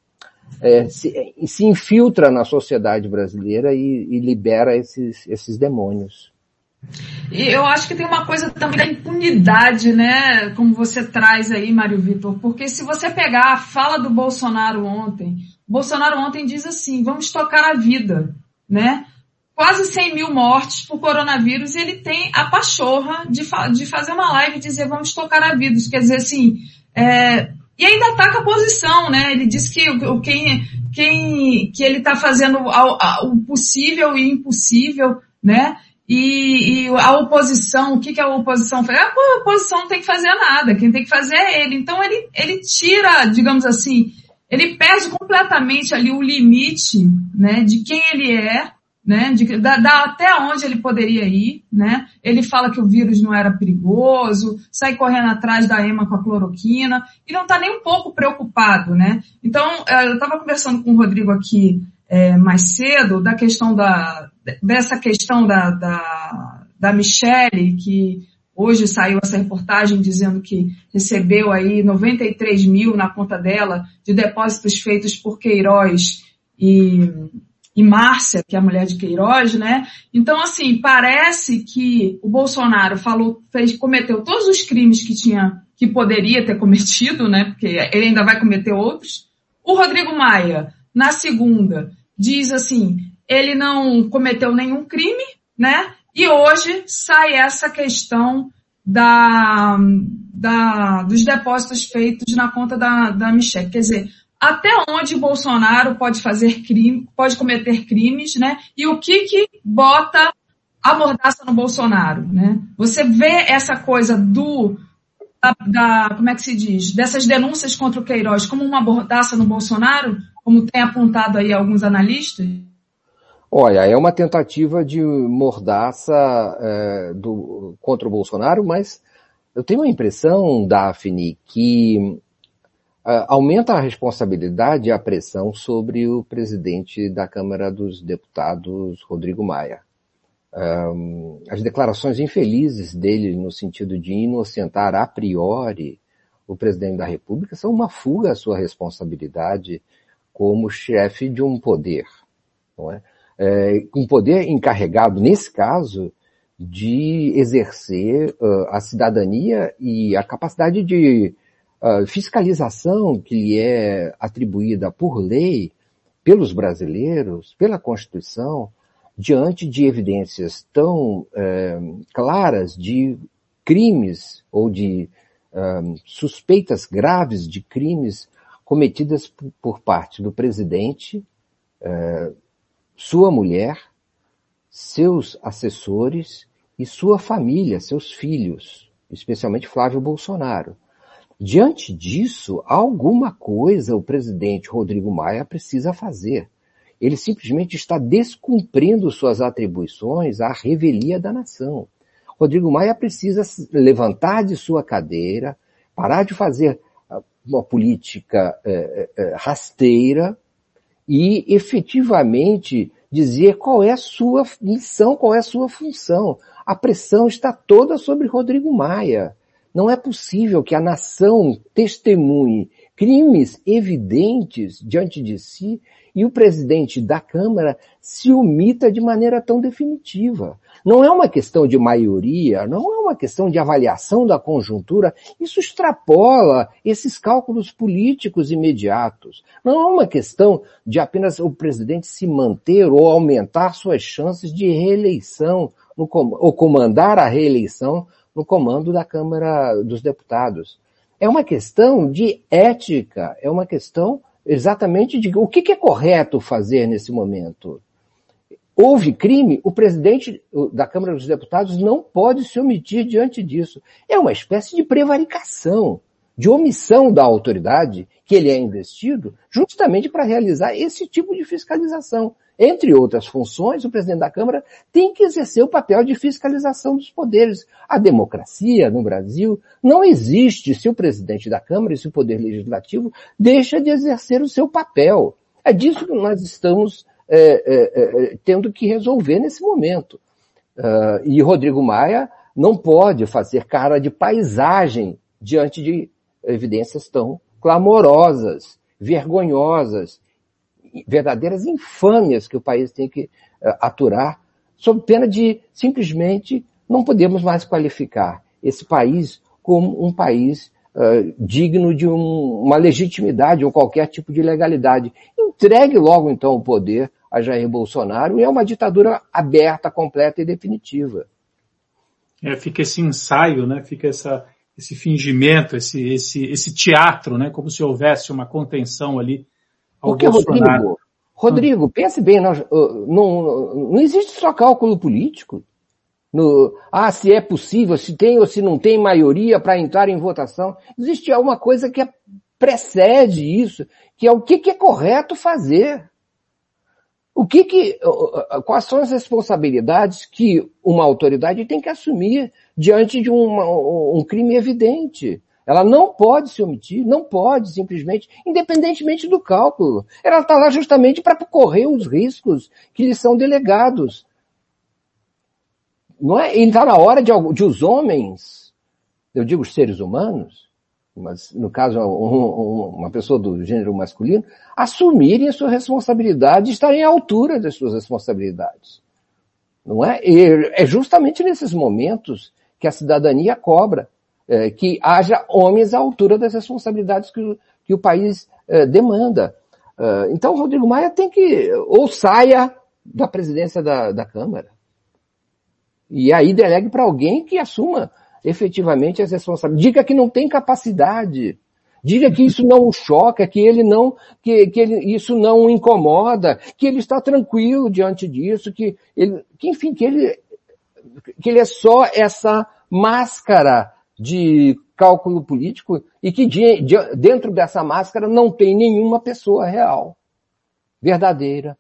se infiltra na sociedade brasileira e libera esses demônios. E eu acho que tem uma coisa também da impunidade, né, como você traz aí, Mário Vitor, porque se você pegar a fala do Bolsonaro ontem diz assim, vamos tocar a vida, né? Quase 100 mil mortes por coronavírus, e ele tem a pachorra de fazer uma live e dizer vamos tocar a vida. Isso quer dizer assim, E ainda ataca a posição, né? Ele diz que que ele está fazendo o possível e impossível, né? E a oposição, o que a oposição faz? A oposição não tem que fazer nada, quem tem que fazer é ele. Então ele tira, digamos assim, ele perde completamente ali o limite, né, de quem ele é, né, até onde ele poderia ir, né. Ele fala que o vírus não era perigoso, sai correndo atrás da EMA com a cloroquina e não está nem um pouco preocupado, né. Então, eu estava conversando com o Rodrigo aqui mais cedo dessa questão da Michelle, que hoje saiu essa reportagem dizendo que recebeu aí 93 mil na conta dela de depósitos feitos por Queiroz e Márcia, que é a mulher de Queiroz, né? Então, assim, parece que o Bolsonaro cometeu todos os crimes que poderia ter cometido, né? Porque ele ainda vai cometer outros. O Rodrigo Maia, na segunda, diz assim, ele não cometeu nenhum crime, né? E hoje sai essa questão dos depósitos feitos na conta da Michelle. Quer dizer, até onde Bolsonaro pode fazer crime, pode cometer crimes, né? E o que bota a mordaça no Bolsonaro, né? Você vê essa coisa como é que se diz? Dessas denúncias contra o Queiroz como uma mordaça no Bolsonaro, como tem apontado aí alguns analistas? Olha, é uma tentativa de mordaça contra o Bolsonaro, mas eu tenho a impressão, Daphne, que aumenta a responsabilidade e a pressão sobre o presidente da Câmara dos Deputados, Rodrigo Maia. As declarações infelizes dele no sentido de inocentar a priori o presidente da República são uma fuga à sua responsabilidade como chefe de um poder, não é? Um poder encarregado, nesse caso, de exercer a cidadania e a capacidade de fiscalização que lhe é atribuída por lei, pelos brasileiros, pela Constituição, diante de evidências tão claras de crimes ou de suspeitas graves de crimes cometidas por parte do presidente, sua mulher, seus assessores e sua família, seus filhos, especialmente Flávio Bolsonaro. Diante disso, alguma coisa o presidente Rodrigo Maia precisa fazer. Ele simplesmente está descumprindo suas atribuições à revelia da nação. Rodrigo Maia precisa levantar de sua cadeira, parar de fazer uma política rasteira e efetivamente dizer qual é a sua missão, qual é a sua função. A pressão está toda sobre Rodrigo Maia. Não é possível que a nação testemunhe crimes evidentes diante de si e o presidente da Câmara se omita de maneira tão definitiva. Não é uma questão de maioria, não é uma questão de avaliação da conjuntura, isso extrapola esses cálculos políticos imediatos. Não é uma questão de apenas o presidente se manter ou aumentar suas chances de reeleição, ou comandar a reeleição no comando da Câmara dos Deputados. É uma questão de ética, é uma questão exatamente de o que é correto fazer nesse momento. Houve crime, o presidente da Câmara dos Deputados não pode se omitir diante disso. É uma espécie de prevaricação, de omissão da autoridade que ele é investido justamente para realizar esse tipo de fiscalização. Entre outras funções, o presidente da Câmara tem que exercer o papel de fiscalização dos poderes. A democracia no Brasil não existe se o presidente da Câmara e se o Poder Legislativo deixa de exercer o seu papel. É disso que nós estamos tendo que resolver nesse momento. E Rodrigo Maia não pode fazer cara de paisagem diante de evidências tão clamorosas, vergonhosas, verdadeiras infâmias que o país tem que aturar, sob pena de simplesmente não podemos mais qualificar esse país como um país digno de uma legitimidade ou qualquer tipo de legalidade. Entregue logo então o poder a Jair Bolsonaro e é uma ditadura aberta, completa e definitiva. Fica esse ensaio, né? Fica esse fingimento, esse teatro, né? Como se houvesse uma contenção ali ao Bolsonaro. Rodrigo, pense bem, não existe só cálculo político. Se é possível, se tem ou se não tem maioria para entrar em votação. Existe alguma coisa que precede isso, que é o que é correto fazer. Quais são as responsabilidades que uma autoridade tem que assumir diante de um crime evidente? Ela não pode se omitir, não pode simplesmente, independentemente do cálculo. Ela está lá justamente para correr os riscos que lhe são delegados. Não é? E está na hora de os homens, eu digo os seres humanos, mas no caso uma pessoa do gênero masculino, assumirem a sua responsabilidade e estarem à altura das suas responsabilidades. Não é? E é justamente nesses momentos que a cidadania cobra, que haja homens à altura das responsabilidades que o país demanda. Então, Rodrigo Maia tem que, ou saia da presidência da Câmara, e aí delegue para alguém que assuma efetivamente as responsabilidades. Diga que não tem capacidade. Diga que isso não o choca, que isso não o incomoda, que ele está tranquilo diante disso, que ele é só essa máscara de cálculo político e que dentro dessa máscara não tem nenhuma pessoa real, verdadeira.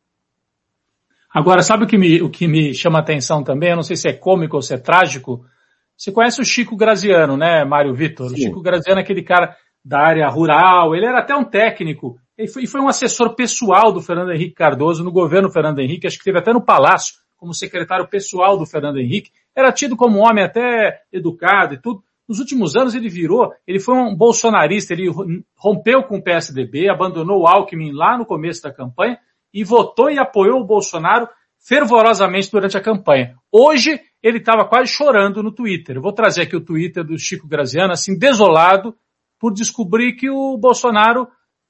Agora, sabe o que me chama a atenção também? Eu não sei se é cômico ou se é trágico. Você conhece o Chico Graziano, né, Mário Vitor? Sim. O Chico Graziano é aquele cara da área rural, ele era até um técnico, e foi um assessor pessoal do Fernando Henrique Cardoso no governo Fernando Henrique, acho que esteve até no Palácio, como secretário pessoal do Fernando Henrique, era tido como um homem até educado e tudo. Nos últimos anos ele foi um bolsonarista, ele rompeu com o PSDB, abandonou o Alckmin lá no começo da campanha e votou e apoiou o Bolsonaro fervorosamente durante a campanha. Hoje ele estava quase chorando no Twitter. Eu vou trazer aqui o Twitter do Chico Graziano, assim, desolado por descobrir que o Bolsonaro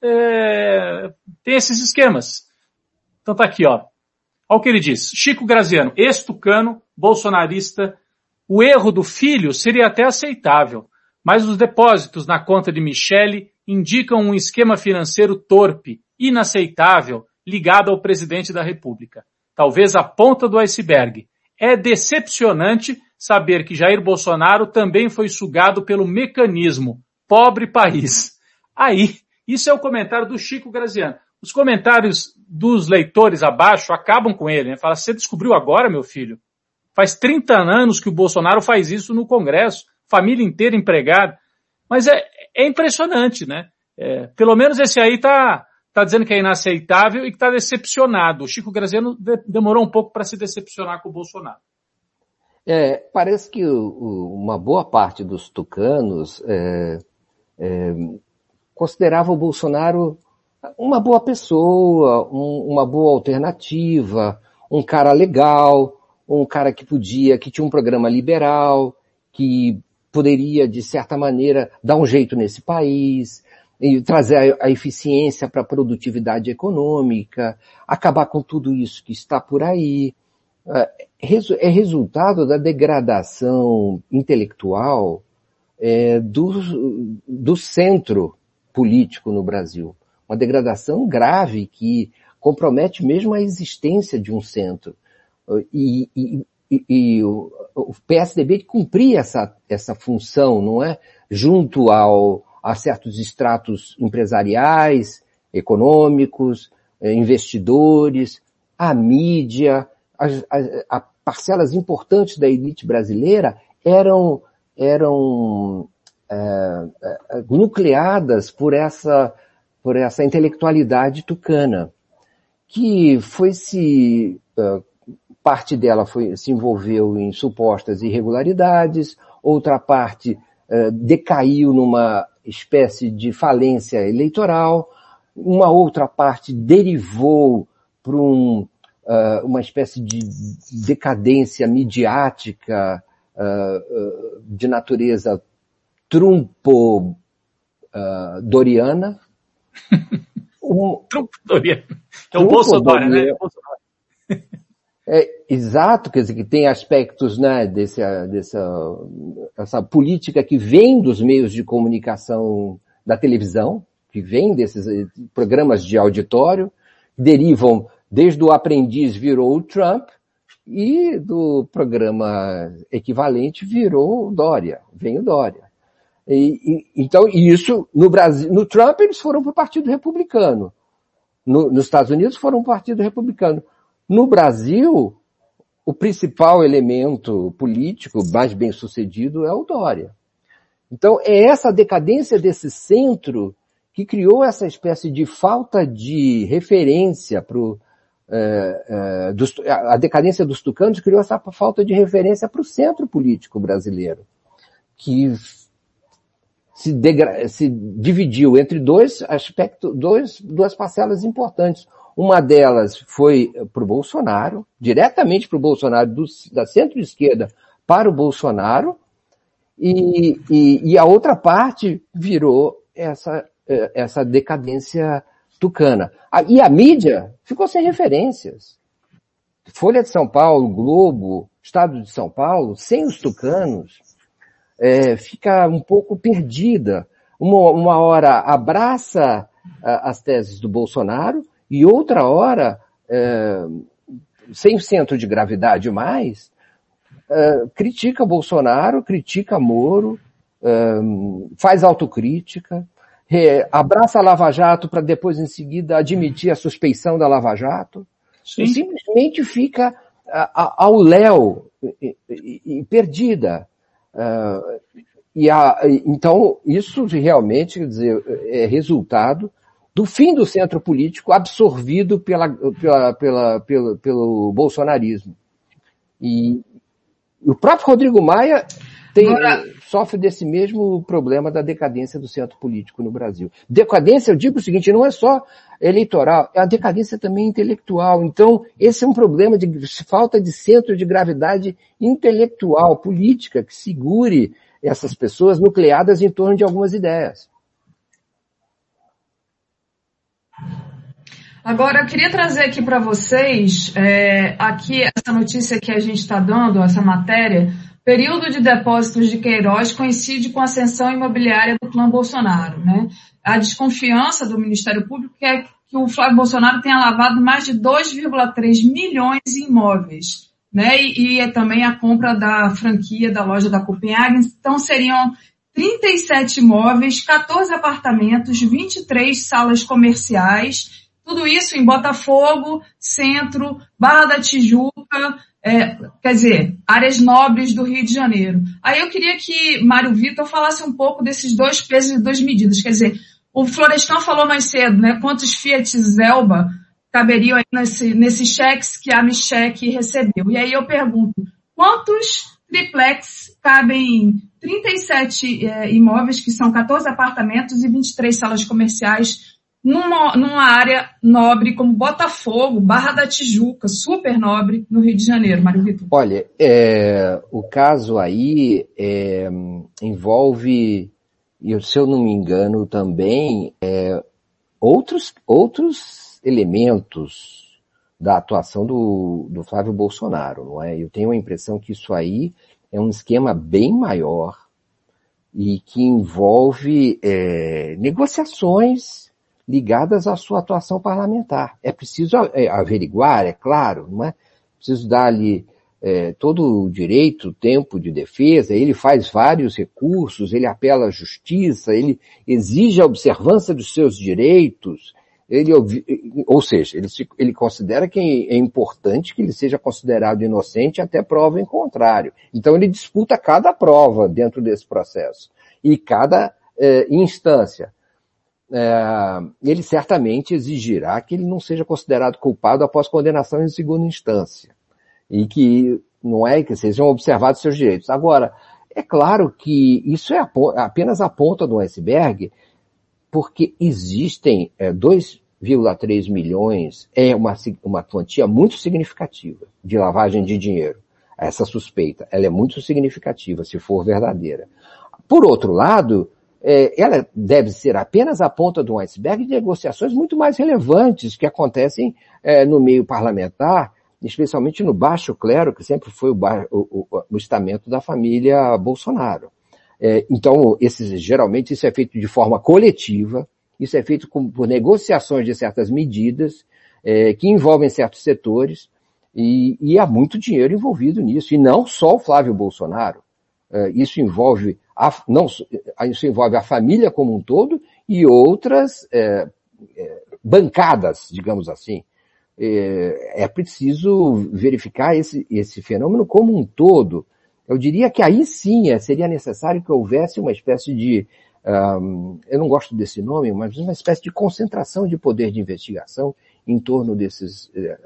tem esses esquemas. Então tá aqui, ó. Olha o que ele diz. Chico Graziano, ex-tucano, bolsonarista. O erro do filho seria até aceitável, mas os depósitos na conta de Michele indicam um esquema financeiro torpe, inaceitável, ligado ao presidente da República. Talvez a ponta do iceberg. É decepcionante saber que Jair Bolsonaro também foi sugado pelo mecanismo. Pobre país. Aí, isso é o comentário do Chico Graziano. Os comentários dos leitores abaixo acabam com ele, né? Fala, você descobriu agora, meu filho? Faz 30 anos que o Bolsonaro faz isso no Congresso, família inteira empregada. Mas é impressionante, né? Pelo menos esse aí tá dizendo que é inaceitável e que está decepcionado. O Chico Graziano demorou um pouco para se decepcionar com o Bolsonaro. Parece que uma boa parte dos tucanos considerava o Bolsonaro uma boa pessoa, uma boa alternativa, um cara legal, um cara que tinha um programa liberal, que poderia, de certa maneira, dar um jeito nesse país, e trazer a eficiência para a produtividade econômica, acabar com tudo isso que está por aí. É resultado da degradação intelectual do centro político no Brasil. Uma degradação grave que compromete mesmo a existência de um centro. E o PSDB cumpria essa função, não é? Junto a certos estratos empresariais, econômicos, investidores, a mídia, a parcelas importantes da elite brasileira eram nucleadas por essa intelectualidade tucana, que parte dela se envolveu em supostas irregularidades, outra parte decaiu numa espécie de falência eleitoral, uma outra parte derivou para uma espécie de decadência midiática de natureza trumpo-doriana. Trumpo-doriana. É o Bolsonaro, né? Exato, quer dizer, que tem aspectos, né, essa política que vem dos meios de comunicação da televisão, que vem desses programas de auditório, derivam desde o Aprendiz virou o Trump, e do programa equivalente virou o Dória, vem o Dória. Então, isso, no Brasil, no Trump eles foram para o Partido Republicano. Nos Estados Unidos foram para o Partido Republicano. No Brasil, o principal elemento político mais bem sucedido é o Dória. Então, é essa decadência desse centro que criou essa espécie de falta de referência a decadência dos tucanos criou essa falta de referência para o centro político brasileiro, que se dividiu entre duas parcelas importantes. Uma delas foi para o Bolsonaro, diretamente para o Bolsonaro, da centro-esquerda para o Bolsonaro, e a outra parte virou essa decadência tucana. E a mídia ficou sem referências. Folha de São Paulo, Globo, Estado de São Paulo, sem os tucanos, fica um pouco perdida. Uma hora abraça as teses do Bolsonaro e outra hora, sem centro de gravidade mais, critica Bolsonaro, critica Moro, faz autocrítica, abraça a Lava Jato para depois em seguida admitir a suspeição da Lava Jato. E simplesmente fica ao léu e perdida. Então, isso realmente, quer dizer, é resultado do fim do centro político absorvido pelo bolsonarismo. E o próprio Rodrigo Maia sofre desse mesmo problema da decadência do centro político no Brasil. Decadência, eu digo o seguinte, não é só eleitoral, é a decadência também intelectual. Então, esse é um problema de falta de centro de gravidade intelectual, política, que segure essas pessoas nucleadas em torno de algumas ideias. Agora, eu queria trazer aqui para vocês, aqui essa notícia que a gente está dando, essa matéria. Período de depósitos de Queiroz coincide com a ascensão imobiliária do clã Bolsonaro, né? A desconfiança do Ministério Público é que o Flávio Bolsonaro tenha lavado mais de 2,3 milhões em imóveis, né? E também a compra da franquia da loja da Copenhagen. Então seriam 37 imóveis, 14 apartamentos, 23 salas comerciais, tudo isso em Botafogo, Centro, Barra da Tijuca, quer dizer, áreas nobres do Rio de Janeiro. Aí eu queria que Mário Vitor falasse um pouco desses dois pesos e duas medidas. Quer dizer, o Florestan falou mais cedo, né? Quantos Fiat Zelba caberiam aí nesses cheques que a Michele recebeu. E aí eu pergunto, quantos triplex cabem 37 imóveis, que são 14 apartamentos e 23 salas comerciais, numa área nobre como Botafogo, Barra da Tijuca, super nobre, no Rio de Janeiro, Mário Vitor? Olha, o caso aí envolve, se eu não me engano também, outros elementos da atuação do Flávio Bolsonaro, não é? Eu tenho a impressão que isso aí é um esquema bem maior e que envolve negociações ligadas à sua atuação parlamentar. É preciso averiguar, é claro, não é? Preciso dar-lhe todo o direito, tempo de defesa, ele faz vários recursos, ele apela à justiça, ele exige a observância dos seus direitos, ou seja, ele considera que é importante que ele seja considerado inocente até prova em contrário. Então ele disputa cada prova dentro desse processo e cada instância. Ele certamente exigirá que ele não seja considerado culpado após condenação em segunda instância e que que sejam observados seus direitos. Agora, é claro que isso é apenas a ponta do iceberg, porque existem 2,3 milhões, uma quantia muito significativa de lavagem de dinheiro. Essa suspeita, ela é muito significativa, se for verdadeira. Por outro lado, ela deve ser apenas a ponta de um iceberg de negociações muito mais relevantes que acontecem no meio parlamentar especialmente no baixo clero, que sempre foi o estamento da família Bolsonaro. Então, geralmente isso é feito de forma coletiva, isso é feito por negociações de certas medidas, que envolvem certos setores, e há muito dinheiro envolvido nisso, e não só o Flávio Bolsonaro. Isso envolve a família como um todo e outras bancadas, digamos assim. É preciso verificar esse fenômeno como um todo. Eu diria que aí sim seria necessário que houvesse uma espécie de, eu não gosto desse nome, mas uma espécie de concentração de poder de investigação em torno desses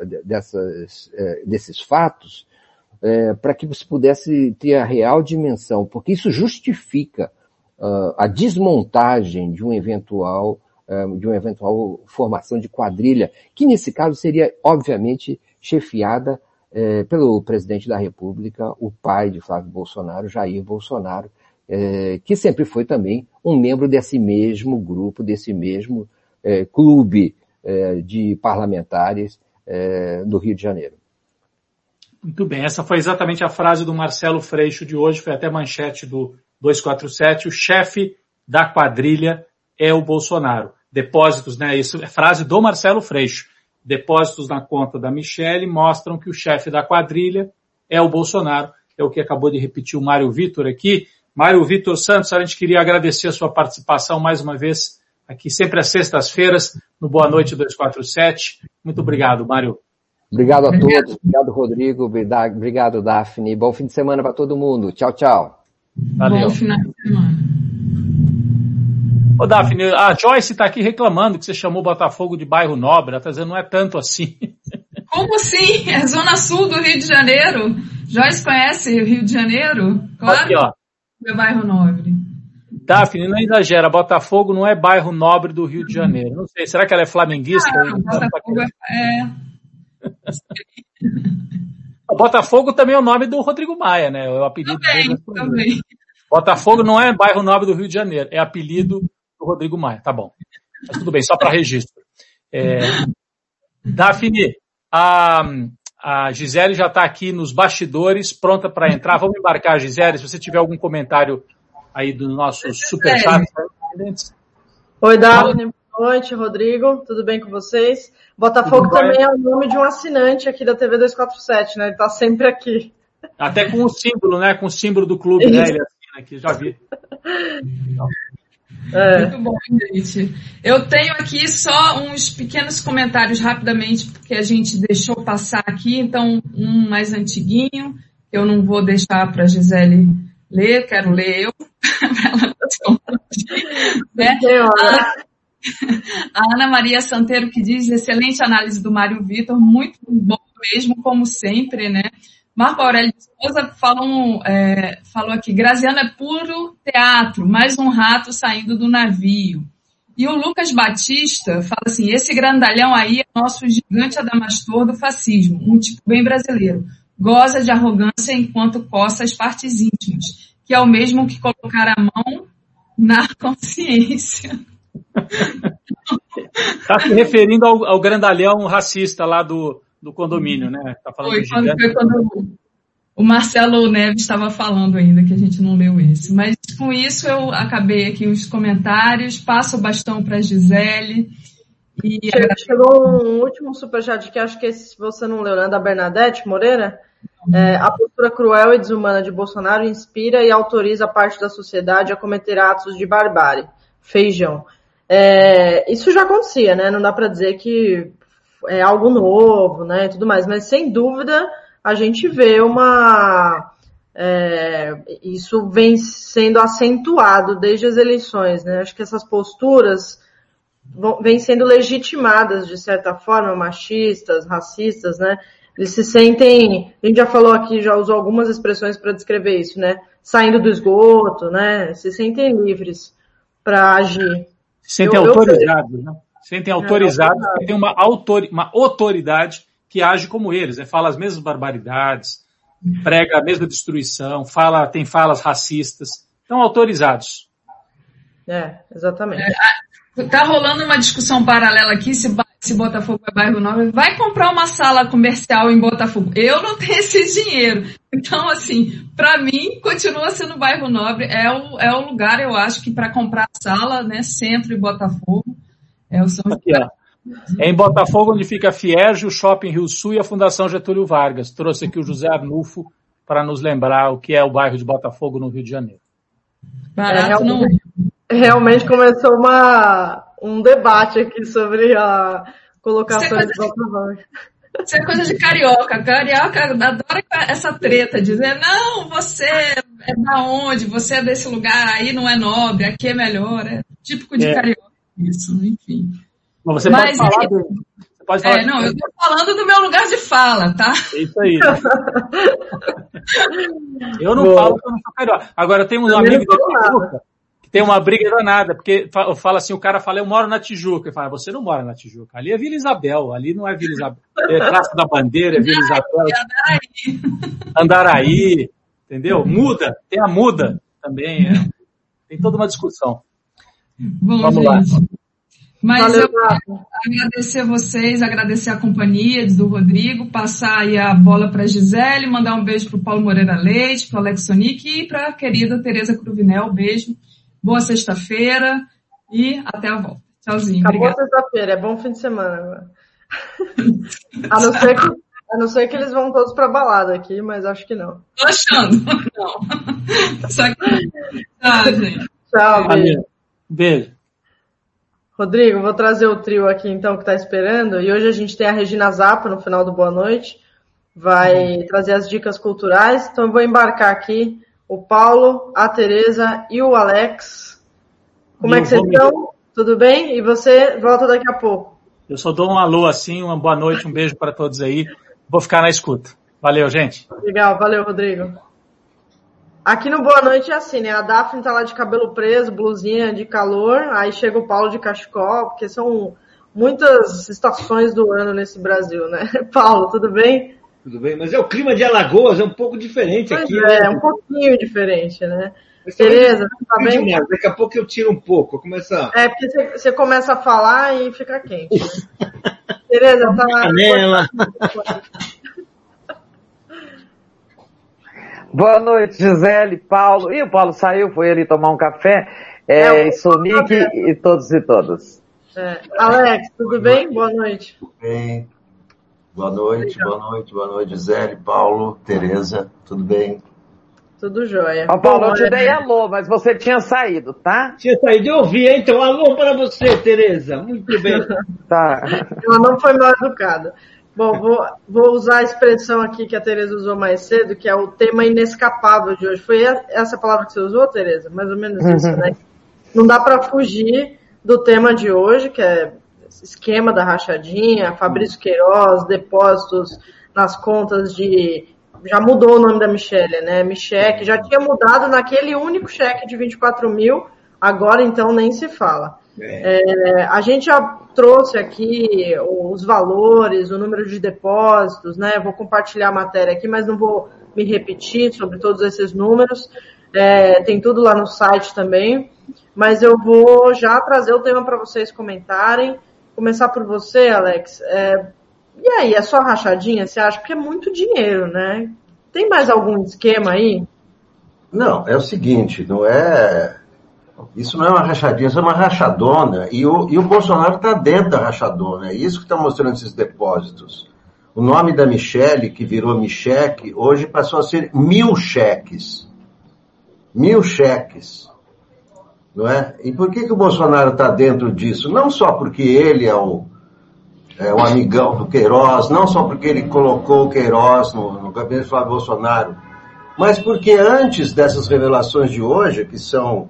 fatos, para que você pudesse ter a real dimensão, porque isso justifica a desmontagem de uma eventual formação de quadrilha, que nesse caso seria, obviamente, chefiada pelo presidente da República, o pai de Flávio Bolsonaro, Jair Bolsonaro, que sempre foi também um membro desse mesmo grupo, desse mesmo clube de parlamentares do Rio de Janeiro. Muito bem, essa foi exatamente a frase do Marcelo Freixo de hoje, foi até manchete do 247, o chefe da quadrilha é o Bolsonaro. Depósitos, né, isso é frase do Marcelo Freixo. Depósitos na conta da Michele mostram que o chefe da quadrilha é o Bolsonaro. É o que acabou de repetir o Mário Vitor aqui. Mário Vitor Santos, a gente queria agradecer a sua participação mais uma vez aqui, sempre às sextas-feiras, no Boa Noite 247. Muito obrigado, Mário. Obrigado a todos. Obrigado, Rodrigo. Obrigado, Daphne. Bom fim de semana para todo mundo. Tchau, tchau. Valeu. Bom final de semana. Ô, Daphne, a Joyce está aqui reclamando que você chamou Botafogo de bairro nobre. Ela está dizendo não é tanto assim. Como assim? É zona sul do Rio de Janeiro. Joyce conhece o Rio de Janeiro? Claro. Aqui, ó. É bairro nobre. Daphne, não exagera. Botafogo não é bairro nobre do Rio de Janeiro. Não sei, será que ela é flamenguista? Botafogo O Botafogo também é o nome do Rodrigo Maia, né? É o apelido dele. Também. Botafogo não é bairro nobre do Rio de Janeiro, é apelido do Rodrigo Maia. Tá bom. Mas tudo bem, só para registro. Daphne, a Gisele já está aqui nos bastidores, pronta para entrar. Vamos embarcar, Gisele, se você tiver algum comentário aí do nosso superchat. Oi, Daphne. Boa noite, Rodrigo. Tudo bem com vocês? Botafogo também é o nome de um assinante aqui da TV 247, né? Ele está sempre aqui. Até com o símbolo, né? Com o símbolo do clube, né? Ele assina aqui, já vi. Muito bom, gente. Eu tenho aqui só uns pequenos comentários rapidamente, porque a gente deixou passar aqui, então um mais antiguinho, que eu não vou deixar para a Gisele ler, quero ler eu. Né? A Ana Maria Santeiro que diz, excelente análise do Mário Vitor, muito bom mesmo, como sempre, né? Marco Aurélio de Souza falou aqui, Graziano é puro teatro, mais um rato saindo do navio. E o Lucas Batista fala assim, esse grandalhão aí é nosso gigante adamastor do fascismo, um tipo bem brasileiro. Goza de arrogância enquanto coça as partes íntimas, que é o mesmo que colocar a mão na consciência. Está se referindo ao grandalhão racista lá do condomínio, né? Tá falando foi quando o Marcelo Neves estava falando ainda, que a gente não leu esse. Mas com isso eu acabei aqui os comentários, passo o bastão para a Gisele. Chegou um último superchat que acho que esse você não leu, né? Da Bernadette Moreira. A postura cruel e desumana de Bolsonaro inspira e autoriza parte da sociedade a cometer atos de barbárie. Feijão. Isso já acontecia, né? Não dá para dizer que é algo novo, né? E tudo mais, mas sem dúvida a gente vê isso vem sendo acentuado desde as eleições, né? Acho que essas posturas vêm sendo legitimadas de certa forma, machistas, racistas, né? Eles se sentem, a gente já falou aqui, já usou algumas expressões para descrever isso, né? Saindo do esgoto, né? Se sentem livres para agir. Se sentem autorizados, né? Se sentem autorizados, porque tem uma autoridade que age como eles, né? Fala as mesmas barbaridades, prega a mesma destruição, tem falas racistas. Estão autorizados. Exatamente. Tá rolando uma discussão paralela aqui se se Botafogo é bairro nobre, vai comprar uma sala comercial em Botafogo. Eu não tenho esse dinheiro. Então, assim, para mim, continua sendo bairro nobre. É o lugar, eu acho, que para comprar sala, né, Centro e Botafogo, são aqui, ó. É em Botafogo, onde fica a Fierge, o Shopping Rio Sul e a Fundação Getúlio Vargas. Trouxe aqui o José Arnulfo para nos lembrar o que é o bairro de Botafogo no Rio de Janeiro. Barato não. Realmente começou um debate aqui sobre a colocação de Botafogo. Isso é coisa de carioca. Carioca adora essa treta, dizer, não, você é da onde, você é desse lugar, aí não é nobre, aqui é melhor. É típico de carioca isso, enfim. Mas você pode falar não, eu estou falando do meu lugar de fala, tá? É isso aí. Eu não falo que eu não sou carioca. Agora, tem um amigo da Tijuca que tem uma briga danada, porque fala assim, o cara fala, eu moro na Tijuca. Ele fala, você não mora na Tijuca. Ali é Vila Isabel, ali não é Vila Isabel. É Praça da Bandeira, é Vila Isabel. Andaraí, entendeu? Muda, tem a muda também. Tem toda uma discussão. Bom, vamos gente. lá. Mas valeu, eu quero agradecer a vocês, agradecer a companhia do Rodrigo, passar aí a bola para a Gisele, mandar um beijo para o Paulo Moreira Leite, para o Alex Sonic e para a querida Tereza Cruvinel. Beijo, boa sexta-feira e até a volta. Tchauzinho. Acabou a sexta-feira, é bom fim de semana agora. A não ser que eles vão todos para balada aqui, mas acho que não. Tô achando, não. Só que... Tchau, gente. Tchau, beijo. Beijo. Rodrigo, vou trazer o trio aqui então que está esperando. E hoje a gente tem a Regina Zappa no final do Boa Noite. Vai trazer as dicas culturais. Então eu vou embarcar aqui o Paulo, a Tereza e o Alex. Como é que vocês estão? Tudo bem? E você volta daqui a pouco. Eu só dou um alô assim, uma boa noite, um beijo para todos aí. Vou ficar na escuta. Valeu, gente. Legal, valeu, Rodrigo. Aqui no Boa Noite é assim, né? A Daphne tá lá de cabelo preso, blusinha de calor, aí chega o Paulo de cachecol, porque são muitas estações do ano nesse Brasil, né? Paulo, tudo bem? Tudo bem, mas é o clima de Alagoas, é um pouco diferente pois aqui. É, um pouquinho diferente, né? Tereza, tá bem? Demais. Daqui a pouco eu tiro um pouco, começa... É, porque você começa a falar e fica quente, né? Tereza, tá... Canela. Boa noite, Gisele, Paulo. Ih, o Paulo saiu, foi ele tomar um café. Sonic e todos e todas. Alex, tudo bem? Boa noite. Tudo bem. Boa noite, boa noite, Gisele, Paulo, Tereza, tudo bem? Tudo jóia. Paulo, eu te dei alô, mas você tinha saído, tá? Tinha saído, eu ouvi, então alô para você, Tereza. Muito bem. Tá. Ela não foi mal educada. Bom, vou usar a expressão aqui que a Tereza usou mais cedo, que é o tema inescapável de hoje. Foi essa palavra que você usou, Tereza? Mais ou menos isso, né? Não dá para fugir do tema de hoje, que é esquema da rachadinha, Fabrício Queiroz, depósitos nas contas de... Já mudou o nome da Michelle, né? Micheque, já tinha mudado naquele único cheque de 24 mil, agora então nem se fala. A gente já trouxe aqui os valores, o número de depósitos, né? Vou compartilhar a matéria aqui, mas não vou me repetir sobre todos esses números. Tem tudo lá no site também. Mas eu vou já trazer o tema para vocês comentarem. Começar por você, Alex. E aí, é só rachadinha, você acha? Porque é muito dinheiro, né? Tem mais algum esquema aí? Não, é o seguinte, não é... Isso não é uma rachadinha, isso é uma rachadona. E o Bolsonaro está dentro da rachadona. É isso que está mostrando esses depósitos. O nome da Michelle, que virou Micheque, hoje passou a ser 1.000 cheques. 1.000 cheques. Não é? E por que o Bolsonaro está dentro disso? Não só porque ele é o amigão do Queiroz, não só porque ele colocou o Queiroz no gabinete do Flávio Bolsonaro, mas porque antes dessas revelações de hoje, que são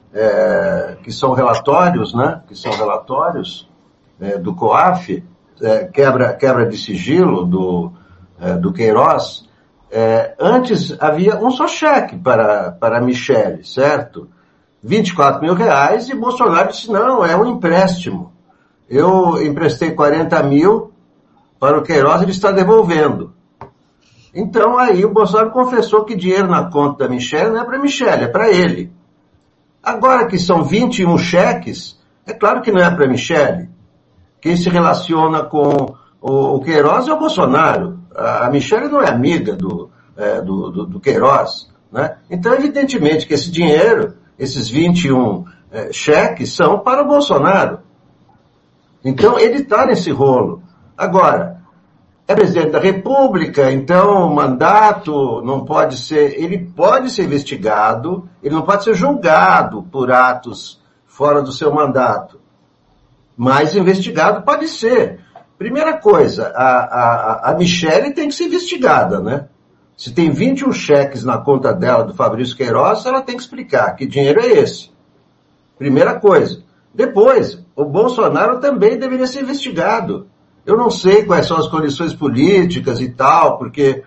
relatórios, né? Que são relatórios do COAF, quebra de sigilo do Queiroz. Antes havia um só cheque para a Michelle, certo? 24 mil reais, e Bolsonaro disse, não, é um empréstimo. Eu emprestei 40 mil para o Queiroz, ele está devolvendo. Então aí o Bolsonaro confessou que dinheiro na conta da Michelle não é para a Michelle, é para ele. Agora que são 21 cheques, é claro que não é para a Michelle. Quem se relaciona com o Queiroz é o Bolsonaro. A Michelle não é amiga do Queiroz, né? Então, evidentemente que esse dinheiro, esses 21 cheques, são para o Bolsonaro. Então, ele está nesse rolo. Agora, é presidente da República, então o mandato não pode ser... Ele pode ser investigado, ele não pode ser julgado por atos fora do seu mandato. Mas investigado pode ser. Primeira coisa, a Michelle tem que ser investigada, né? Se tem 21 cheques na conta dela, do Fabrício Queiroz, ela tem que explicar que dinheiro é esse. Primeira coisa. Depois, o Bolsonaro também deveria ser investigado. Eu não sei quais são as condições políticas e tal, porque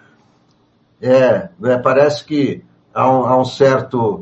parece que há um certo...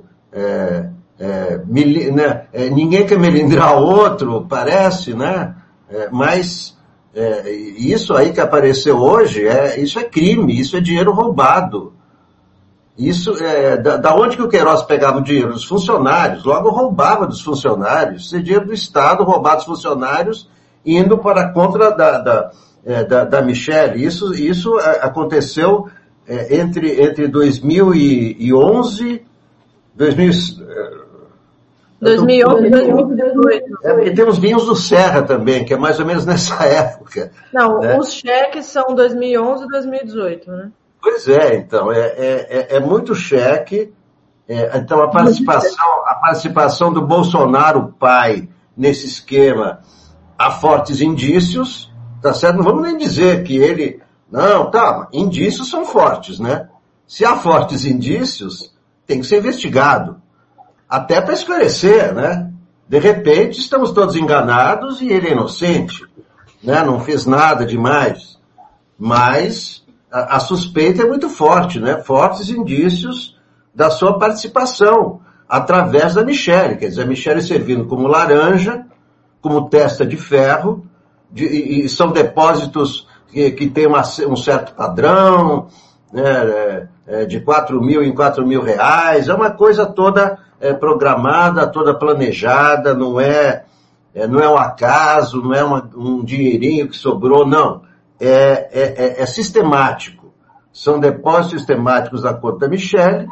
ninguém quer melindrar o outro, parece, né? Mas isso aí que apareceu hoje, isso é crime, isso é dinheiro roubado. Isso da onde que o Queiroz pegava o dinheiro? Dos funcionários, logo roubava dos funcionários. Isso é dinheiro do Estado, roubado dos funcionários, indo para a conta da Michelle. Isso aconteceu entre 2011... 2011 e 2018. Porque tem os vinhos do Serra também, que é mais ou menos nessa época. Não, né? Os cheques são 2011 e 2018, né? Pois é, então, é muito cheque. Então, a participação do Bolsonaro pai nesse esquema, há fortes indícios, tá certo? Não vamos nem dizer que ele... Não, tá, indícios são fortes, né? Se há fortes indícios, tem que ser investigado. Até para esclarecer, né? De repente, estamos todos enganados e ele é inocente, né? Não fez nada demais. Mas a suspeita é muito forte, né? Fortes indícios da sua participação através da Michelle. Quer dizer, a Michelle servindo como laranja, como testa de ferro, e são depósitos que têm um certo padrão, né? De 4 mil em 4 mil reais. É uma coisa toda programada, toda planejada, não é um acaso, não é um dinheirinho que sobrou, não. É sistemático. São depósitos sistemáticos da conta da Michelle,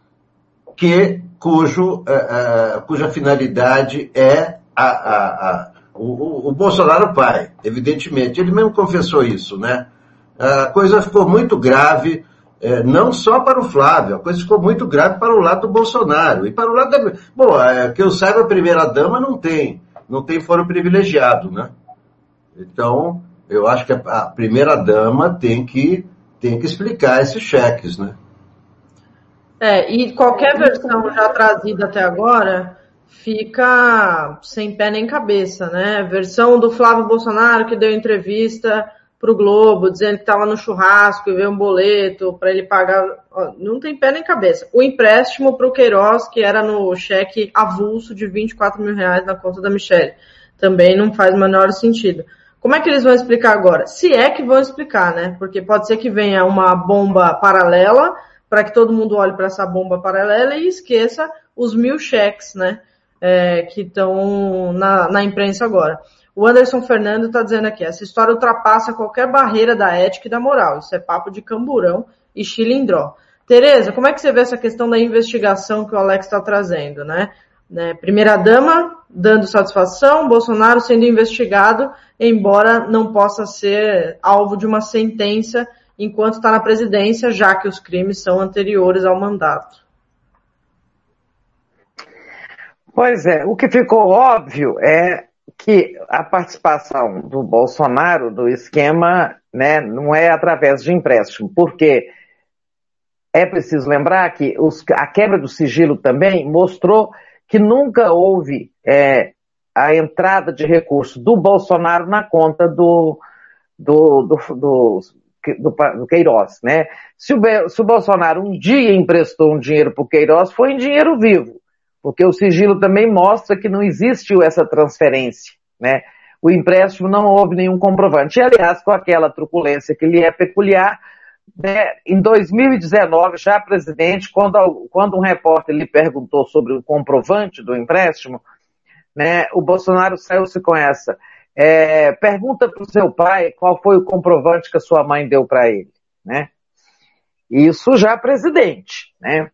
cuja finalidade é o Bolsonaro pai, evidentemente. Ele mesmo confessou isso, né? A coisa ficou muito grave, não só para o Flávio, a coisa ficou muito grave para o lado do Bolsonaro. E para o lado da... Bom, que eu saiba, a primeira-dama não tem foro privilegiado, né? Então, eu acho que a primeira-dama tem que explicar esses cheques, né? E qualquer versão já trazida até agora fica sem pé nem cabeça, né? Versão do Flávio Bolsonaro, que deu entrevista pro Globo, dizendo que estava no churrasco e veio um boleto para ele pagar. Não tem pé nem cabeça. O empréstimo pro Queiroz, que era no cheque avulso de 24 mil reais na conta da Michelle. Também não faz o menor sentido. Como é que eles vão explicar agora? Se é que vão explicar, né? Porque pode ser que venha uma bomba paralela, para que todo mundo olhe para essa bomba paralela e esqueça os 1.000 cheques, né? Que estão na imprensa agora. O Anderson Fernando está dizendo aqui, essa história ultrapassa qualquer barreira da ética e da moral. Isso é papo de camburão e chilindró. Tereza, como é que você vê essa questão da investigação que o Alex está trazendo, né? Primeira-dama dando satisfação, Bolsonaro sendo investigado, embora não possa ser alvo de uma sentença enquanto está na presidência, já que os crimes são anteriores ao mandato. Pois é, o que ficou óbvio é que a participação do Bolsonaro do esquema, né, não é através de empréstimo, porque é preciso lembrar que a quebra do sigilo também mostrou que nunca houve a entrada de recurso do Bolsonaro na conta do Queiroz, né? Se o Bolsonaro um dia emprestou um dinheiro para o Queiroz, foi em dinheiro vivo, porque o sigilo também mostra que não existiu essa transferência, né? O empréstimo não houve nenhum comprovante. E, aliás, com aquela truculência que lhe é peculiar, né, em 2019, já presidente, quando um repórter lhe perguntou sobre o comprovante do empréstimo, né, o Bolsonaro saiu-se com essa. Pergunta para o seu pai qual foi o comprovante que a sua mãe deu para ele, né? Isso já presidente, né?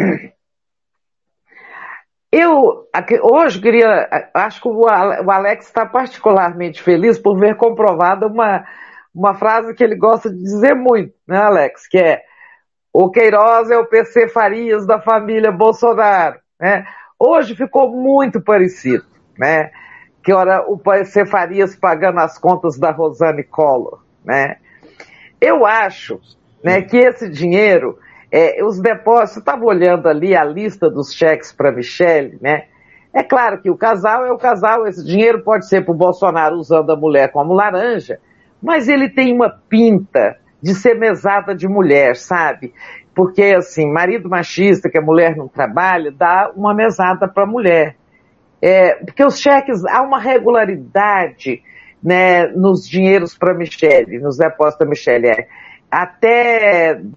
Eu hoje acho que o Alex está particularmente feliz por ver comprovada uma frase que ele gosta de dizer muito, né, Alex? Que é: o Queiroz é o PC Farias da família Bolsonaro, né? Hoje ficou muito parecido, né? Que ora o PC Farias pagando as contas da Rosane Collor, né? Eu acho, né, que esse dinheiro, os depósitos, eu estava olhando ali a lista dos cheques para Michele, né? É claro que o casal é o casal, esse dinheiro pode ser para o Bolsonaro usando a mulher como laranja, mas ele tem uma pinta de ser mesada de mulher, sabe? Porque, assim, marido machista, que a mulher não trabalha, dá uma mesada para a mulher. Porque os cheques, há uma regularidade, né, nos dinheiros para Michele, nos depósitos da Michele. Até de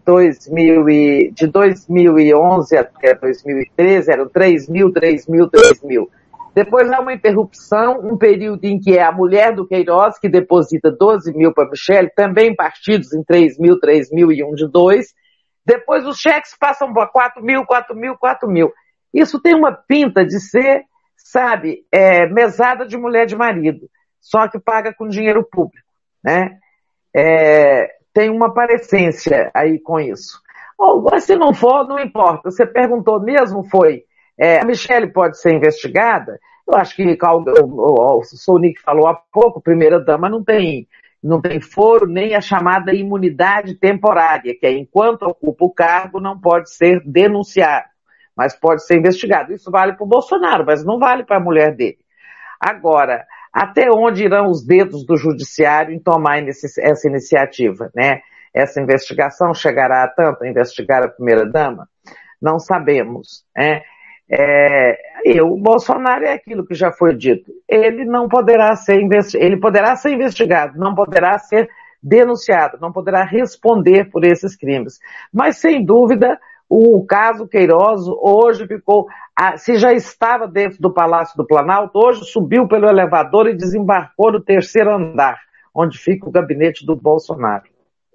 2011 até 2013, eram 3 mil. Depois há uma interrupção, um período em que é a mulher do Queiroz, que deposita 12 mil para Michele, também partidos em 3 mil e um de 2. Depois os cheques passam para 4 mil. Isso tem uma pinta de ser, sabe, mesada de mulher de marido, só que paga com dinheiro público, né? Tem uma parecência aí com isso. Se não for, não importa. Você perguntou mesmo, a Michele pode ser investigada? Eu acho que o Sonic falou há pouco, primeira-dama não tem foro nem a chamada imunidade temporária, que é enquanto ocupa o cargo não pode ser denunciado, mas pode ser investigado. Isso vale para o Bolsonaro, mas não vale para a mulher dele. Agora, até onde irão os dedos do judiciário em tomar essa iniciativa, né? Essa investigação chegará a tanto a investigar a primeira-dama? Não sabemos, né? O Bolsonaro é aquilo que já foi dito. Ele não poderá ser ele poderá ser investigado, não poderá ser denunciado, não poderá responder por esses crimes. Mas, sem dúvida, o caso Queiroz hoje ficou, se já estava dentro do Palácio do Planalto, hoje subiu pelo elevador e desembarcou no 3º andar, onde fica o gabinete do Bolsonaro.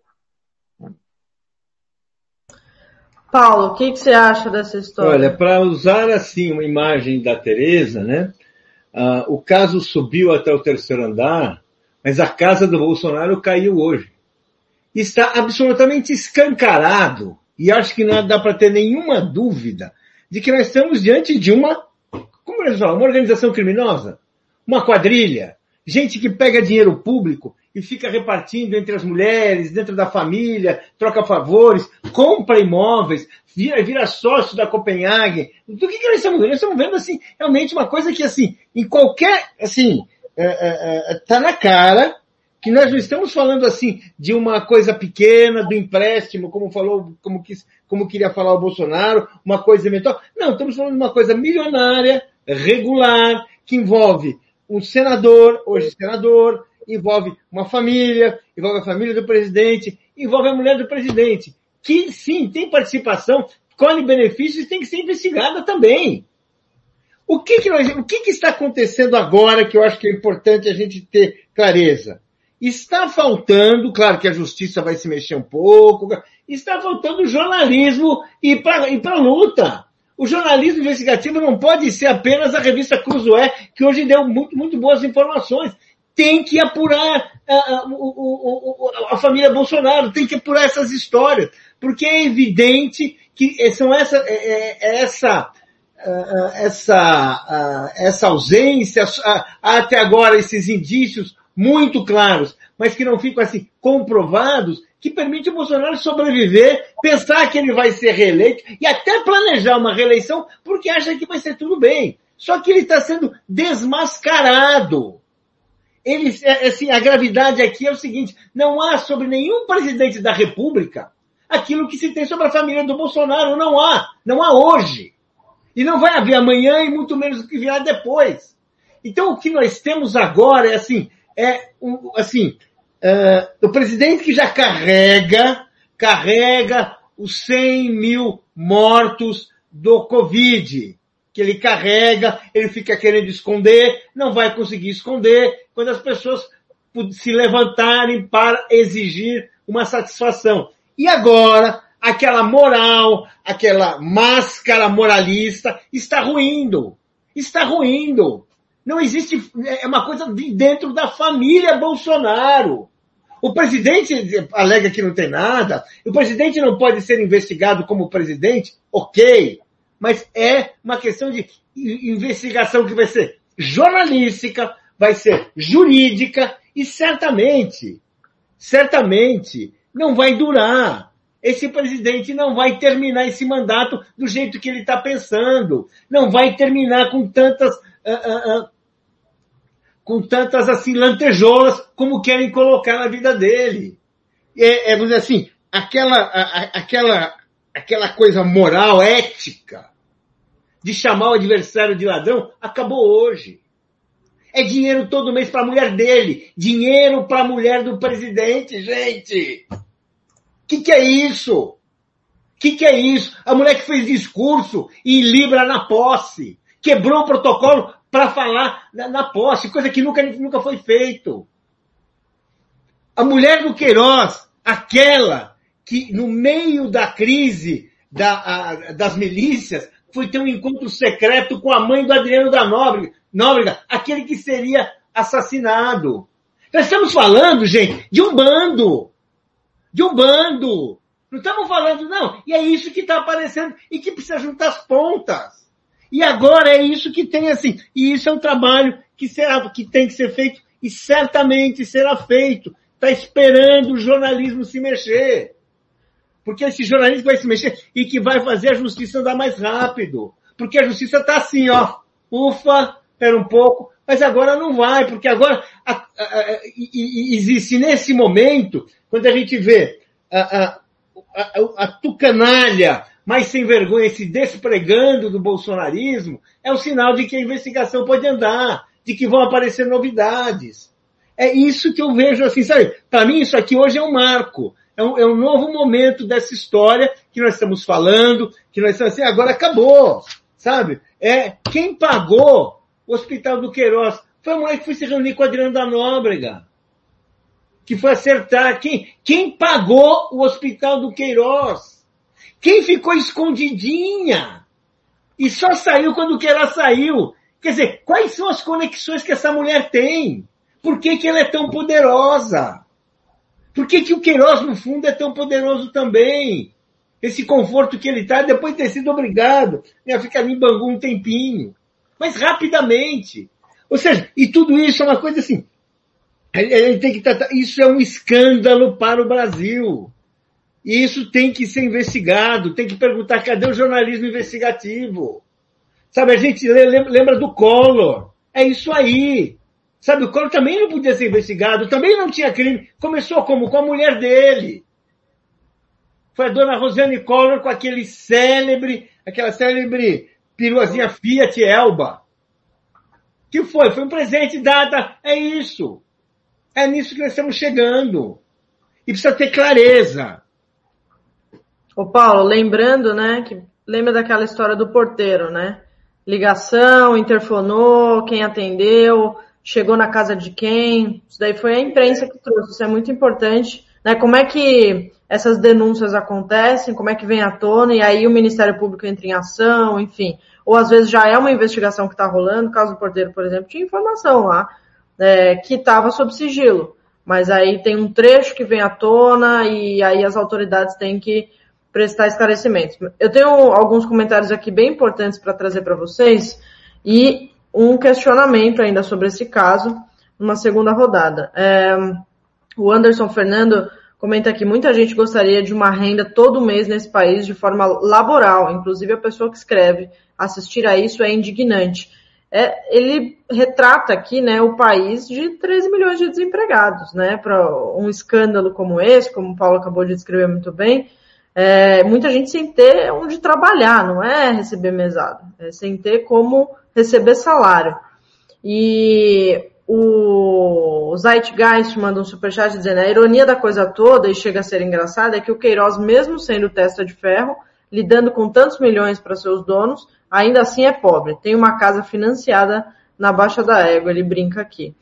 Paulo, o que você acha dessa história? Olha, para usar assim uma imagem da Tereza, né? O caso subiu até o 3º andar, mas a casa do Bolsonaro caiu hoje. Está absolutamente escancarado. E acho que não dá para ter nenhuma dúvida de que nós estamos diante de uma organização criminosa, uma quadrilha, gente que pega dinheiro público e fica repartindo entre as mulheres, dentro da família, troca favores, compra imóveis, vira sócio da Copenhagen. Do que nós estamos vendo? Nós estamos vendo, assim, realmente uma coisa que, assim, em qualquer, assim, tá na cara que nós não estamos falando, assim, de uma coisa pequena, do empréstimo, como queria falar o Bolsonaro, uma coisa eventual. Não, estamos falando de uma coisa milionária, regular, que envolve um senador, hoje senador, envolve uma família, envolve a família do presidente, envolve a mulher do presidente, que sim, tem participação, colhe benefícios e tem que ser investigada também. O que está acontecendo agora que eu acho que é importante a gente ter clareza? Está faltando, claro que a justiça vai se mexer um pouco, está faltando jornalismo e para a luta. O jornalismo investigativo não pode ser apenas a revista Cruzoé, que hoje deu muito boas informações. Tem que apurar a família Bolsonaro, tem que apurar essas histórias, porque é evidente que são essa ausência, até agora esses indícios muito claros, mas que não ficam assim comprovados, que permite o Bolsonaro sobreviver, pensar que ele vai ser reeleito e até planejar uma reeleição porque acha que vai ser tudo bem. Só que ele está sendo desmascarado. A gravidade aqui é o seguinte, não há sobre nenhum presidente da República aquilo que se tem sobre a família do Bolsonaro, não há hoje. E não vai haver amanhã e muito menos o que virá depois. Então o que nós temos agora o presidente que já carrega os 100 mil mortos do Covid, que ele carrega, ele fica querendo esconder, não vai conseguir esconder, quando as pessoas se levantarem para exigir uma satisfação. E agora, aquela moral, aquela máscara moralista está ruindo. Está ruindo. Não existe, é uma coisa de dentro da família Bolsonaro. O presidente alega que não tem nada, o presidente não pode ser investigado como presidente, ok, mas é uma questão de investigação que vai ser jornalística, vai ser jurídica e certamente não vai durar. Esse presidente não vai terminar esse mandato do jeito que ele está pensando, não vai terminar com tantas assim lantejoulas como querem colocar na vida dele. Vamos dizer assim, aquela coisa moral, ética, de chamar o adversário de ladrão, acabou hoje. É dinheiro todo mês para a mulher dele, dinheiro para a mulher do presidente, gente. Que é isso? Que é isso? A mulher que fez discurso em Libra na posse, quebrou o protocolo para falar na posse, coisa que nunca foi feito. A mulher do Queiroz, aquela que no meio da crise das milícias foi ter um encontro secreto com a mãe do Adriano da Nóbrega, aquele que seria assassinado. Nós estamos falando, gente, de um bando. Não estamos falando, não. E é isso que está aparecendo e que precisa juntar as pontas. E agora é isso que tem assim. E isso é um trabalho que tem que ser feito e certamente será feito. Está esperando o jornalismo se mexer. Porque esse jornalismo vai se mexer e que vai fazer a justiça andar mais rápido. Porque a justiça está assim, ó. Ufa, espera um pouco. Mas agora não vai, porque agora existe nesse momento, quando a gente vê a tucanalha mais sem vergonha se despregando do bolsonarismo, é um sinal de que a investigação pode andar, de que vão aparecer novidades. É isso que eu vejo assim, sabe? Para mim isso aqui hoje é um marco, é um novo momento dessa história que nós estamos falando, que nós estamos assim, agora acabou, sabe? Quem pagou o Hospital do Queiroz foi a mulher que foi se reunir com o Adriano da Nóbrega, que foi acertar. Quem pagou o Hospital do Queiroz? Quem ficou escondidinha e só saiu quando o Queiroz saiu? Quer dizer, quais são as conexões que essa mulher tem? Por que ela é tão poderosa? Por que o Queiroz, no fundo, é tão poderoso também? Esse conforto que ele está, depois de ter sido obrigado a ficar em Bangu um tempinho. Mas rapidamente. Ou seja, e tudo isso é uma coisa assim, ele tem que tratar, isso é um escândalo para o Brasil. E isso tem que ser investigado, tem que perguntar, cadê o jornalismo investigativo? Sabe, a gente lembra do Collor. É isso aí. Sabe, o Collor também não podia ser investigado, também não tinha crime. Começou como? Com a mulher dele. Foi a dona Rosiane Collor com aquela célebre peruazinha Fiat Elba. Que foi? Foi um presente dado. É isso. É nisso que nós estamos chegando. E precisa ter clareza. Ô Paulo, lembrando, né, lembra daquela história do porteiro, né? Ligação, interfonou, quem atendeu, chegou na casa de quem. Isso daí foi a imprensa que trouxe. Isso é muito importante, né? Como é que essas denúncias acontecem, como é que vem à tona, e aí o Ministério Público entra em ação, enfim. Ou às vezes já é uma investigação que está rolando, no caso do porteiro, por exemplo, tinha informação lá, que estava sob sigilo. Mas aí tem um trecho que vem à tona e aí as autoridades têm que prestar esclarecimentos. Eu tenho alguns comentários aqui bem importantes para trazer para vocês e um questionamento ainda sobre esse caso, numa segunda rodada. O Anderson Fernando comenta aqui, muita gente gostaria de uma renda todo mês nesse país de forma laboral, inclusive a pessoa que escreve, assistir a isso é indignante. Ele retrata aqui, né, o país de 13 milhões de desempregados, né, para um escândalo como esse, como o Paulo acabou de descrever muito bem, muita gente sem ter onde trabalhar, não é receber mesada, é sem ter como receber salário. E o Zeitgeist manda um superchat dizendo, a ironia da coisa toda, e chega a ser engraçada, é que o Queiroz, mesmo sendo testa de ferro, lidando com tantos milhões para seus donos, ainda assim é pobre. Tem uma casa financiada na Baixa da Égua, ele brinca aqui.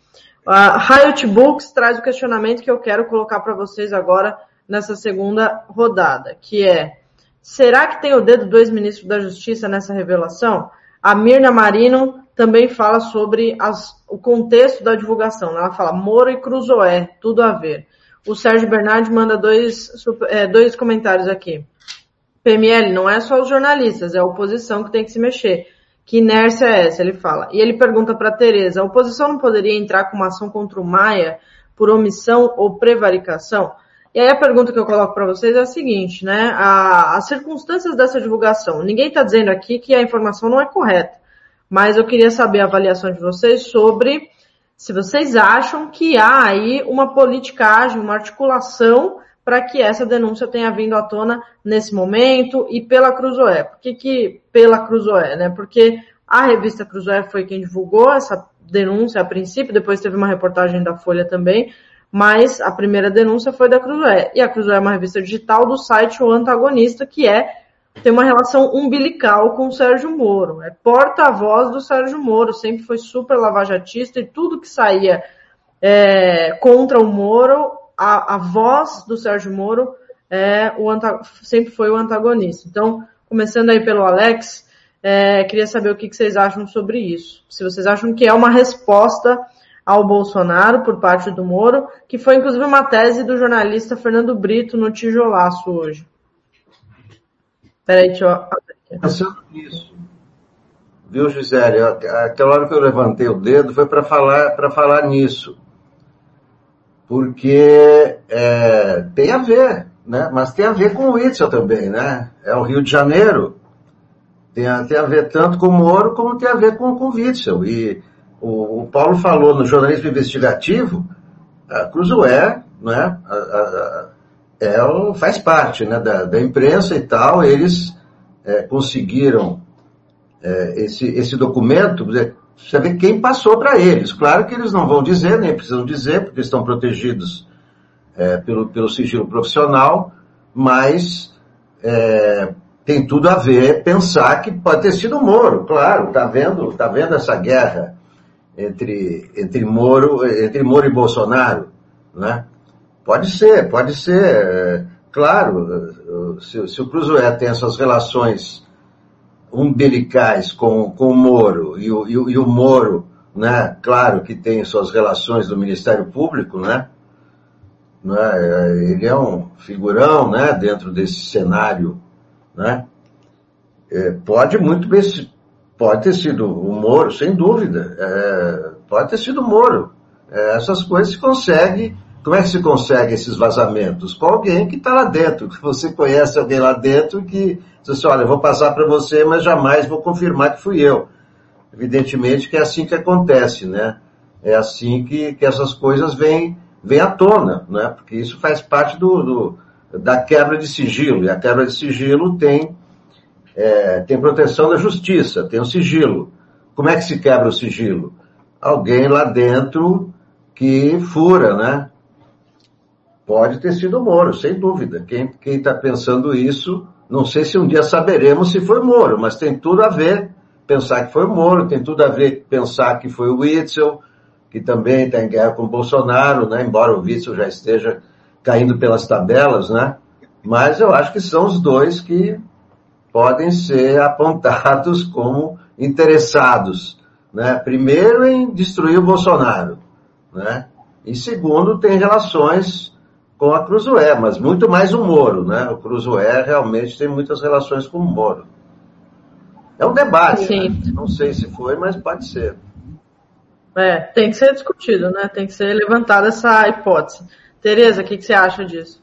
A Riot Books traz o questionamento que eu quero colocar para vocês agora nessa segunda rodada, que é: será que tem o dedo do ex-ministro da Justiça nessa revelação? A Mirna Marino também fala sobre o contexto da divulgação. Ela fala Moro e Cruzoé, tudo a ver. O Sérgio Bernardi manda dois comentários aqui. PML, não é só os jornalistas, é a oposição que tem que se mexer. Que inércia é essa? Ele fala. E ele pergunta para a Tereza, a oposição não poderia entrar com uma ação contra o Maia por omissão ou prevaricação? E aí a pergunta que eu coloco para vocês é a seguinte, né? As circunstâncias dessa divulgação. Ninguém está dizendo aqui que a informação não é correta, mas eu queria saber a avaliação de vocês sobre se vocês acham que há aí uma politicagem, uma articulação para que essa denúncia tenha vindo à tona nesse momento e pela Cruzoé. Por que pela Cruzoé, né? Porque a revista Cruzoé foi quem divulgou essa denúncia a princípio, depois teve uma reportagem da Folha também, mas a primeira denúncia foi da Cruzoé. E a Cruzoé é uma revista digital do site O Antagonista, que tem uma relação umbilical com o Sérgio Moro. É porta-voz do Sérgio Moro, sempre foi super lavajatista e tudo que saía contra o Moro, a voz do Sérgio Moro sempre foi o antagonista. Então, começando aí pelo Alex, queria saber o que vocês acham sobre isso. Se vocês acham que é uma resposta ao Bolsonaro por parte do Moro, que foi inclusive uma tese do jornalista Fernando Brito no Tijolaço hoje. Peraí, deixa eu... Pensando nisso, viu, Gisele? Aquela hora que eu levantei o dedo foi para falar nisso. Porque tem a ver, né? Mas tem a ver com o Witzel também, né? É o Rio de Janeiro. Tem a ver tanto com o Moro como tem a ver com o Witzel. E o Paulo falou no jornalismo investigativo, a Cruzoé, né? Faz parte, né, da imprensa e tal. Eles conseguiram esse documento. Você vê quem passou para eles. Claro que eles não vão dizer, nem precisam dizer, porque estão protegidos pelo sigilo profissional, mas tem tudo a ver pensar que pode ter sido o Moro, claro. Tá vendo essa guerra entre Moro e Bolsonaro, né? Pode ser, claro, se o Cruzoé tem essas relações umbilicais com o Moro e o Moro, né, claro que tem suas relações do Ministério Público, né, ele é um figurão, né, dentro desse cenário, né, pode ter sido o Moro, sem dúvida, pode ter sido o Moro. Essas coisas se conseguem. Como é que se consegue esses vazamentos? Com alguém que está lá dentro, que você conhece alguém lá dentro que diz assim, olha, eu vou passar para você, mas jamais vou confirmar que fui eu. Evidentemente que é assim que acontece, né? É assim que essas coisas vêm à tona, né? Porque isso faz parte da quebra de sigilo, e a quebra de sigilo tem proteção da justiça, tem o sigilo. Como é que se quebra o sigilo? Alguém lá dentro que fura, né? Pode ter sido o Moro, sem dúvida. Quem está pensando isso, não sei se um dia saberemos se foi Moro, mas tem tudo a ver pensar que foi o Moro, tem tudo a ver pensar que foi o Witzel, que também está em guerra com o Bolsonaro, né? Embora o Witzel já esteja caindo pelas tabelas, né? Mas eu acho que são os dois que podem ser apontados como interessados, né? Primeiro em destruir o Bolsonaro, né? E segundo, tem relações com a Cruzoé, mas muito mais o Moro, né? O Cruzoé realmente tem muitas relações com o Moro. É um debate, né? Não sei se foi, mas pode ser. Tem que ser discutido, né? Tem que ser levantada essa hipótese. Tereza, o que você acha disso?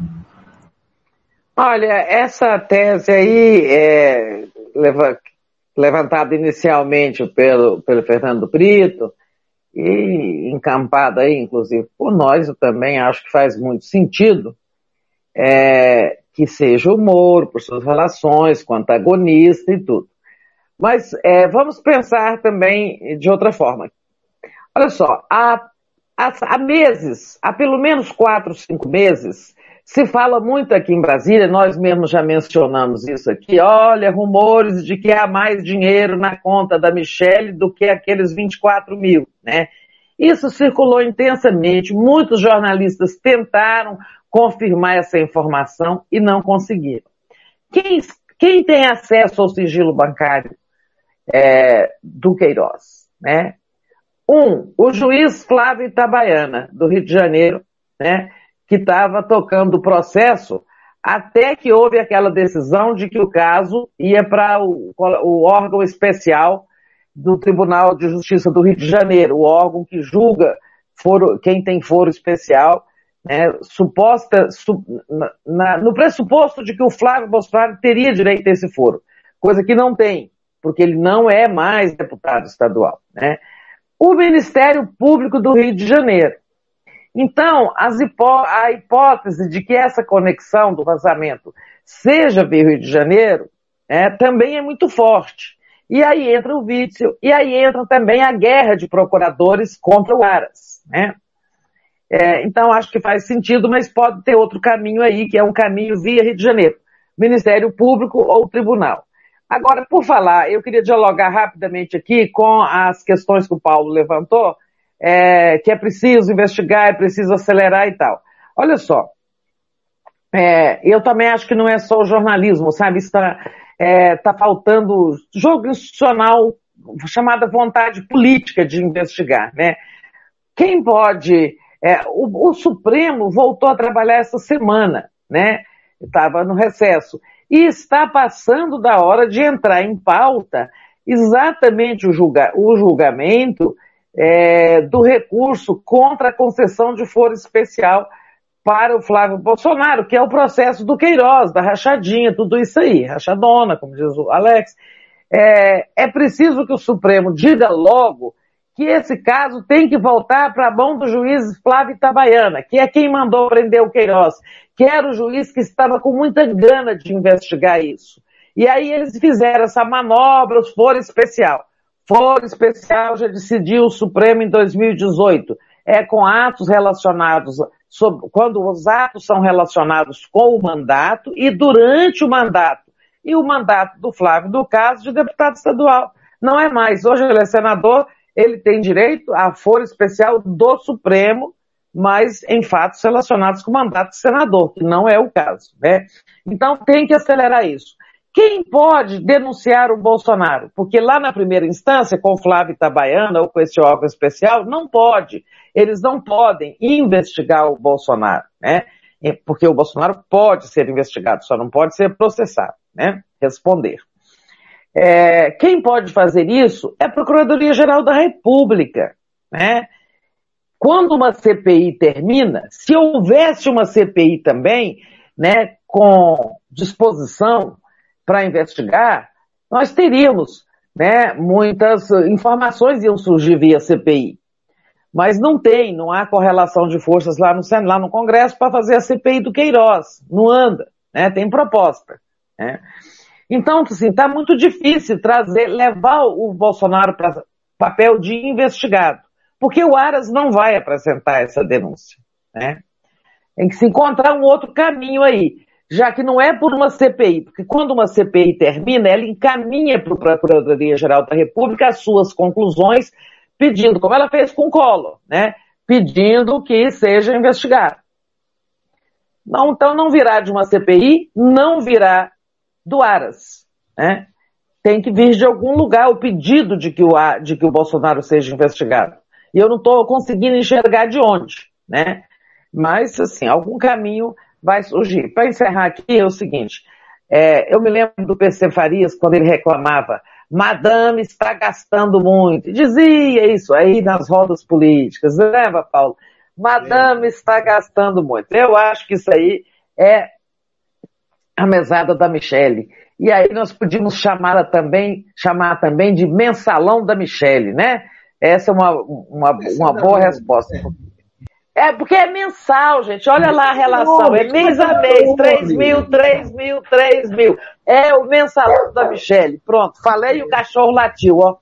Olha, essa tese aí levantada inicialmente pelo Fernando Brito, e encampada aí, inclusive, por nós, eu também acho que faz muito sentido que seja o Moro, por suas relações com o antagonista e tudo. Mas vamos pensar também de outra forma. Olha só, há meses, há pelo menos 4, 5 meses, se fala muito aqui em Brasília, nós mesmos já mencionamos isso aqui, olha, rumores de que há mais dinheiro na conta da Michelle do que aqueles 24 mil, né? Isso circulou intensamente, muitos jornalistas tentaram confirmar essa informação e não conseguiram. Quem tem acesso ao sigilo bancário do Queiroz, né? O juiz Flávio Itabaiana, do Rio de Janeiro, né, que estava tocando o processo até que houve aquela decisão de que o caso ia para o órgão especial do Tribunal de Justiça do Rio de Janeiro, o órgão que julga quem tem foro especial, né, no pressuposto de que o Flávio Bolsonaro teria direito a esse foro, coisa que não tem, porque ele não é mais deputado estadual, né? O Ministério Público do Rio de Janeiro. Então, a hipótese de que essa conexão do vazamento seja via Rio de Janeiro também é muito forte. E aí entra o Witzel, e aí entra também a guerra de procuradores contra o Aras, né? Então, acho que faz sentido, mas pode ter outro caminho aí, que é um caminho via Rio de Janeiro, Ministério Público ou Tribunal. Agora, por falar, eu queria dialogar rapidamente aqui com as questões que o Paulo levantou, que é preciso investigar, é preciso acelerar e tal. Olha só, eu também acho que não é só o jornalismo, sabe? Está faltando jogo institucional, chamada vontade política de investigar, né? Quem pode... o Supremo voltou a trabalhar essa semana, né? Estava no recesso. E está passando da hora de entrar em pauta exatamente o julgamento do recurso contra a concessão de foro especial para o Flávio Bolsonaro, que é o processo do Queiroz, da rachadinha, tudo isso aí, rachadona, como diz o Alex. É preciso que o Supremo diga logo que esse caso tem que voltar para a mão do juiz Flávio Itabaiana, que é quem mandou prender o Queiroz, que era o juiz que estava com muita gana de investigar isso. E aí eles fizeram essa manobra, o foro especial. Foro especial já decidiu o Supremo em 2018. Com atos relacionados, quando os atos são relacionados com o mandato e durante o mandato. E o mandato do Flávio, no caso, de deputado estadual. Não é mais. Hoje ele é senador, ele tem direito a foro especial do Supremo, mas em fatos relacionados com o mandato de senador, que não é o caso, né? Então tem que acelerar isso. Quem pode denunciar o Bolsonaro? Porque lá na primeira instância, com o Flávio Itabaiana ou com esse órgão especial, não pode. Eles não podem investigar o Bolsonaro, né? Porque o Bolsonaro pode ser investigado, só não pode ser processado, né? Responder. Quem pode fazer isso é a Procuradoria-Geral da República, né? Quando uma CPI termina, se houvesse uma CPI também, né, com disposição para investigar, nós teríamos, né, muitas informações iam surgir via CPI. Mas não há correlação de forças lá no Congresso para fazer a CPI do Queiroz. Não anda, né? Tem proposta, né? Então, assim, está muito difícil levar o Bolsonaro para papel de investigado, porque o Aras não vai apresentar essa denúncia, né? Tem que se encontrar um outro caminho aí, já que não é por uma CPI, porque quando uma CPI termina, ela encaminha para a Procuradoria-Geral da República as suas conclusões, pedindo, como ela fez com o Collor, né? Pedindo que seja investigado. Não, então não virá de uma CPI, não virá do Aras, né? Tem que vir de algum lugar o pedido de que o Bolsonaro seja investigado. E eu não estou conseguindo enxergar de onde, né? Mas, assim, algum caminho vai surgir. Para encerrar aqui é o seguinte, eu me lembro do PC Farias quando ele reclamava, Madame está gastando muito. Dizia isso aí nas rodas políticas, lembra, Paulo? Madame está gastando muito. Eu acho que isso aí é a mesada da Michele. E aí nós podíamos chamar também de mensalão da Michele, né? Essa é uma boa resposta. Porque é mensal, gente. Olha lá a relação. É mês a mês. 3 mil. É o mensalão da Michele. Pronto. Falei e o cachorro latiu, ó.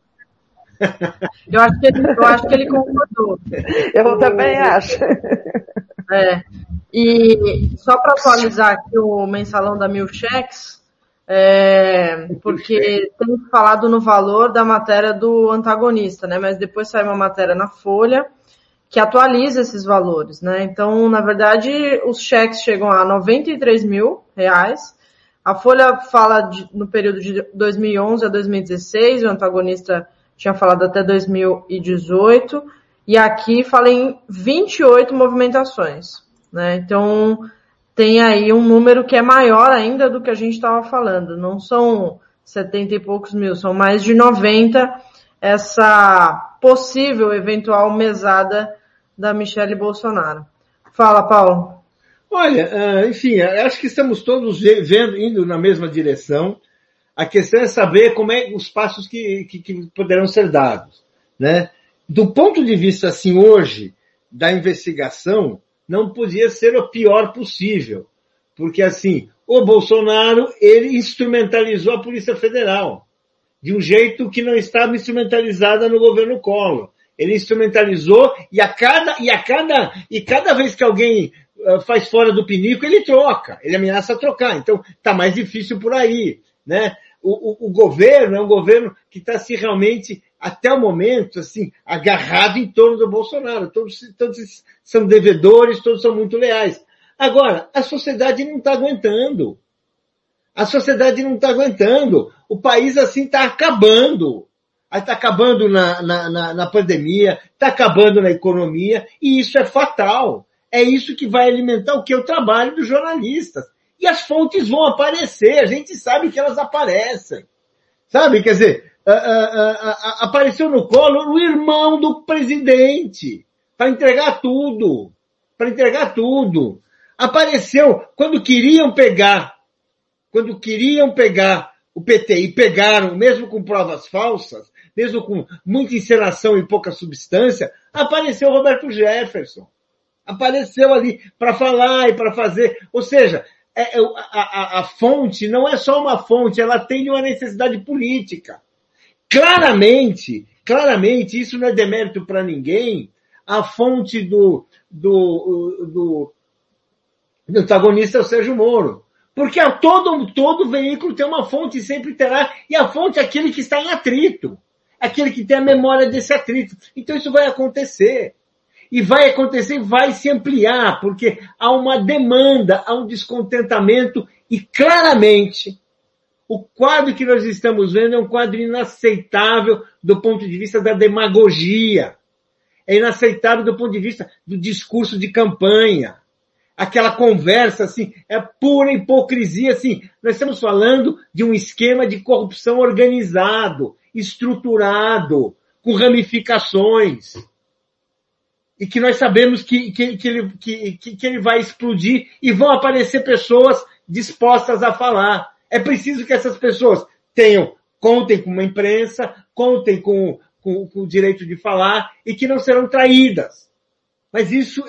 Eu acho que ele concordou. Eu também acho. E só para atualizar aqui o mensalão da Milchex, porque temos falado no valor da matéria do antagonista, né? Mas depois sai uma matéria na Folha que atualiza esses valores, né? Então, na verdade, os cheques chegam a R$93 mil. A Folha fala no período de 2011 a 2016, o antagonista tinha falado até 2018, e aqui fala em 28 movimentações, né? Então, tem aí um número que é maior ainda do que a gente estava falando. Não são 70 e poucos mil, são mais de 90 essa possível, eventual mesada da Michelle Bolsonaro. Fala, Paulo. Olha, enfim, acho que estamos todos indo na mesma direção. A questão é saber como é os passos que poderão ser dados, né? Do ponto de vista, assim, hoje, da investigação, não podia ser o pior possível. Porque, assim, o Bolsonaro, ele instrumentalizou a Polícia Federal de um jeito que não estava instrumentalizada no governo Collor. Ele instrumentalizou e cada vez que alguém faz fora do pinico, ele troca, ele ameaça trocar. Então, está mais difícil por aí, né? O governo é um governo que está, assim, realmente, até o momento, assim, agarrado em torno do Bolsonaro. Todos são devedores, todos são muito leais. Agora, a sociedade não está aguentando. A sociedade não está aguentando. O país, assim, está acabando. Está acabando na pandemia, está acabando na economia, e isso é fatal. É isso que vai alimentar o que? O trabalho dos jornalistas. E as fontes vão aparecer, a gente sabe que elas aparecem. Sabe, quer dizer, apareceu no Collor o irmão do presidente, para entregar tudo. Apareceu quando queriam pegar o PT e pegaram, mesmo com provas falsas, mesmo com muita encenação e pouca substância, apareceu Roberto Jefferson. Apareceu ali para falar e para fazer. Ou seja, a fonte não é só uma fonte, ela tem uma necessidade política. Claramente, isso não é demérito para ninguém, a fonte do antagonista é o Sérgio Moro. Porque todo veículo tem uma fonte, sempre terá, e a fonte é aquele que está em atrito, aquele que tem a memória desse atrito. Então isso vai acontecer. E vai acontecer e vai se ampliar, porque há uma demanda, há um descontentamento, e claramente o quadro que nós estamos vendo é um quadro inaceitável do ponto de vista da demagogia. É inaceitável do ponto de vista do discurso de campanha. Aquela conversa, assim, é pura hipocrisia, assim. Nós estamos falando de um esquema de corrupção organizado, estruturado, com ramificações. E que nós sabemos que ele vai explodir e vão aparecer pessoas dispostas a falar. É preciso que essas pessoas contem com uma imprensa, contem com o direito de falar e que não serão traídas. Mas isso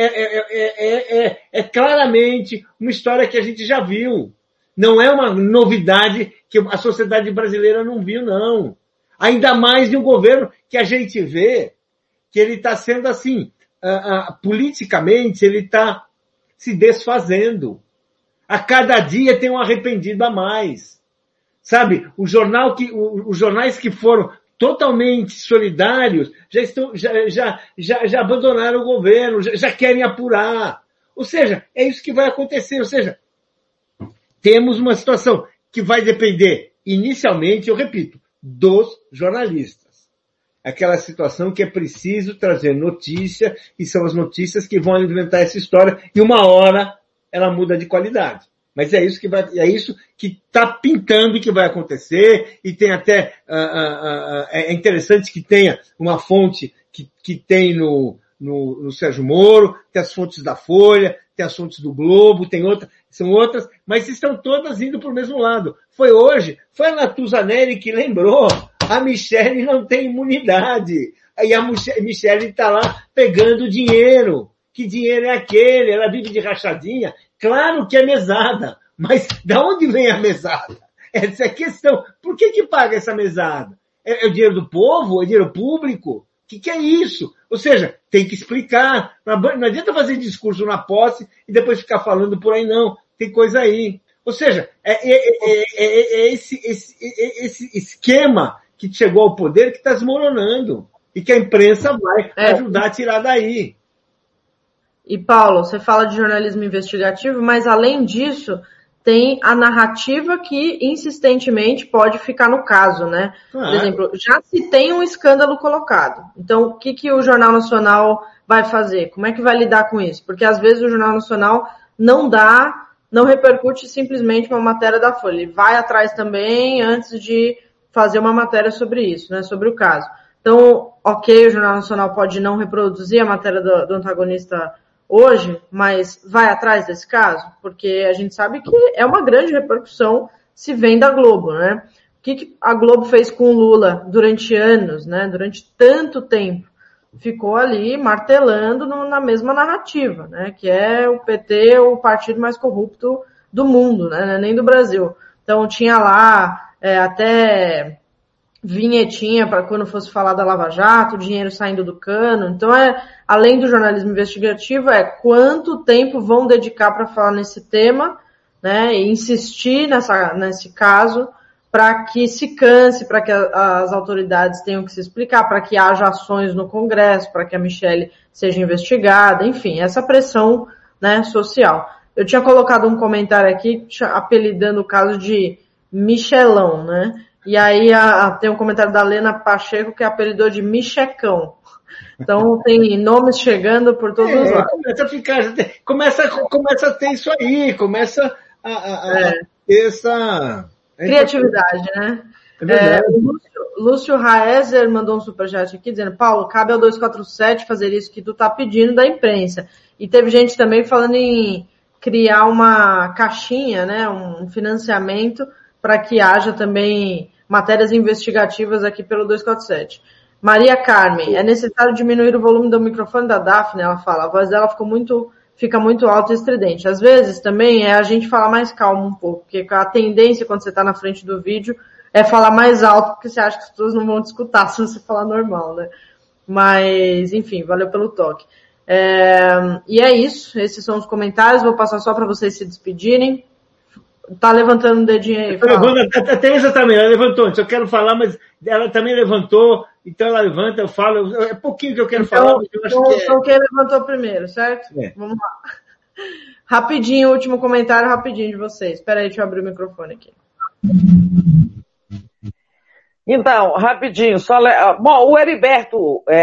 é claramente uma história que a gente já viu. Não é uma novidade que a sociedade brasileira não viu, não. Ainda mais de um governo que a gente vê que ele está sendo assim, politicamente, ele está se desfazendo. A cada dia tem um arrependido a mais. Sabe, os jornais que foram totalmente solidários já abandonaram o governo, já querem apurar. Ou seja, é isso que vai acontecer. Ou seja, temos uma situação que vai depender, inicialmente, eu repito, dos jornalistas. Aquela situação que é preciso trazer notícia, e são as notícias que vão alimentar essa história, e uma hora ela muda de qualidade. Mas é isso que está pintando que vai acontecer, e tem até, é interessante que tenha uma fonte que tem no Sérgio Moro, tem as fontes da Folha, tem as fontes do Globo, são outras, mas estão todas indo para o mesmo lado. Foi a Natuzaneri que lembrou, a Michelle não tem imunidade. Aí a Michelle está lá pegando dinheiro. Que dinheiro é aquele? Ela vive de rachadinha? Claro que é mesada. Mas de onde vem a mesada? Essa é a questão. Por que paga essa mesada? É o dinheiro do povo? É dinheiro público? O que é isso? Ou seja, tem que explicar. Não adianta fazer discurso na posse e depois ficar falando por aí, não. Tem coisa aí. Ou seja, esse esquema que chegou ao poder que está desmoronando. e que a imprensa vai ajudar a tirar daí. E, Paulo, você fala de jornalismo investigativo, mas além disso, tem a narrativa que insistentemente pode ficar no caso, né? Por exemplo, já se tem um escândalo colocado. Então, o que o Jornal Nacional vai fazer? Como é que vai lidar com isso? Porque às vezes o Jornal Nacional não repercute simplesmente uma matéria da Folha. Ele vai atrás também antes de fazer uma matéria sobre isso, né? Sobre o caso. Então, ok, o Jornal Nacional pode não reproduzir a matéria do antagonista hoje, mas vai atrás desse caso? Porque a gente sabe que é uma grande repercussão se vem da Globo, né? O que a Globo fez com o Lula durante anos, né? Durante tanto tempo? Ficou ali martelando na mesma narrativa, né? Que é o PT, o partido mais corrupto do mundo, né? Nem do Brasil. Então tinha lá até vinhetinha para quando fosse falar da Lava Jato, dinheiro saindo do cano. Então além do jornalismo investigativo, quanto tempo vão dedicar para falar nesse tema, né? E insistir nesse caso para que se canse, para que as autoridades tenham que se explicar, para que haja ações no Congresso, para que a Michelle seja investigada, enfim, essa pressão, né, social. Eu tinha colocado um comentário aqui apelidando o caso de Michelão, né? E aí tem um comentário da Lena Pacheco que apelidou de Michecão. Então tem nomes chegando por todos os lados. Começa a ter isso aí, começa a ter essa criatividade, né? O Lúcio Raezer mandou um superchat aqui dizendo: Paulo, cabe ao 247 fazer isso que tu tá pedindo da imprensa. E teve gente também falando em criar uma caixinha, né? Um financiamento para que haja também matérias investigativas aqui pelo 247. Maria Carmen, é necessário diminuir o volume do microfone da Daphne, ela fala. A voz dela fica muito alta e estridente. Às vezes também a gente falar mais calmo um pouco, porque a tendência quando você está na frente do vídeo é falar mais alto, porque você acha que as pessoas não vão te escutar se você falar normal, né? Mas, enfim, valeu pelo toque. E é isso, esses são os comentários, vou passar só para vocês se despedirem. Tá levantando um dedinho aí. A Teresa também, ela levantou, eu quero falar, mas ela também levantou, então ela levanta, eu falo, é pouquinho que eu quero falar, mas eu acho que então quem levantou primeiro, certo? Vamos lá. Rapidinho, último comentário, rapidinho de vocês. Espera aí, deixa eu abrir o microfone aqui. Então, rapidinho, bom, o Heriberto,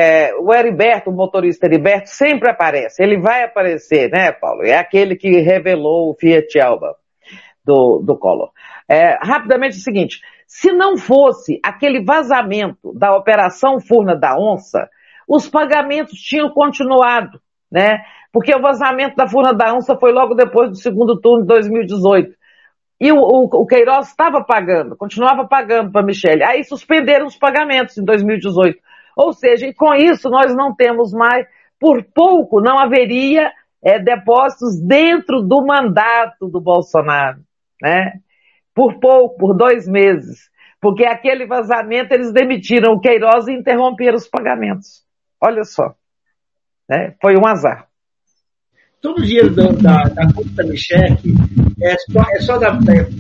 o motorista Heriberto sempre aparece, ele vai aparecer, né, Paulo? É aquele que revelou o Fiat Alba do Collor. Rapidamente o seguinte, se não fosse aquele vazamento da Operação Furna da Onça, os pagamentos tinham continuado, né? Porque o vazamento da Furna da Onça foi logo depois do segundo turno de 2018. E o Queiroz estava pagando, continuava pagando para a Michelle. Aí suspenderam os pagamentos em 2018. Ou seja, e com isso nós não temos mais, por pouco não haveria depósitos dentro do mandato do Bolsonaro, né? Por pouco, por 2 meses. Porque aquele vazamento eles demitiram o Queiroz e interromperam os pagamentos. Olha só. Né? Foi um azar. Todo o dinheiro da conta do cheque é só da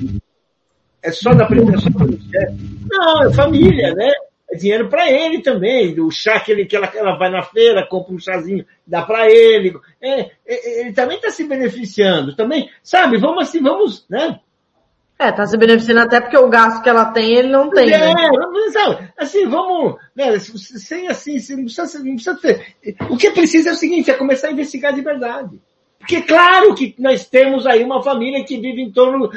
premiação do chefe. Não, é família, né? É dinheiro para ele também. O chá que ela vai na feira, compra um chazinho, dá para ele. Ele também está se beneficiando. Também, sabe, vamos, né? Tá se beneficiando até porque o gasto que ela tem, ele não tem, né? Sabe, assim, vamos, né, sem assim, não precisa ter. O que precisa é o seguinte, é começar a investigar de verdade. Porque claro que nós temos aí uma família que vive em torno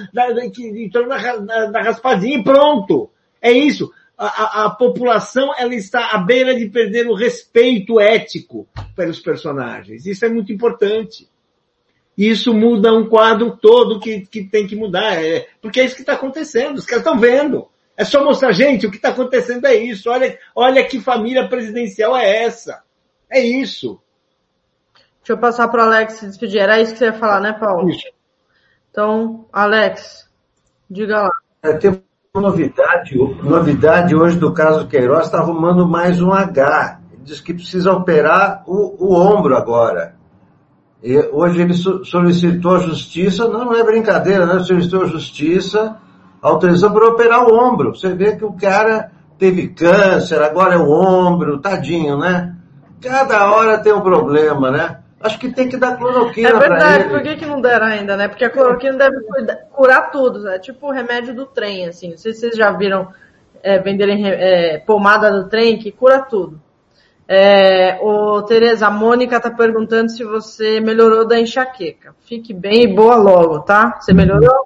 da raspadinha e pronto. É isso. A população, ela está à beira de perder o respeito ético pelos personagens. Isso é muito importante. Isso muda um quadro todo que tem que mudar. Porque é isso que está acontecendo. Os caras estão vendo. É só mostrar, gente, o que está acontecendo é isso. Olha que família presidencial é essa. É isso. Deixa eu passar para o Alex se despedir. Era isso que você ia falar, né, Paulo? Isso. Então, Alex, diga lá. Tem uma novidade hoje do caso do Queiroz, está arrumando mais um H. Ele diz que precisa operar o ombro agora. E hoje ele solicitou a justiça, não é brincadeira, né? Solicitou a justiça, autorização para operar o ombro. Você vê que o cara teve câncer, agora é o ombro, tadinho, né? Cada hora tem um problema, né? Acho que tem que dar cloroquina para ele. É verdade, por que não deram ainda, né? Porque a cloroquina deve curar tudo, é tipo o remédio do trem, assim. Não sei se vocês já viram venderem pomada do trem, que cura tudo. Tereza, a Mônica tá perguntando se você melhorou da enxaqueca. Fique bem e boa logo, tá? Você melhorou?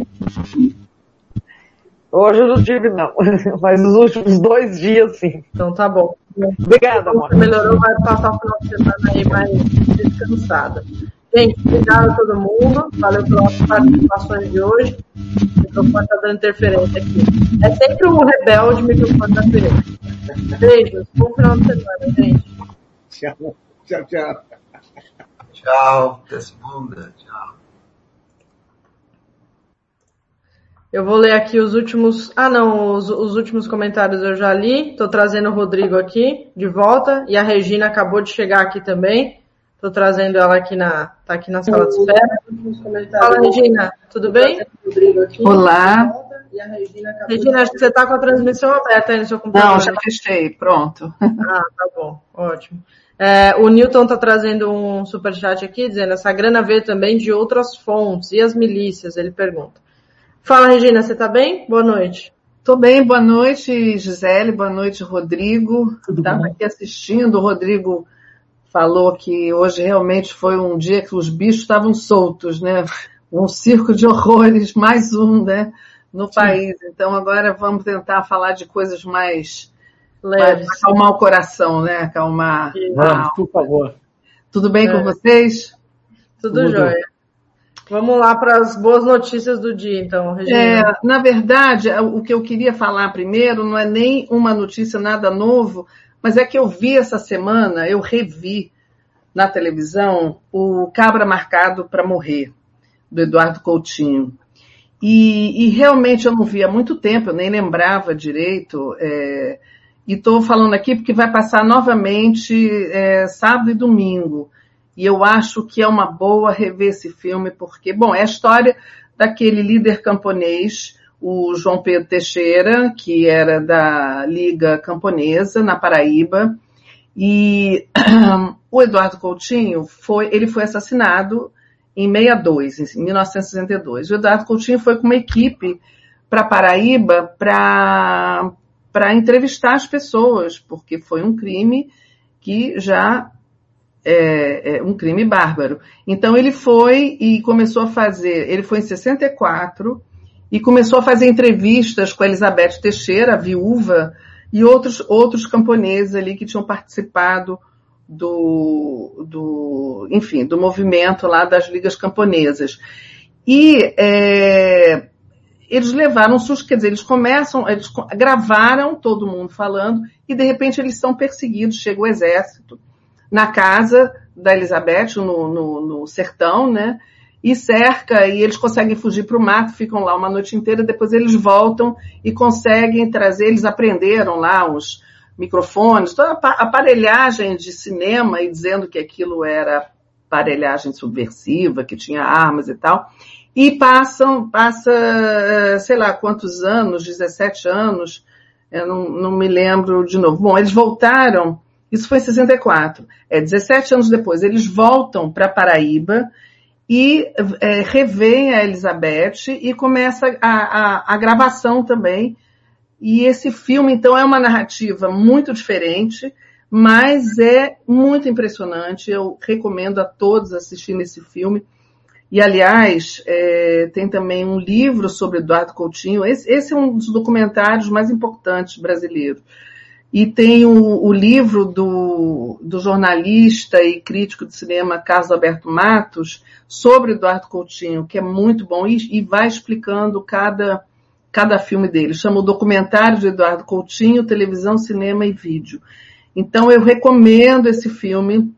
Hoje eu não tive, não. Mas nos últimos 2 dias, sim. Então tá bom. Obrigada, amor. Você melhorou, vai passar o final de semana aí mais descansada. Gente, obrigada a todo mundo. Valeu pelas participações de hoje. O microfone tá dando interferência aqui. É sempre um rebelde microfone da interferência. Beijos. Bom final de semana, gente. Tchau, tchau, tchau. Tchau, até segunda. Tchau. Eu vou ler aqui os últimos... os últimos comentários eu já li. Tô trazendo o Rodrigo aqui, de volta. E a Regina acabou de chegar aqui também. Tô trazendo ela aqui tá aqui na sala de espera. Fala, Regina. Tudo bem? Olá. Regina, acho que você tá com a transmissão aberta aí no seu computador. Não, já fechei. Pronto. Ah, tá bom. Ótimo. O Newton tá trazendo um superchat aqui, dizendo essa grana veio também de outras fontes. E as milícias? Ele pergunta. Fala, Regina, você tá bem? Boa noite. Tô bem, boa noite, Gisele, boa noite, Rodrigo. Estava aqui assistindo, o Rodrigo falou que hoje realmente foi um dia que os bichos estavam soltos, né? Um circo de horrores, mais um, né? No país. Então agora vamos tentar falar de coisas mais leves. Acalmar o coração, né? Acalmar. Vamos, por favor. Tudo bem com vocês? Tudo jóia. Vamos lá para as boas notícias do dia, então, Regina. Na verdade, o que eu queria falar primeiro não é nem uma notícia nada novo, mas é que eu vi essa semana, eu revi na televisão o Cabra Marcado para Morrer, do Eduardo Coutinho. E realmente eu não vi há muito tempo, eu nem lembrava direito, e estou falando aqui porque vai passar novamente sábado e domingo. E eu acho que é uma boa rever esse filme, porque, bom, é a história daquele líder camponês, o João Pedro Teixeira, que era da Liga Camponesa, na Paraíba, e o Eduardo Coutinho foi assassinado em 1962. O Eduardo Coutinho foi com uma equipe para Paraíba para entrevistar as pessoas, porque foi um crime que já... um crime bárbaro. Então ele foi e começou a fazer, ele foi em 64 e começou a fazer entrevistas com a Elizabeth Teixeira, a viúva, e outros camponeses ali que tinham participado do movimento lá das ligas camponesas. E eles levaram um susto, quer dizer, eles gravaram todo mundo falando e de repente eles são perseguidos, chega o exército na casa da Elizabeth, no sertão, né? E cerca, e eles conseguem fugir para o mato, ficam lá uma noite inteira, depois eles voltam e conseguem trazer, eles aprenderam lá os microfones, toda a aparelhagem de cinema, e dizendo que aquilo era aparelhagem subversiva, que tinha armas e tal, e passa, sei lá quantos anos, 17 anos, eu não me lembro de novo. Bom, eles voltaram. Isso foi em 64. 17 anos depois, eles voltam para Paraíba e revêem a Elizabeth e começa a gravação também. E esse filme, então, é uma narrativa muito diferente, mas é muito impressionante. Eu recomendo a todos assistirem esse filme. E, aliás, tem também um livro sobre Eduardo Coutinho. Esse é um dos documentários mais importantes brasileiros. E tem o livro do jornalista e crítico de cinema Carlos Alberto Matos sobre Eduardo Coutinho, que é muito bom e vai explicando cada filme dele. Chama o Documentário de Eduardo Coutinho, Televisão, Cinema e Vídeo. Então eu recomendo esse filme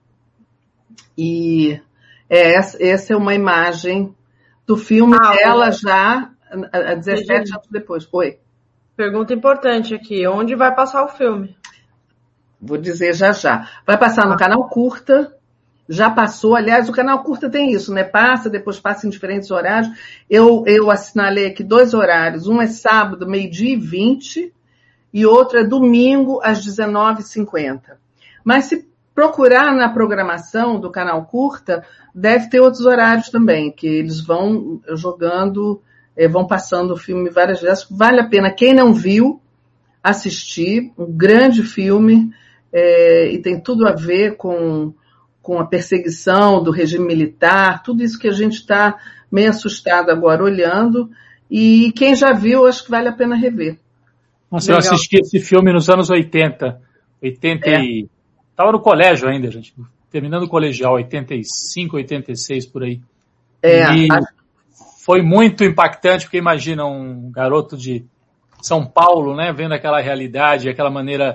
e essa é uma imagem do filme dela já 17 anos depois. Oi. Pergunta importante aqui, onde vai passar o filme? Vou dizer já. Vai passar no Canal Curta, já passou, aliás, o Canal Curta tem isso, né? Depois passa em diferentes horários. Eu assinalei aqui 2 horários, um é sábado, 12h20, e outro é domingo às 19h50. Mas se procurar na programação do canal Curta, deve ter outros horários também, que eles vão jogando, vão passando o filme várias vezes. Vale a pena, quem não viu, assistir. Um grande filme, e tem tudo a ver com a perseguição do regime militar, tudo isso que a gente está meio assustado agora olhando. E quem já viu, acho que vale a pena rever. Nossa, legal. Eu assisti esse filme nos anos 80. Estava no colégio ainda, gente. Terminando o colegial, 85, 86, por aí. E foi muito impactante, porque imagina um garoto de São Paulo, né, vendo aquela realidade, aquela maneira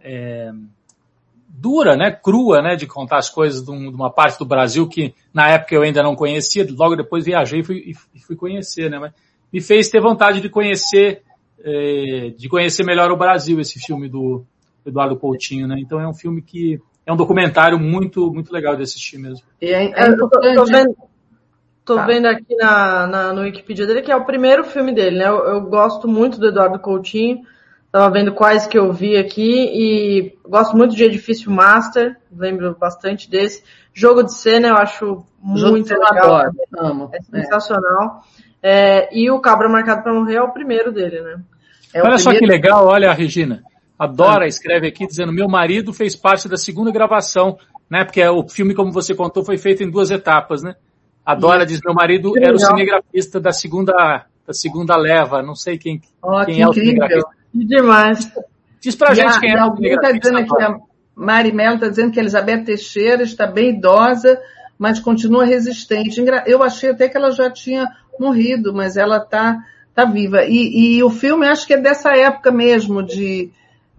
dura, né, crua, né, de contar as coisas de uma parte do Brasil que na época eu ainda não conhecia. Logo depois viajei e fui conhecer, né, mas me fez ter vontade de conhecer melhor o Brasil, esse filme do Eduardo Coutinho, né? Então é um filme que é um documentário muito, muito legal de assistir mesmo. Tô vendo aqui no Wikipedia dele que é o primeiro filme dele, né? Eu gosto muito do Eduardo Coutinho. Tava vendo quais que eu vi aqui e gosto muito de Edifício Master, lembro bastante desse. Jogo de Cena eu acho muito legal. Amo. É sensacional. E o Cabra Marcado para Morrer é o primeiro dele, né? Olha só que legal, olha a Regina. A Dora escreve aqui dizendo, meu marido fez parte da segunda gravação, né? Porque o filme, como você contou, foi feito em 2 etapas, né? A Dora diz, meu marido era o cinegrafista da segunda leva. Não sei quem é o cinegrafista. Demais. Diz pra gente quem é o cinegrafista. Tá dizendo aqui, a Mari Mello está dizendo que a Elizabeth Teixeira está bem idosa, mas continua resistente. Eu achei até que ela já tinha morrido, mas ela tá viva. E o filme, acho que é dessa época mesmo, de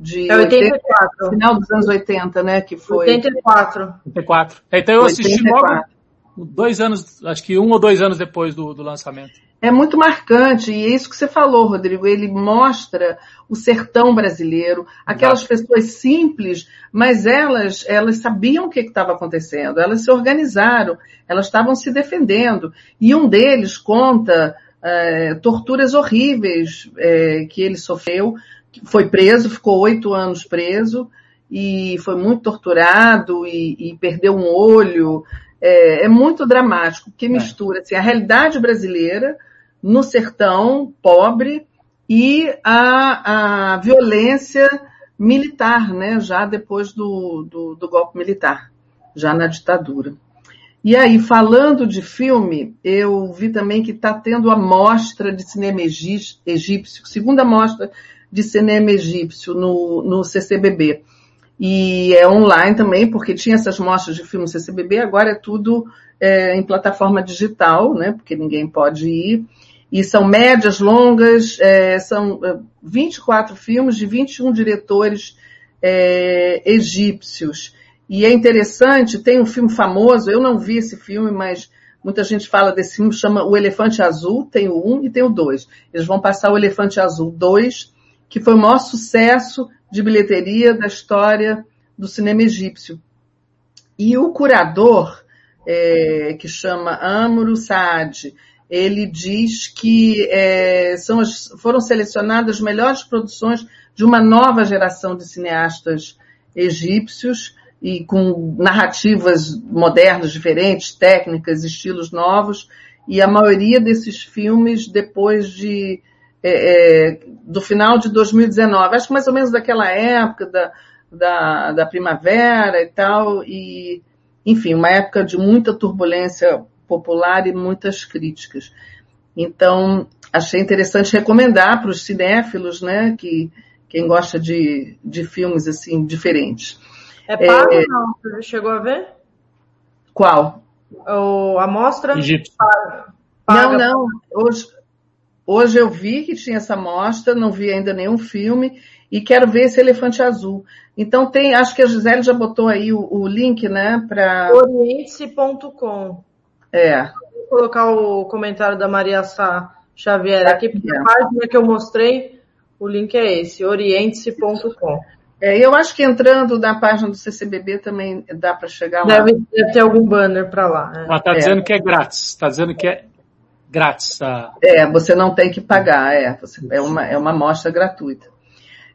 84. Final dos anos 80, né? Que foi. 84. Então eu assisti logo 2 anos, acho que 1 ou 2 anos depois do lançamento. É muito marcante, e é isso que você falou, Rodrigo. Ele mostra o sertão brasileiro, aquelas pessoas simples, mas elas sabiam o que estava acontecendo, elas se organizaram, elas estavam se defendendo. E um deles conta torturas horríveis que ele sofreu, foi preso, ficou 8 anos preso, e foi muito torturado, e perdeu um olho. É muito dramático, que mistura assim, a realidade brasileira no sertão pobre e a violência militar, né, já depois do golpe militar, já na ditadura. E aí, falando de filme, eu vi também que está tendo a mostra de cinema egípcio, segunda mostra de cinema egípcio no CCBB. E é online também, porque tinha essas mostras de filme no CCBB, agora é tudo em plataforma digital, né, porque ninguém pode ir. E são médias, longas, são 24 filmes de 21 diretores egípcios. E é interessante, tem um filme famoso, eu não vi esse filme, mas muita gente fala desse filme, chama O Elefante Azul, tem o 1 e tem o 2. Eles vão passar o Elefante Azul 2, que foi o maior sucesso de bilheteria da história do cinema egípcio. E o curador, que chama Amro Saad, ele diz que foram selecionadas as melhores produções de uma nova geração de cineastas egípcios e com narrativas modernas, diferentes, técnicas, estilos novos, e a maioria desses filmes depois do final de 2019, acho que mais ou menos daquela época da primavera e tal, e enfim, uma época de muita turbulência popular e muitas críticas. Então, achei interessante recomendar para os cinéfilos, né, que quem gosta de filmes assim diferentes. É pago ou não? Você chegou a ver? Qual? A mostra? Egito. Não. Hoje eu vi que tinha essa mostra, não vi ainda nenhum filme e quero ver esse Elefante Azul. Então acho que a Gisele já botou aí o link, né, para oriente.com. Vou colocar o comentário da Maria Sá Xavier aqui, porque a página que eu mostrei, o link é esse, oriente.com. Eu acho que entrando na página do CCBB também dá para chegar lá. Deve ter algum banner para lá. Ela está dizendo que é grátis. Está dizendo que é grátis. Você não tem que pagar. É uma amostra gratuita.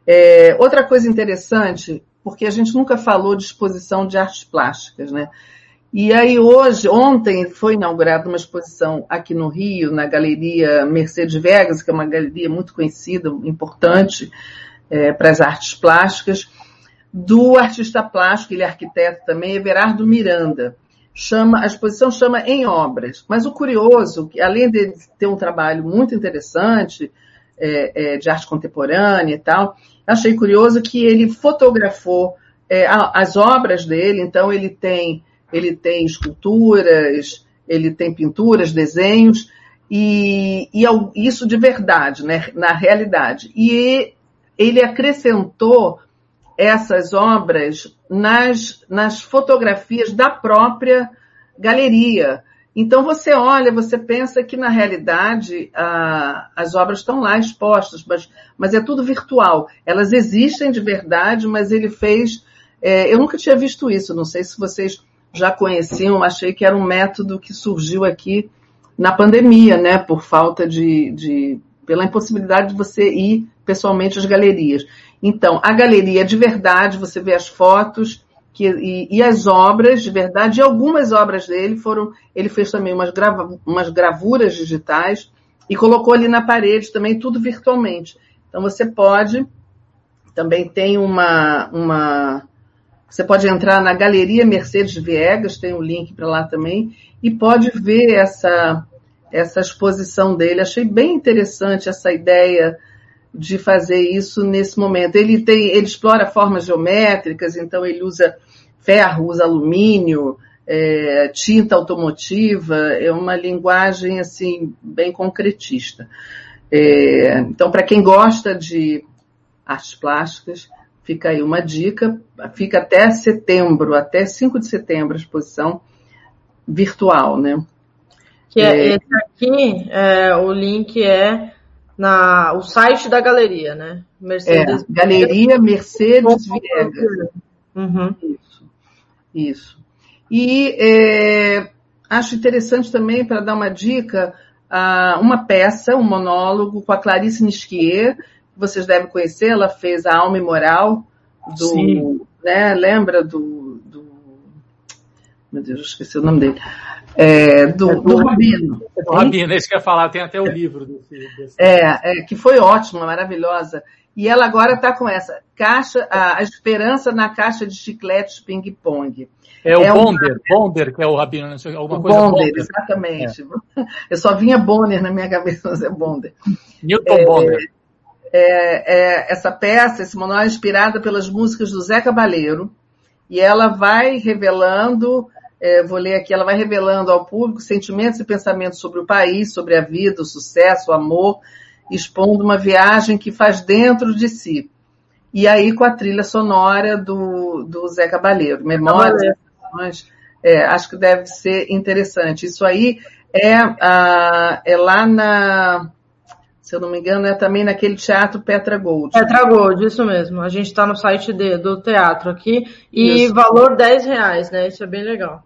Outra coisa interessante, porque a gente nunca falou de exposição de artes plásticas, né? E aí ontem foi inaugurada uma exposição aqui no Rio, na Galeria Mercedes Vegas, que é uma galeria muito conhecida, importante para as artes plásticas, do artista plástico, ele é arquiteto também, Everardo Miranda. A exposição chama Em Obras. Mas o curioso, além de ter um trabalho muito interessante de arte contemporânea e tal, achei curioso que ele fotografou as obras dele, então ele tem esculturas, ele tem pinturas, desenhos, e isso de verdade, né, na realidade. E ele acrescentou essas obras nas fotografias da própria galeria. Então você olha, você pensa que na realidade as obras estão lá expostas, mas é tudo virtual. Elas existem de verdade, mas ele fez... eu nunca tinha visto isso, não sei se vocês já conheciam, achei que era um método que surgiu aqui na pandemia, né, por falta pela impossibilidade de você ir pessoalmente às galerias. Então, a galeria de verdade, você vê as fotos e as obras de verdade, e algumas obras dele ele fez também umas gravuras digitais e colocou ali na parede também, tudo virtualmente. Então, você pode, também tem você pode entrar na Galeria Mercedes Viegas, tem um link para lá também, e pode ver essa exposição dele. Achei bem interessante essa ideia de fazer isso nesse momento. Ele explora formas geométricas, então ele usa ferro, usa alumínio, tinta automotiva, é uma linguagem assim bem concretista. Então, para quem gosta de artes plásticas, fica aí uma dica, fica até setembro, até 5 de setembro a exposição virtual, né? Que esse aqui, o link o site da galeria, né? Mercedes Galeria Mercedes Viegas. Uhum. Isso. E acho interessante também, para dar uma dica, uma peça, um monólogo com a Clarice Nisquier, que vocês devem conhecer, ela fez A Alma e Moral, né? Lembra do... Meu Deus, eu esqueci o nome dele. Do Rabino. Do Rabino, é isso que eu ia falar, tem até o livro desse. Que foi ótima, maravilhosa. E ela agora está com essa caixa, a esperança na caixa de chicletes ping-pong. Bonder, que é o Rabino, não sei, alguma coisa Bonder. Exatamente. Eu só vinha Bonner na minha cabeça, mas é Bonder. Newton Bonder. Essa peça, esse monólogo é inspirada pelas músicas do Zé Cabaleiro, e ela vai revelando, vou ler aqui, ela vai revelando ao público sentimentos e pensamentos sobre o país, sobre a vida, o sucesso, o amor, expondo uma viagem que faz dentro de si. E aí com a trilha sonora do Zé Cabaleiro, Memórias, acho que deve ser interessante. Isso aí é lá se eu não me engano, também naquele teatro Petra Gold. Petra Gold, isso mesmo. A gente está no site do teatro aqui. E valor R$10, né? Isso é bem legal.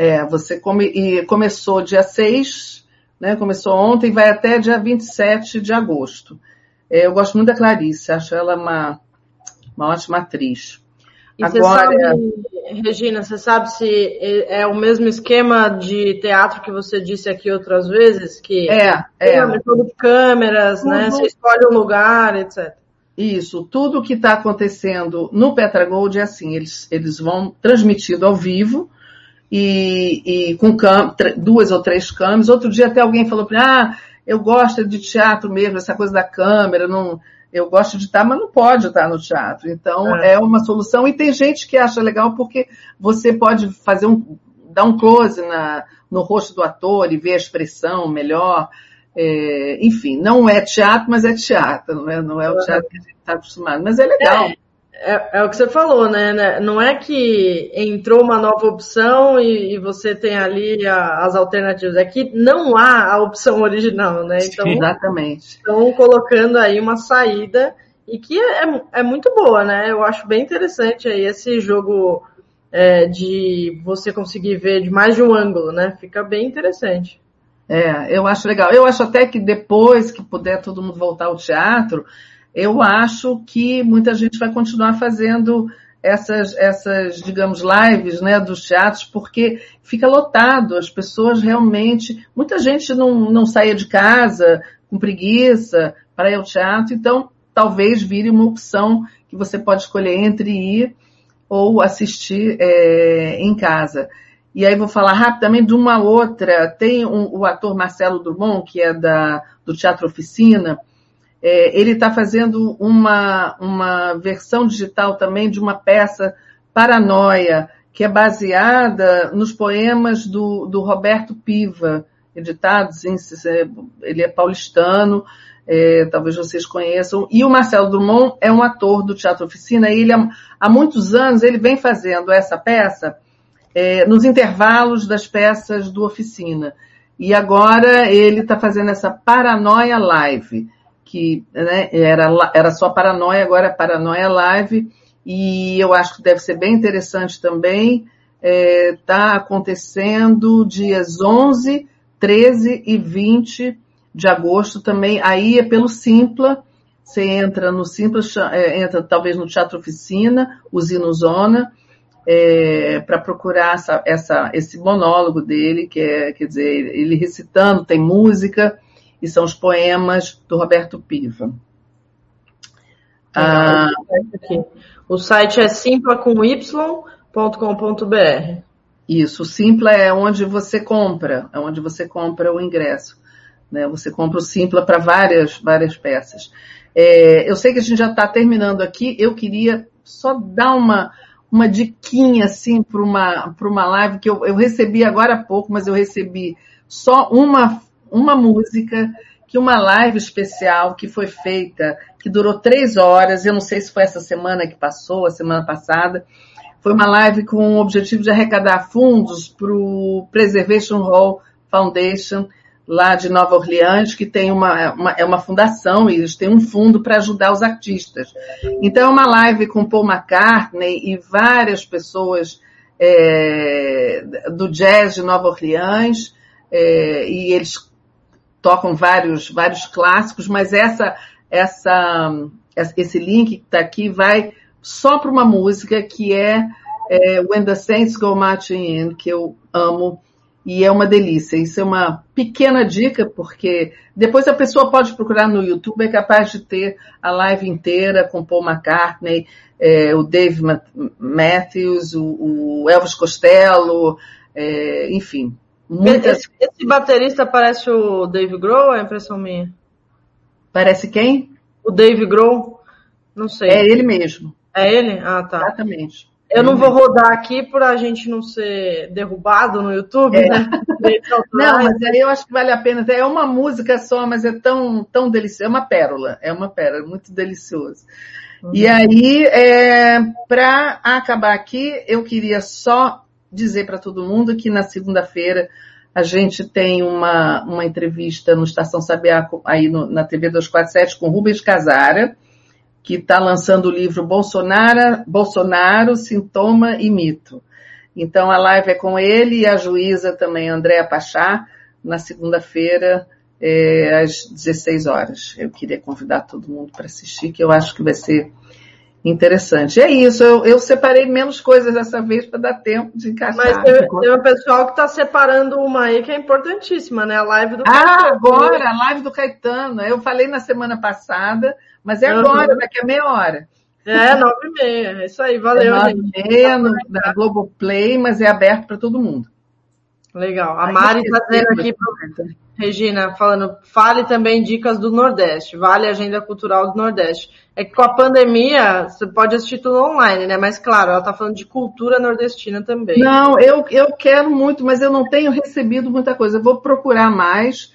Começou dia 6, né? Começou ontem e vai até dia 27 de agosto. Eu gosto muito da Clarice, acho ela uma ótima atriz. E agora, Regina, você sabe se é o mesmo esquema de teatro que você disse aqui outras vezes? Que tudo de câmeras, né? Você escolhe um lugar, etc. Isso, tudo que está acontecendo no Petra Gold é assim, eles vão transmitindo ao vivo e com 2 ou 3 câmeras. Outro dia até alguém falou para mim, eu gosto de teatro mesmo, essa coisa da câmera, eu gosto de estar, mas não pode estar no teatro. Então, é uma solução. E tem gente que acha legal porque você pode dar um close no rosto do ator e ver a expressão melhor. Enfim, não é teatro, mas é teatro. Não é o teatro que a gente está acostumado. Mas é legal. É o que você falou, né? Não é que entrou uma nova opção e você tem ali as alternativas. É que não há a opção original, né? Então, sim, exatamente. Estão colocando aí uma saída e que é muito boa, né? Eu acho bem interessante aí esse jogo de você conseguir ver de mais de um ângulo, né? Fica bem interessante. Eu acho legal. Eu acho até que depois que puder todo mundo voltar ao teatro, eu acho que muita gente vai continuar fazendo essas, digamos, lives, né, dos teatros, porque fica lotado, as pessoas realmente, muita gente não saia de casa com preguiça para ir ao teatro, então talvez vire uma opção que você pode escolher entre ir ou assistir em casa. E aí vou falar rapidamente de uma outra, tem o ator Marcelo Drummond, que é do Teatro Oficina, ele está fazendo uma versão digital também de uma peça Paranoia, que é baseada nos poemas do Roberto Piva, editados, ele é paulistano, talvez vocês conheçam, e o Marcelo Drummond é um ator do Teatro Oficina, e ele há muitos anos ele vem fazendo essa peça nos intervalos das peças do Oficina, e agora ele está fazendo essa Paranoia Live, que, né, era só Paranoia, agora é Paranoia Live, e eu acho que deve ser bem interessante também. Está acontecendo dias 11, 13 e 20 de agosto também. Aí é pelo Simpla, você entra no Simpla, entra talvez no Teatro Oficina, Usina Zona, para procurar esse monólogo dele, quer dizer, ele recitando, tem música, e são os poemas do Roberto Piva. O site é simpla.com.br. Isso, o Simpla é onde você compra o ingresso, né? Você compra o Simpla para várias peças. Eu sei que a gente já está terminando aqui, eu queria só dar uma diquinha assim para uma live que eu recebi agora há pouco, mas eu recebi só uma música, que uma live especial que foi feita, que durou 3 horas, eu não sei se foi essa semana que passou, a semana passada, foi uma live com o objetivo de arrecadar fundos para o Preservation Hall Foundation, lá de Nova Orleans, que tem uma fundação, e eles têm um fundo para ajudar os artistas. Então é uma live com Paul McCartney e várias pessoas do jazz de Nova Orleans, e eles tocam vários clássicos, mas esse link que está aqui vai só para uma música que é When the Saints Go Marching In, que eu amo, e é uma delícia. Isso é uma pequena dica, porque depois a pessoa pode procurar no YouTube, é capaz de ter a live inteira com Paul McCartney, o Dave Matthews, o Elvis Costello, enfim. Esse baterista parece o Dave Grohl, é a impressão minha? Parece quem? O Dave Grohl? Não sei. É ele mesmo. É ele? Ah, tá. Exatamente. Eu não vou rodar aqui pra gente não ser derrubado no YouTube, né? Não, mas aí eu acho que vale a pena. É uma música só, mas é tão delicioso. É uma pérola, muito delicioso. Uhum. E aí, para acabar aqui, eu queria só dizer para todo mundo que na segunda-feira a gente tem uma entrevista no Estação Sabiá, aí na TV 247, com Rubens Casara, que está lançando o livro Bolsonaro, Sintoma e Mito. Então a live é com ele e a juíza também, Andréa Pachá, na segunda-feira, às 16 horas. Eu queria convidar todo mundo para assistir, que eu acho que vai ser interessante. É isso, eu separei menos coisas dessa vez para dar tempo de encaixar. Mas tem um pessoal que está separando uma aí que é importantíssima, né? A live do Caetano. Agora, a live do Caetano. Eu falei na semana passada, mas é agora, daqui a meia hora. 9h30, é isso aí, valeu. 9h30 na Globoplay, mas é aberto para todo mundo. Legal. A Mari está dizendo aqui, Regina, falando, fale também dicas do Nordeste, vale a agenda cultural do Nordeste. É que com a pandemia, você pode assistir tudo online, né? Mas claro, ela está falando de cultura nordestina também. Não, eu quero muito, mas eu não tenho recebido muita coisa. Eu vou procurar mais,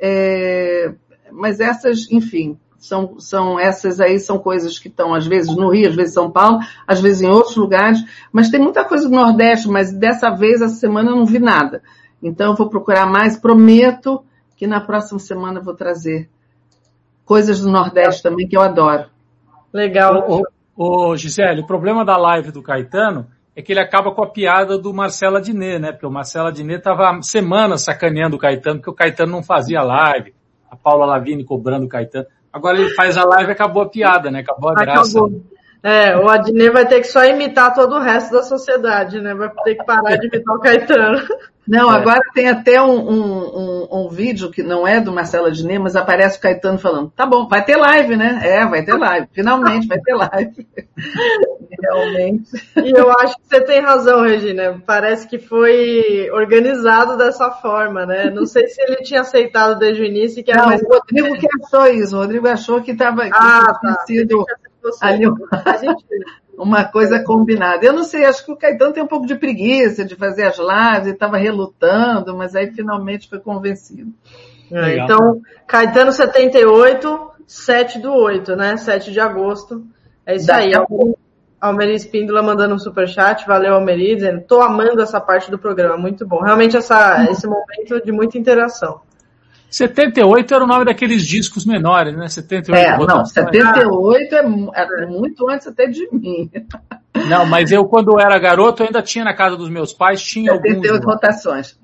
mas essas, enfim, essas aí são coisas que estão, às vezes, no Rio, às vezes em São Paulo, às vezes em outros lugares, mas tem muita coisa do Nordeste, mas dessa vez, essa semana, eu não vi nada. Então, eu vou procurar mais, prometo que na próxima semana eu vou trazer coisas do Nordeste também, que eu adoro. Legal. Ô Gisele, o problema da live do Caetano é que ele acaba com a piada do Marcelo Adnet, né? Porque o Marcelo Adnet estava semanas sacaneando o Caetano, porque o Caetano não fazia live, a Paula Lavigne cobrando o Caetano. Agora ele faz a live e acabou a piada, né? Acabou a graça. Acabou. O Adnet vai ter que só imitar todo o resto da sociedade, né? Vai ter que parar de imitar o Caetano. Não, agora tem até um vídeo que não é do Marcelo Adnet, mas aparece o Caetano falando, tá bom, vai ter live, né? Vai ter live. Finalmente vai ter live. Realmente. E eu acho que você tem razão, Regina. Parece que foi organizado dessa forma, né? Não sei se ele tinha aceitado desde o início. Que não, o Rodrigo que achou isso. O Rodrigo achou que estava sido ali uma coisa combinada. Eu não sei, acho que o Caetano tem um pouco de preguiça de fazer as lives, ele estava relutando, mas aí finalmente foi convencido. Então, Caetano 78, 7/8, né? 7 de agosto. É isso aí. Almeri Espíndola mandando um superchat. Valeu, Almeri, dizendo, tô amando essa parte do programa, muito bom. Realmente esse momento de muita interação. 78 era o nome daqueles discos menores, né? 78. Não, 78 é muito antes até de mim. Não, mas eu, quando era garoto, eu ainda tinha na casa dos meus pais, tinha 78 rotações.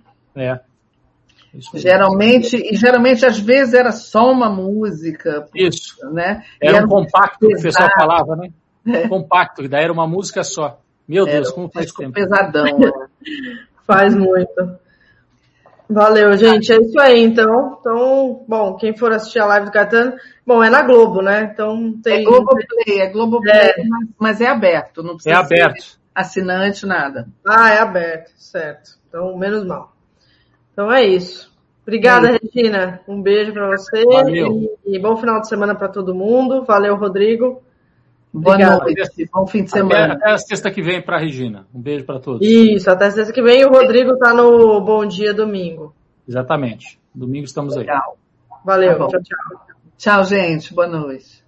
Geralmente, às vezes, era só uma música. Isso. Né? Era um compacto, que o pessoal falava, né? Compacto, que daí era uma música só. Meu Deus, como faz tempo. Pesadão, né? Faz muito. Valeu, gente. É isso aí, então. Então, bom, quem for assistir a live do Caetano, bom, é na Globo, né? Então tem. É Globoplay, mas é aberto, não precisa ser assinante, nada. É aberto, certo. Então, menos mal. Então é isso. Obrigada, Regina. Um beijo para você. Valeu. E bom final de semana para todo mundo. Valeu, Rodrigo. Boa noite. Bom fim de semana. Até a sexta que vem para a Regina. Um beijo para todos. Isso, até sexta que vem. O Rodrigo está no Bom Dia Domingo. Exatamente. Domingo estamos aí. Valeu. Tchau, tchau. Tchau, gente. Boa noite.